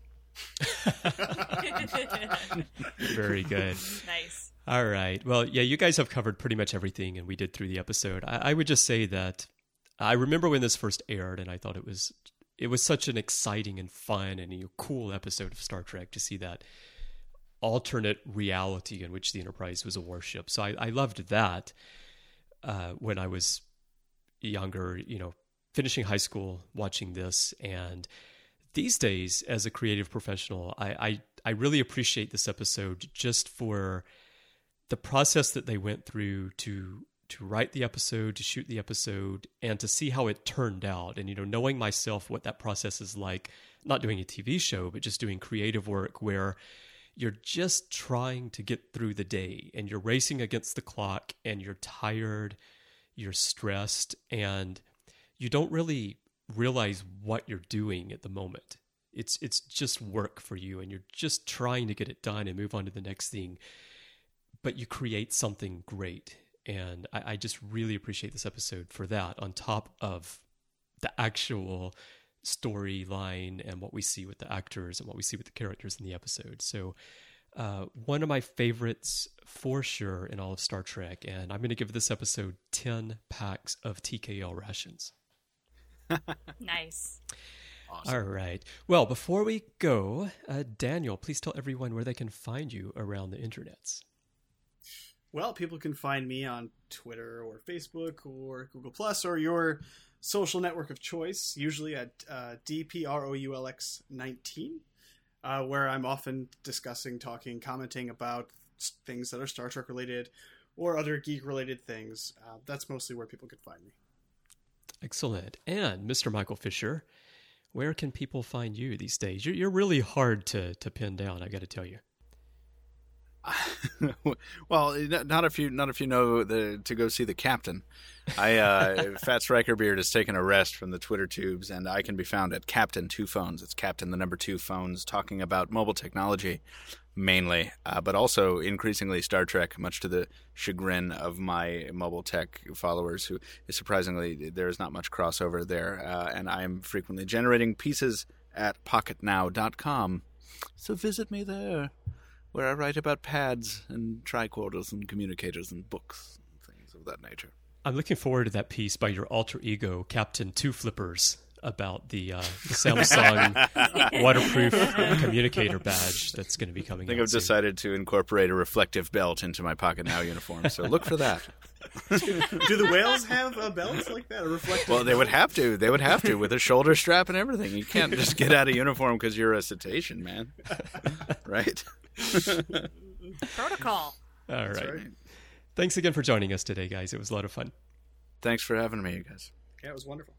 Very good. Nice. All right. Well, yeah, you guys have covered pretty much everything, and we did through the episode. I would just say that I remember when this first aired, and I thought it was such an exciting and fun and cool episode of Star Trek to see that alternate reality in which the Enterprise was a warship. So I loved that when I was younger, finishing high school, watching this. And these days, as a creative professional, I really appreciate this episode just for the process that they went through to write the episode, to shoot the episode, and to see how it turned out. And, knowing myself what that process is like, not doing a TV show, but just doing creative work where you're just trying to get through the day and you're racing against the clock and you're tired, you're stressed, and you don't really realize what you're doing at the moment. It's just work for you, and you're just trying to get it done and move on to the next thing. But you create something great. And I just really appreciate this episode for that, on top of the actual storyline and what we see with the actors and what we see with the characters in the episode. So one of my favorites for sure in all of Star Trek. And I'm going to give this episode 10 packs of TKL rations. Nice. Awesome. All right. Well, before we go, Daniel, please tell everyone where they can find you around the internets. Well, people can find me on Twitter or Facebook or Google Plus or your social network of choice, usually at DPROULX19, where I'm often discussing, talking, commenting about things that are Star Trek related or other geek related things. That's mostly where people can find me. Excellent. And Mr. Michael Fisher, where can people find you these days? You're really hard to pin down, I got to tell you. Well, not if you know to go see the captain. Fat Striker Beard has taken a rest from the Twitter tubes, and I can be found at Captain 2 Phones. It's Captain the number 2 Phones, talking about mobile technology mainly, but also increasingly Star Trek, much to the chagrin of my mobile tech followers, who surprisingly there is not much crossover there, and I am frequently generating pieces at pocketnow.com, so visit me there, where I write about pads and tricorders and communicators and books and things of that nature. I'm looking forward to that piece by your alter ego, Captain Two Flippers, about the Samsung waterproof communicator badge that's going to be coming out. I think I've decided to incorporate a reflective belt into my Pocket Now uniform, so look for that. Do the whales have a belt like that, a reflective Well, they belt? would have to. They would have to, with a shoulder strap and everything. You can't just get out of uniform because you're a cetacean, man. Right? Protocol. All right. right. Thanks again for joining us today, guys. It was a lot of fun. Thanks for having me, you guys. Yeah, it was wonderful.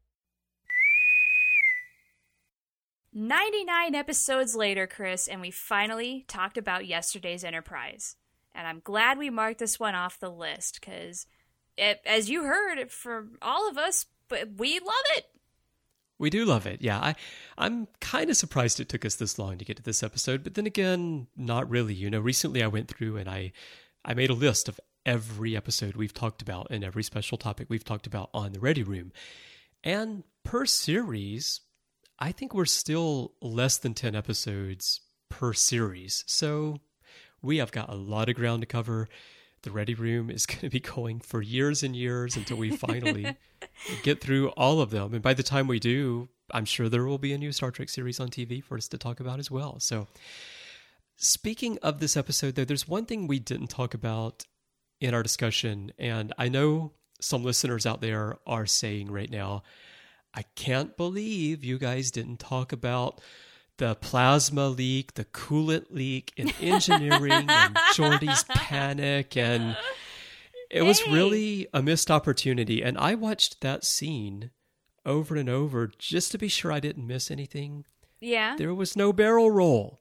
99 episodes later, Chris, and we finally talked about yesterday's Enterprise. And I'm glad we marked this one off the list, because, as you heard from all of us, but we love it. We do love it. Yeah, I'm kind of surprised it took us this long to get to this episode, but then again, not really. You know, recently I went through and I made a list of every episode we've talked about and every special topic we've talked about on the Ready Room. And per series, I think we're still less than 10 episodes per series. So we have got a lot of ground to cover. The Ready Room is going to be going for years and years until we finally get through all of them. And by the time we do, I'm sure there will be a new Star Trek series on TV for us to talk about as well. So speaking of this episode, though, there's one thing we didn't talk about in our discussion. And I know some listeners out there are saying right now, I can't believe you guys didn't talk about the plasma leak, the coolant leak in engineering, and Geordi's panic. And it was really a missed opportunity. And I watched that scene over and over just to be sure I didn't miss anything. Yeah. There was no barrel roll.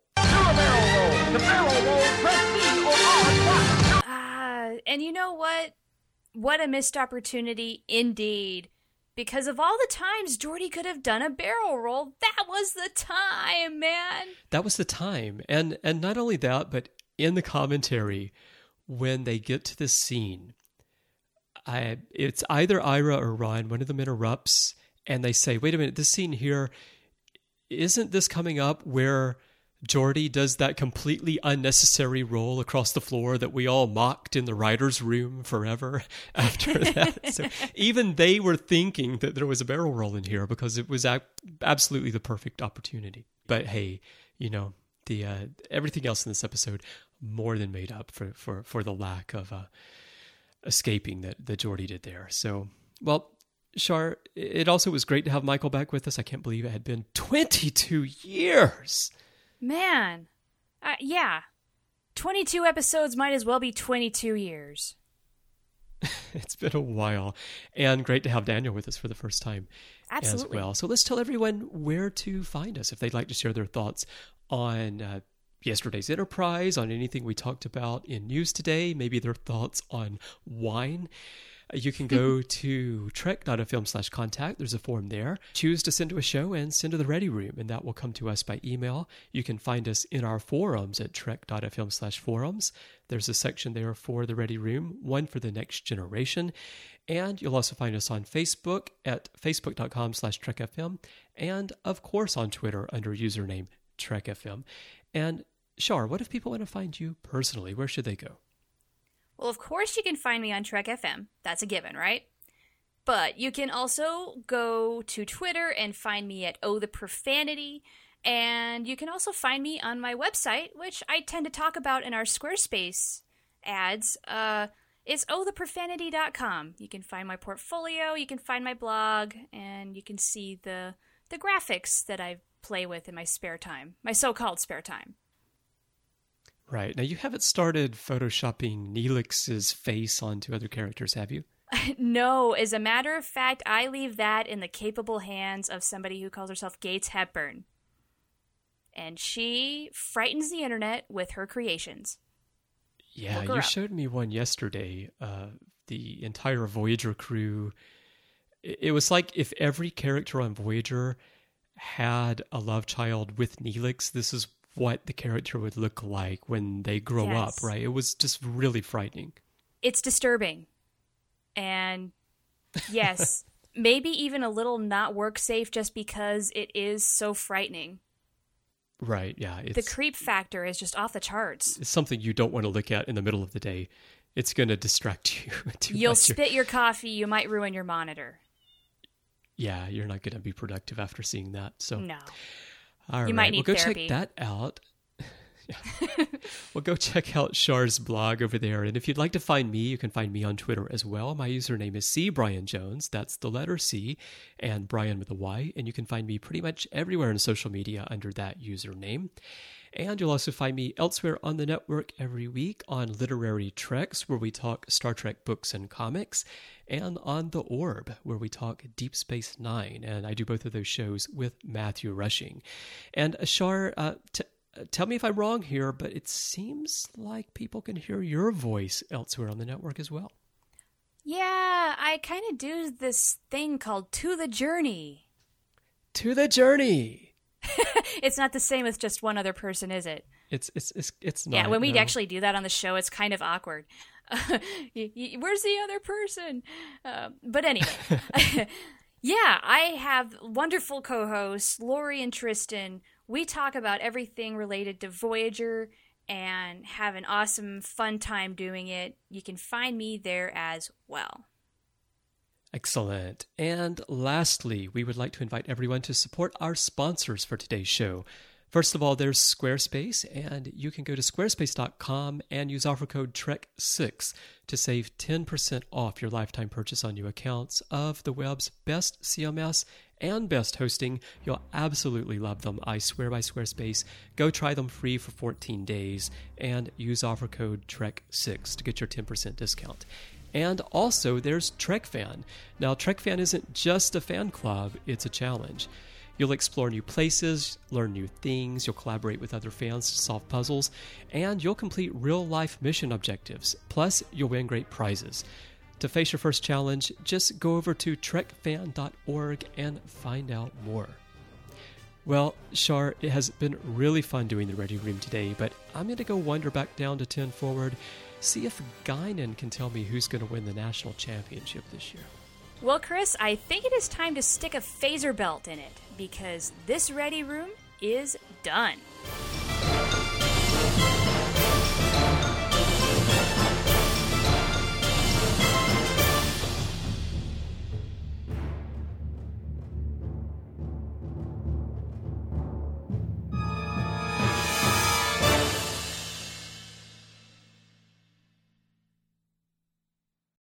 And you know what? What a missed opportunity indeed. Because of all the times Geordi could have done a barrel roll, that was the time, man. That was the time. And not only that, but in the commentary, when they get to this scene, it's either Ira or Ron, one of them interrupts, and they say, wait a minute, this scene here, isn't this coming up where Geordi does that completely unnecessary roll across the floor that we all mocked in the writer's room forever after that? So even they were thinking that there was a barrel roll in here because it was absolutely the perfect opportunity. But hey, you know, the everything else in this episode more than made up for the lack of escaping that Geordi did there. So, well, Shar, it also was great to have Michael back with us. I can't believe it had been 22 years. Man, yeah. 22 episodes might as well be 22 years. It's been a while. And great to have Daniel with us for the first time as well. So let's tell everyone where to find us if they'd like to share their thoughts on yesterday's Enterprise, on anything we talked about in news today, maybe their thoughts on wine. You can go to trek.fm/contact. There's a form there. Choose to send to a show and send to the Ready Room, and that will come to us by email. You can find us in our forums at trek.fm/forums. There's a section there for the Ready Room, one for the next generation. And you'll also find us on Facebook at facebook.com/trekfm, and of course on Twitter under username trekfm. And Shar, what if people want to find you personally? Where should they go? Well, of course you can find me on Trek FM. That's a given, right? But you can also go to Twitter and find me at Oh the Profanity. And you can also find me on my website, which I tend to talk about in our Squarespace ads. It's ohtheprofanity.com. You can find my portfolio, you can find my blog, and you can see the graphics that I play with in my spare time, my so-called spare time. Right. Now, you haven't started photoshopping Neelix's face onto other characters, have you? No. As a matter of fact, I leave that in the capable hands of somebody who calls herself Gates Hepburn. And she frightens the internet with her creations. Yeah, you showed me one yesterday. The entire Voyager crew. It was like if every character on Voyager had a love child with Neelix, this is what the character would look like when they grow up, right? It was just really frightening. It's disturbing. And yes, maybe even a little not work safe just because it is so frightening. Right, yeah. The creep factor is just off the charts. It's something you don't want to look at in the middle of the day It's going to distract you. You'll spit your coffee. You might ruin your monitor. Yeah, you're not going to be productive after seeing that. So no. All right. You might need go therapy. check that out. Well, go check out Char's blog over there. And if you'd like to find me, you can find me on Twitter as well. My username is CBrianJones. That's the letter C and Brian with a Y. And you can find me pretty much everywhere in social media under that username. And you'll also find me elsewhere on the network every week on Literary Treks, where we talk Star Trek books and comics, and on The Orb, where we talk Deep Space Nine. And I do both of those shows with Matthew Rushing. And Char, tell me if I'm wrong here, but it seems like people can hear your voice elsewhere on the network as well. Yeah, I kind of do this thing called To the Journey. To the Journey. It's not the same with just one other person, is it? It's not. Yeah, when we actually do that on the show, it's kind of awkward. Where's the other person? But anyway, yeah, I have wonderful co-hosts, Lori and Tristan. We talk about everything related to Voyager and have an awesome, fun time doing it. You can find me there as well. Excellent. And lastly, we would like to invite everyone to support our sponsors for today's show. First of all, there's Squarespace, and you can go to squarespace.com and use offer code TREK6 to save 10% off your lifetime purchase on new accounts of the web's best CMS and best hosting. You'll absolutely love them. I swear by Squarespace. Go try them free for 14 days and use offer code TREK6 to get your 10% discount. And also, there's TrekFan. Now, TrekFan isn't just a fan club, it's a challenge. You'll explore new places, learn new things, you'll collaborate with other fans to solve puzzles, and you'll complete real-life mission objectives. Plus, you'll win great prizes. To face your first challenge, just go over to trekfan.org and find out more. Well, Char, it has been really fun doing the Ready Room today, but I'm going to go wander back down to 10 forward, see if Guinan can tell me who's going to win the national championship this year. Well, Chris, I think it is time to stick a phaser belt in it, because this Ready Room is done.